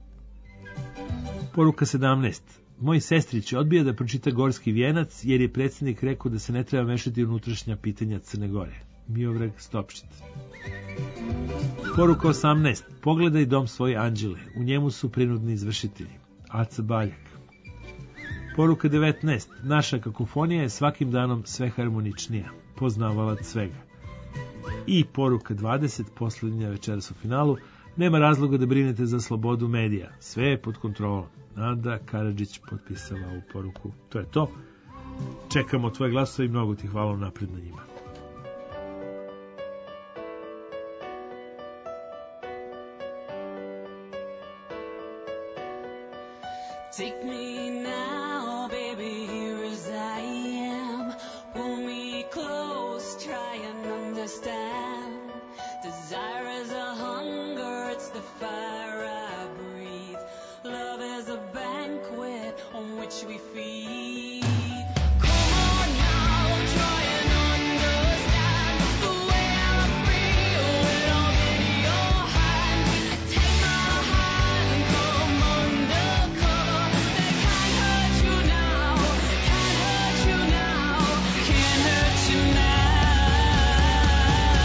Poruka sedamnaest. Moj sestrić odbija da pročita Gorski vijenac, jer je predsjednik rekao da se ne treba mešati unutrašnja pitanja Crne Gore. Miodrag Stopšit. Poruka osamnaest. Pogledaj dom svoje anđele. U njemu su prinudni izvršitelji. Aca Baljak. Poruka devetnaest. Naša kakofonija je svakim danom sve harmoničnija. Poznavalac svega. I poruka dvadeset. Posljednja večeras u finalu. Nema razloga da brinete za slobodu medija. Sve je pod kontrolom. Nada Karadžić potpisala ovu poruku. To je to. Čekamo tvoje glasove i mnogo ti hvala napred na njima. Take me now, baby, here as I am. Pull me close, try and understand. Desire is a hunger, it's the fire I breathe. Love is a banquet on which we feed. Come on now, try and understand the way I feel when I'm in your hand. Take my hand and come undercover. They can't hurt you now, can't hurt you now, can't hurt you now.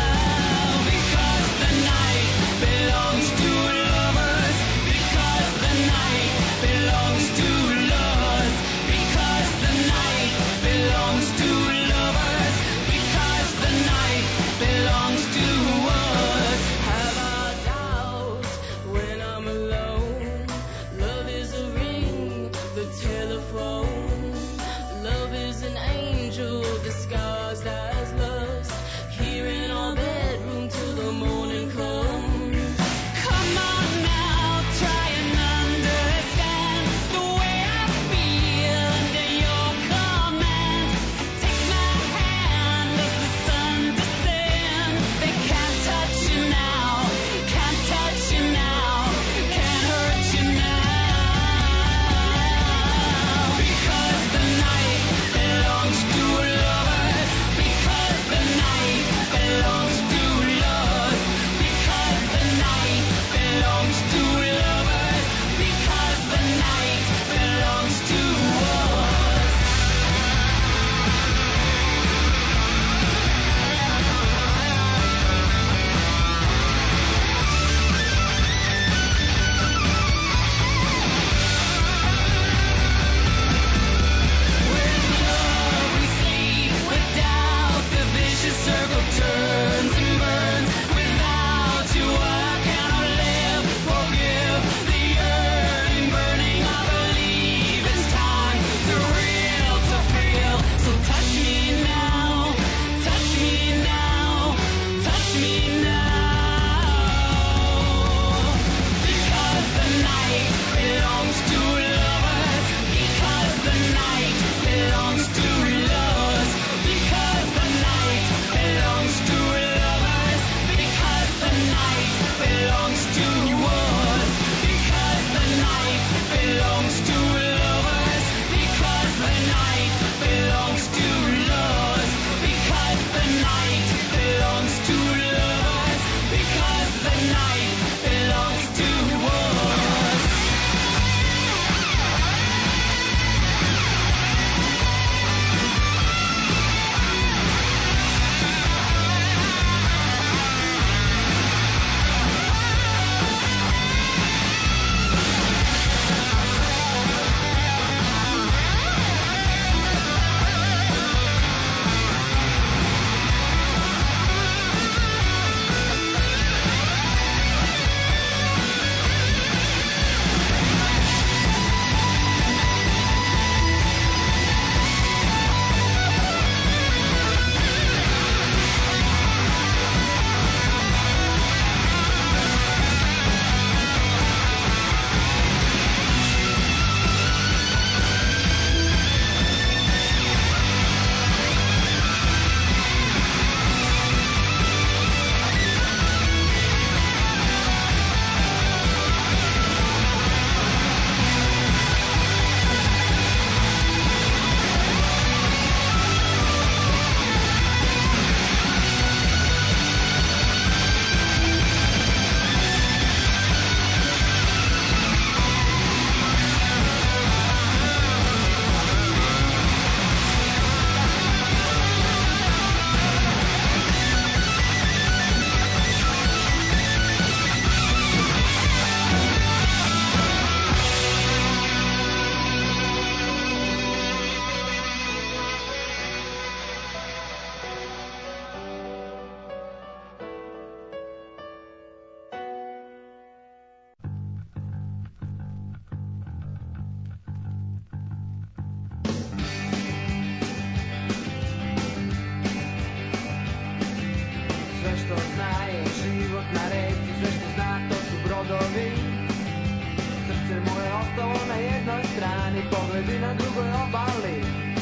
je život na reci, sve što zna to su brodovi. Srce mu je ostalo na jednoj strani, pogledi na drugoj obali.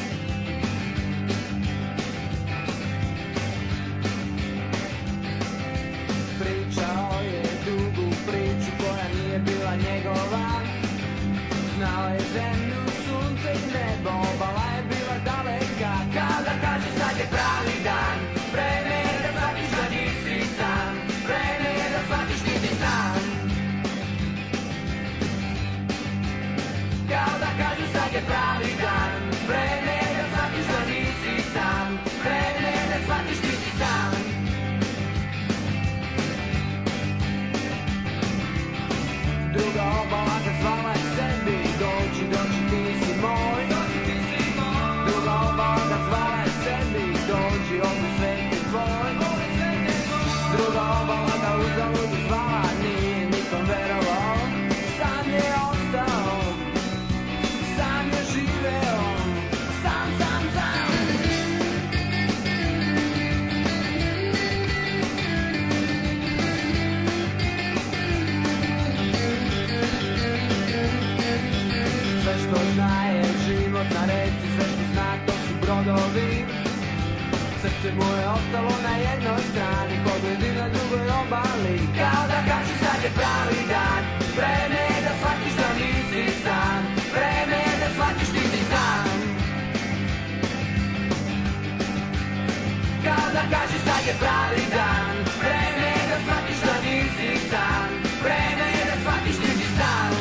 Pričao je dugu priču koja nije bila njegova. Znao je zemlju, sunce i nebo, obala je bila daleka. Kada kaže sad je pravi dan, vreme je da shvatiš da nisi sam, vreme je da shvatiš nisi sam. Kada kaže sad je pravi dan, vreme je da shvatiš da nisi sam, vreme je da shvatiš nisi sam. Druga obala ga zvala je sebi, dođi, dođi, ti si moj. Druga obala ga zvala je sebi, dođi, ovaj svet je tvoj. Druga obala ga uzalud zvala, nije nikom verovao. Sam je ostao, sam je živeo, sam, sam, sam. Sve što zna je život na reci, sve što zna to su brodovi. Srce mu je ostalo na jednoj strani, pogledi na drugoj obali. Kao da kaže sad je pravi dan, vreme je da shvatiš da nisi sam, vreme je da shvatiš nisi sam. Kao da kaže sad je pravi dan, vreme je da shvatiš da nisi sam, vreme je da shvatiš nisi sam.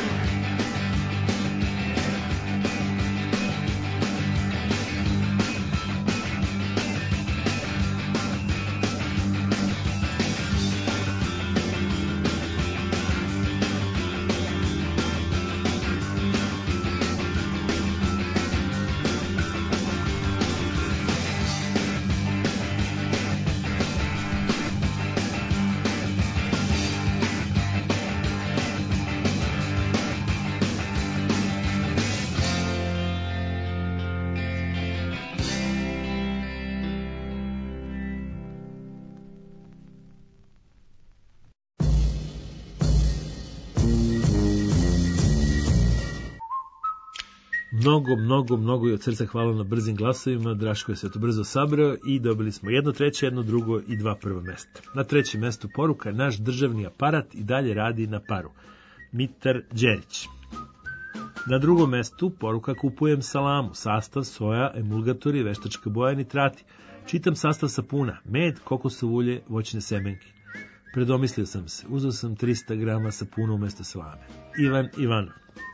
Mnogo, mnogo, mnogo i od srca hvala na brzim glasovima. Draško je sve to brzo sabrao i dobili smo jedno treće, jedno drugo i dva prva mesta. Na trećem mestu poruka: naš državni aparat i dalje radi na paru. Mitar Đerić. Na drugom mestu poruka: kupujem salamu, sastav soja, emulgatori, veštačka boja, nitrati. Čitam sastav sapuna, med, kokosovo ulje, voćne semenke. Predomislio sam se, uzeo sam trista grama sapuna umesto salame. Ivan Ivanov.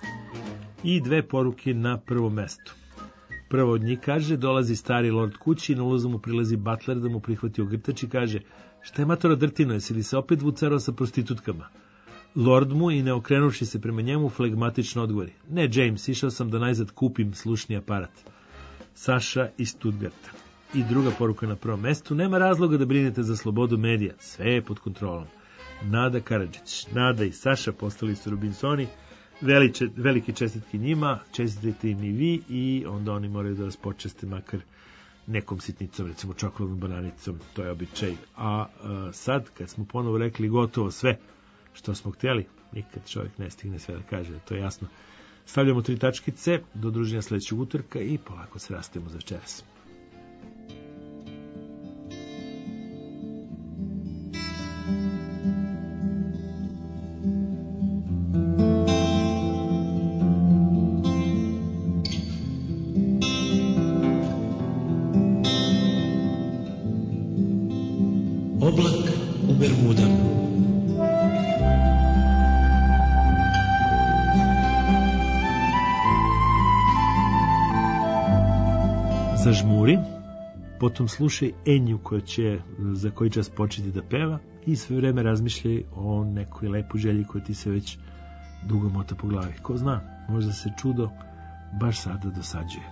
I dve poruke na prvom mestu. Prvo od njih kaže: dolazi stari lord kući i na ulazu mu prilazi butler da mu prihvati ogrtač i kaže: šta je matora drtino, jesi li se opet vucarao sa prostitutkama? Lord mu, i ne okrenuši se prema njemu, flegmatično odgovori: ne, James, išao sam da najzad kupim slušni aparat. Saša iz Stuttgarta. I druga poruka na prvom mestu: nema razloga da brinete za slobodu medija, sve je pod kontrolom. Nada Karadžić. Nada i Saša postali su Robinsoni. Veliče, velike čestitke njima, čestitite im i vi, i onda oni moraju da vas počeste makar nekom sitnicom, recimo čokoladnom bananicom, to je običaj. A, a sad, kad smo ponovo rekli gotovo sve što smo htjeli, nikad čovjek ne stigne sve da kaže, to je jasno. Stavljamo tri tačkice do druženja sledećeg utorka i polako se rastajemo za večeras. Oblak u Bermudama. Zažmuri, potom slušaj Enju koja će za koji čas početi da peva i sve vreme razmišljaj o nekoj lepoj želji koja ti se već dugo mota po glavi. Ko zna, možda se čudo baš sada dosađuje.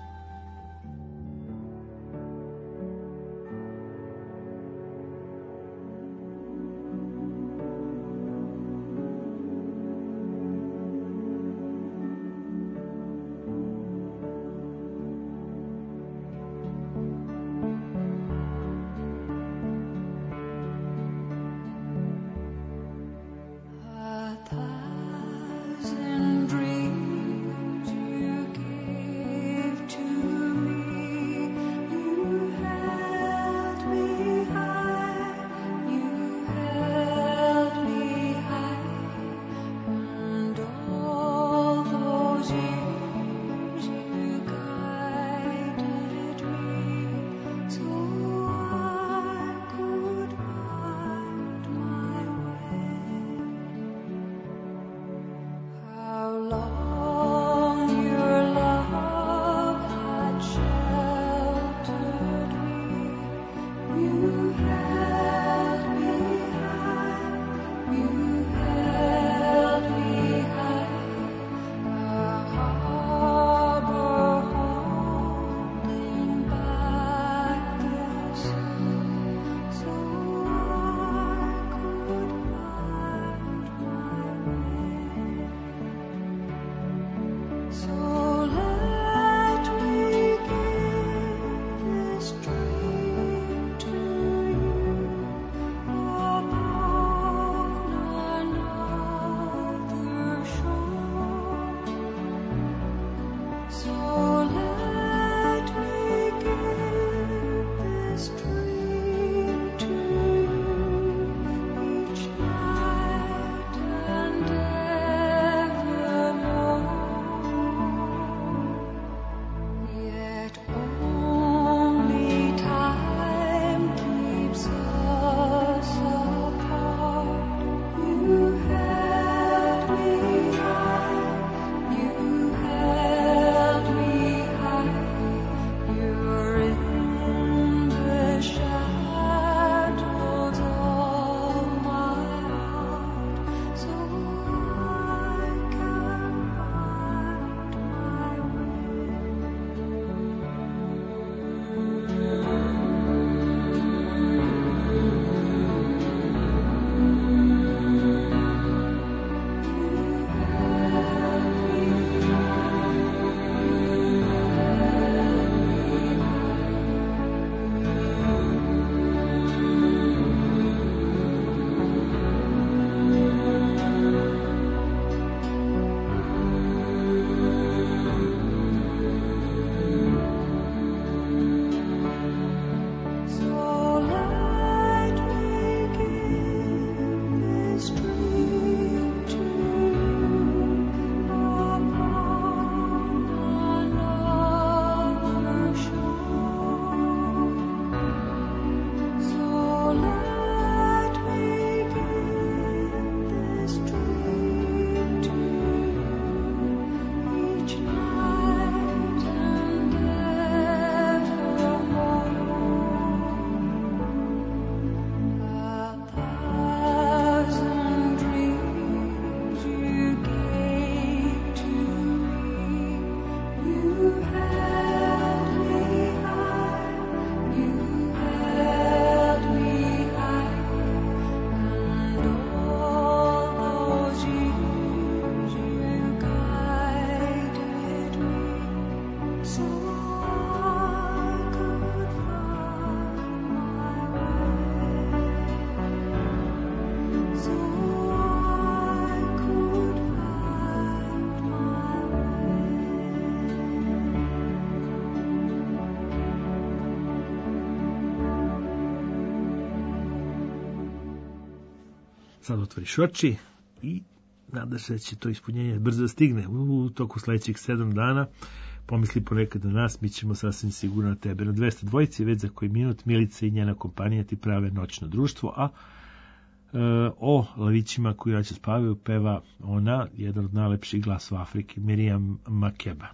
sad otvoriš oči i nadaš se da će to ispunjenje brzo da stigne u toku sledećih sedam dana. Pomisli ponekad na nas, mi ćemo sasvim sigurno na tebe. Na dvesta dvojici već za koji minut Milica i njena kompanija ti prave noćno društvo, a e, o lavićima koji noćas spavaju peva ona, jedan od najlepših glasova Afrike, Miriam Makeba.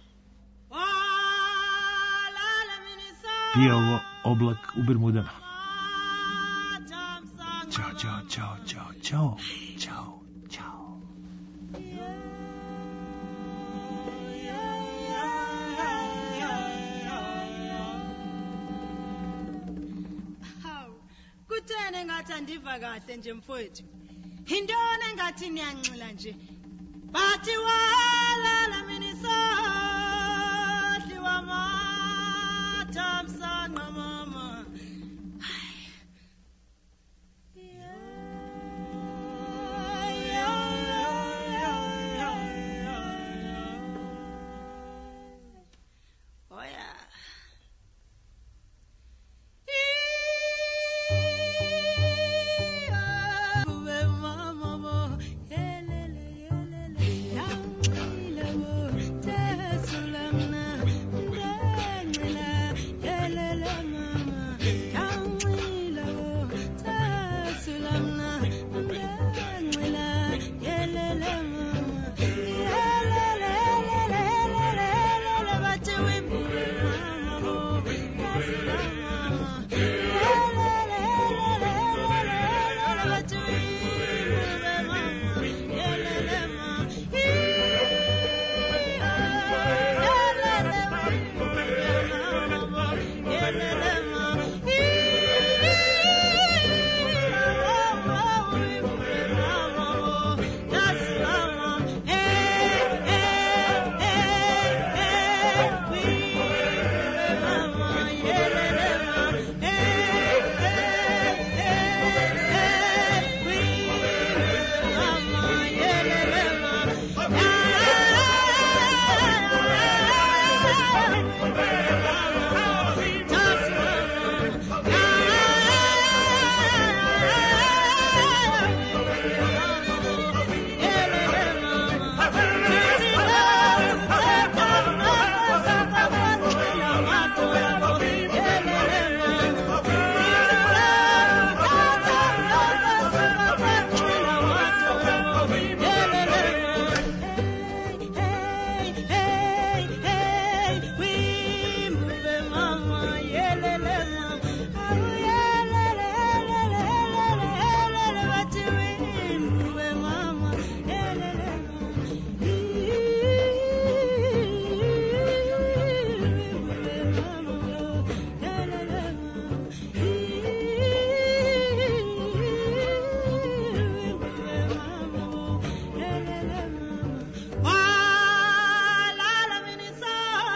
Pije ovo Oblak u Bermudama. Ćao, ćao, ćao, ćao, ćao, ćao, ćao. Kutene ngathi andiva kahle nje mfowethu. Intona engathi niyanxila nje. Bathi walala mina isadli wamathamsanqa mama.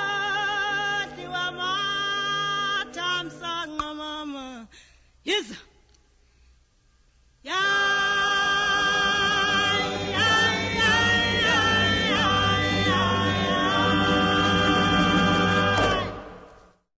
Yes.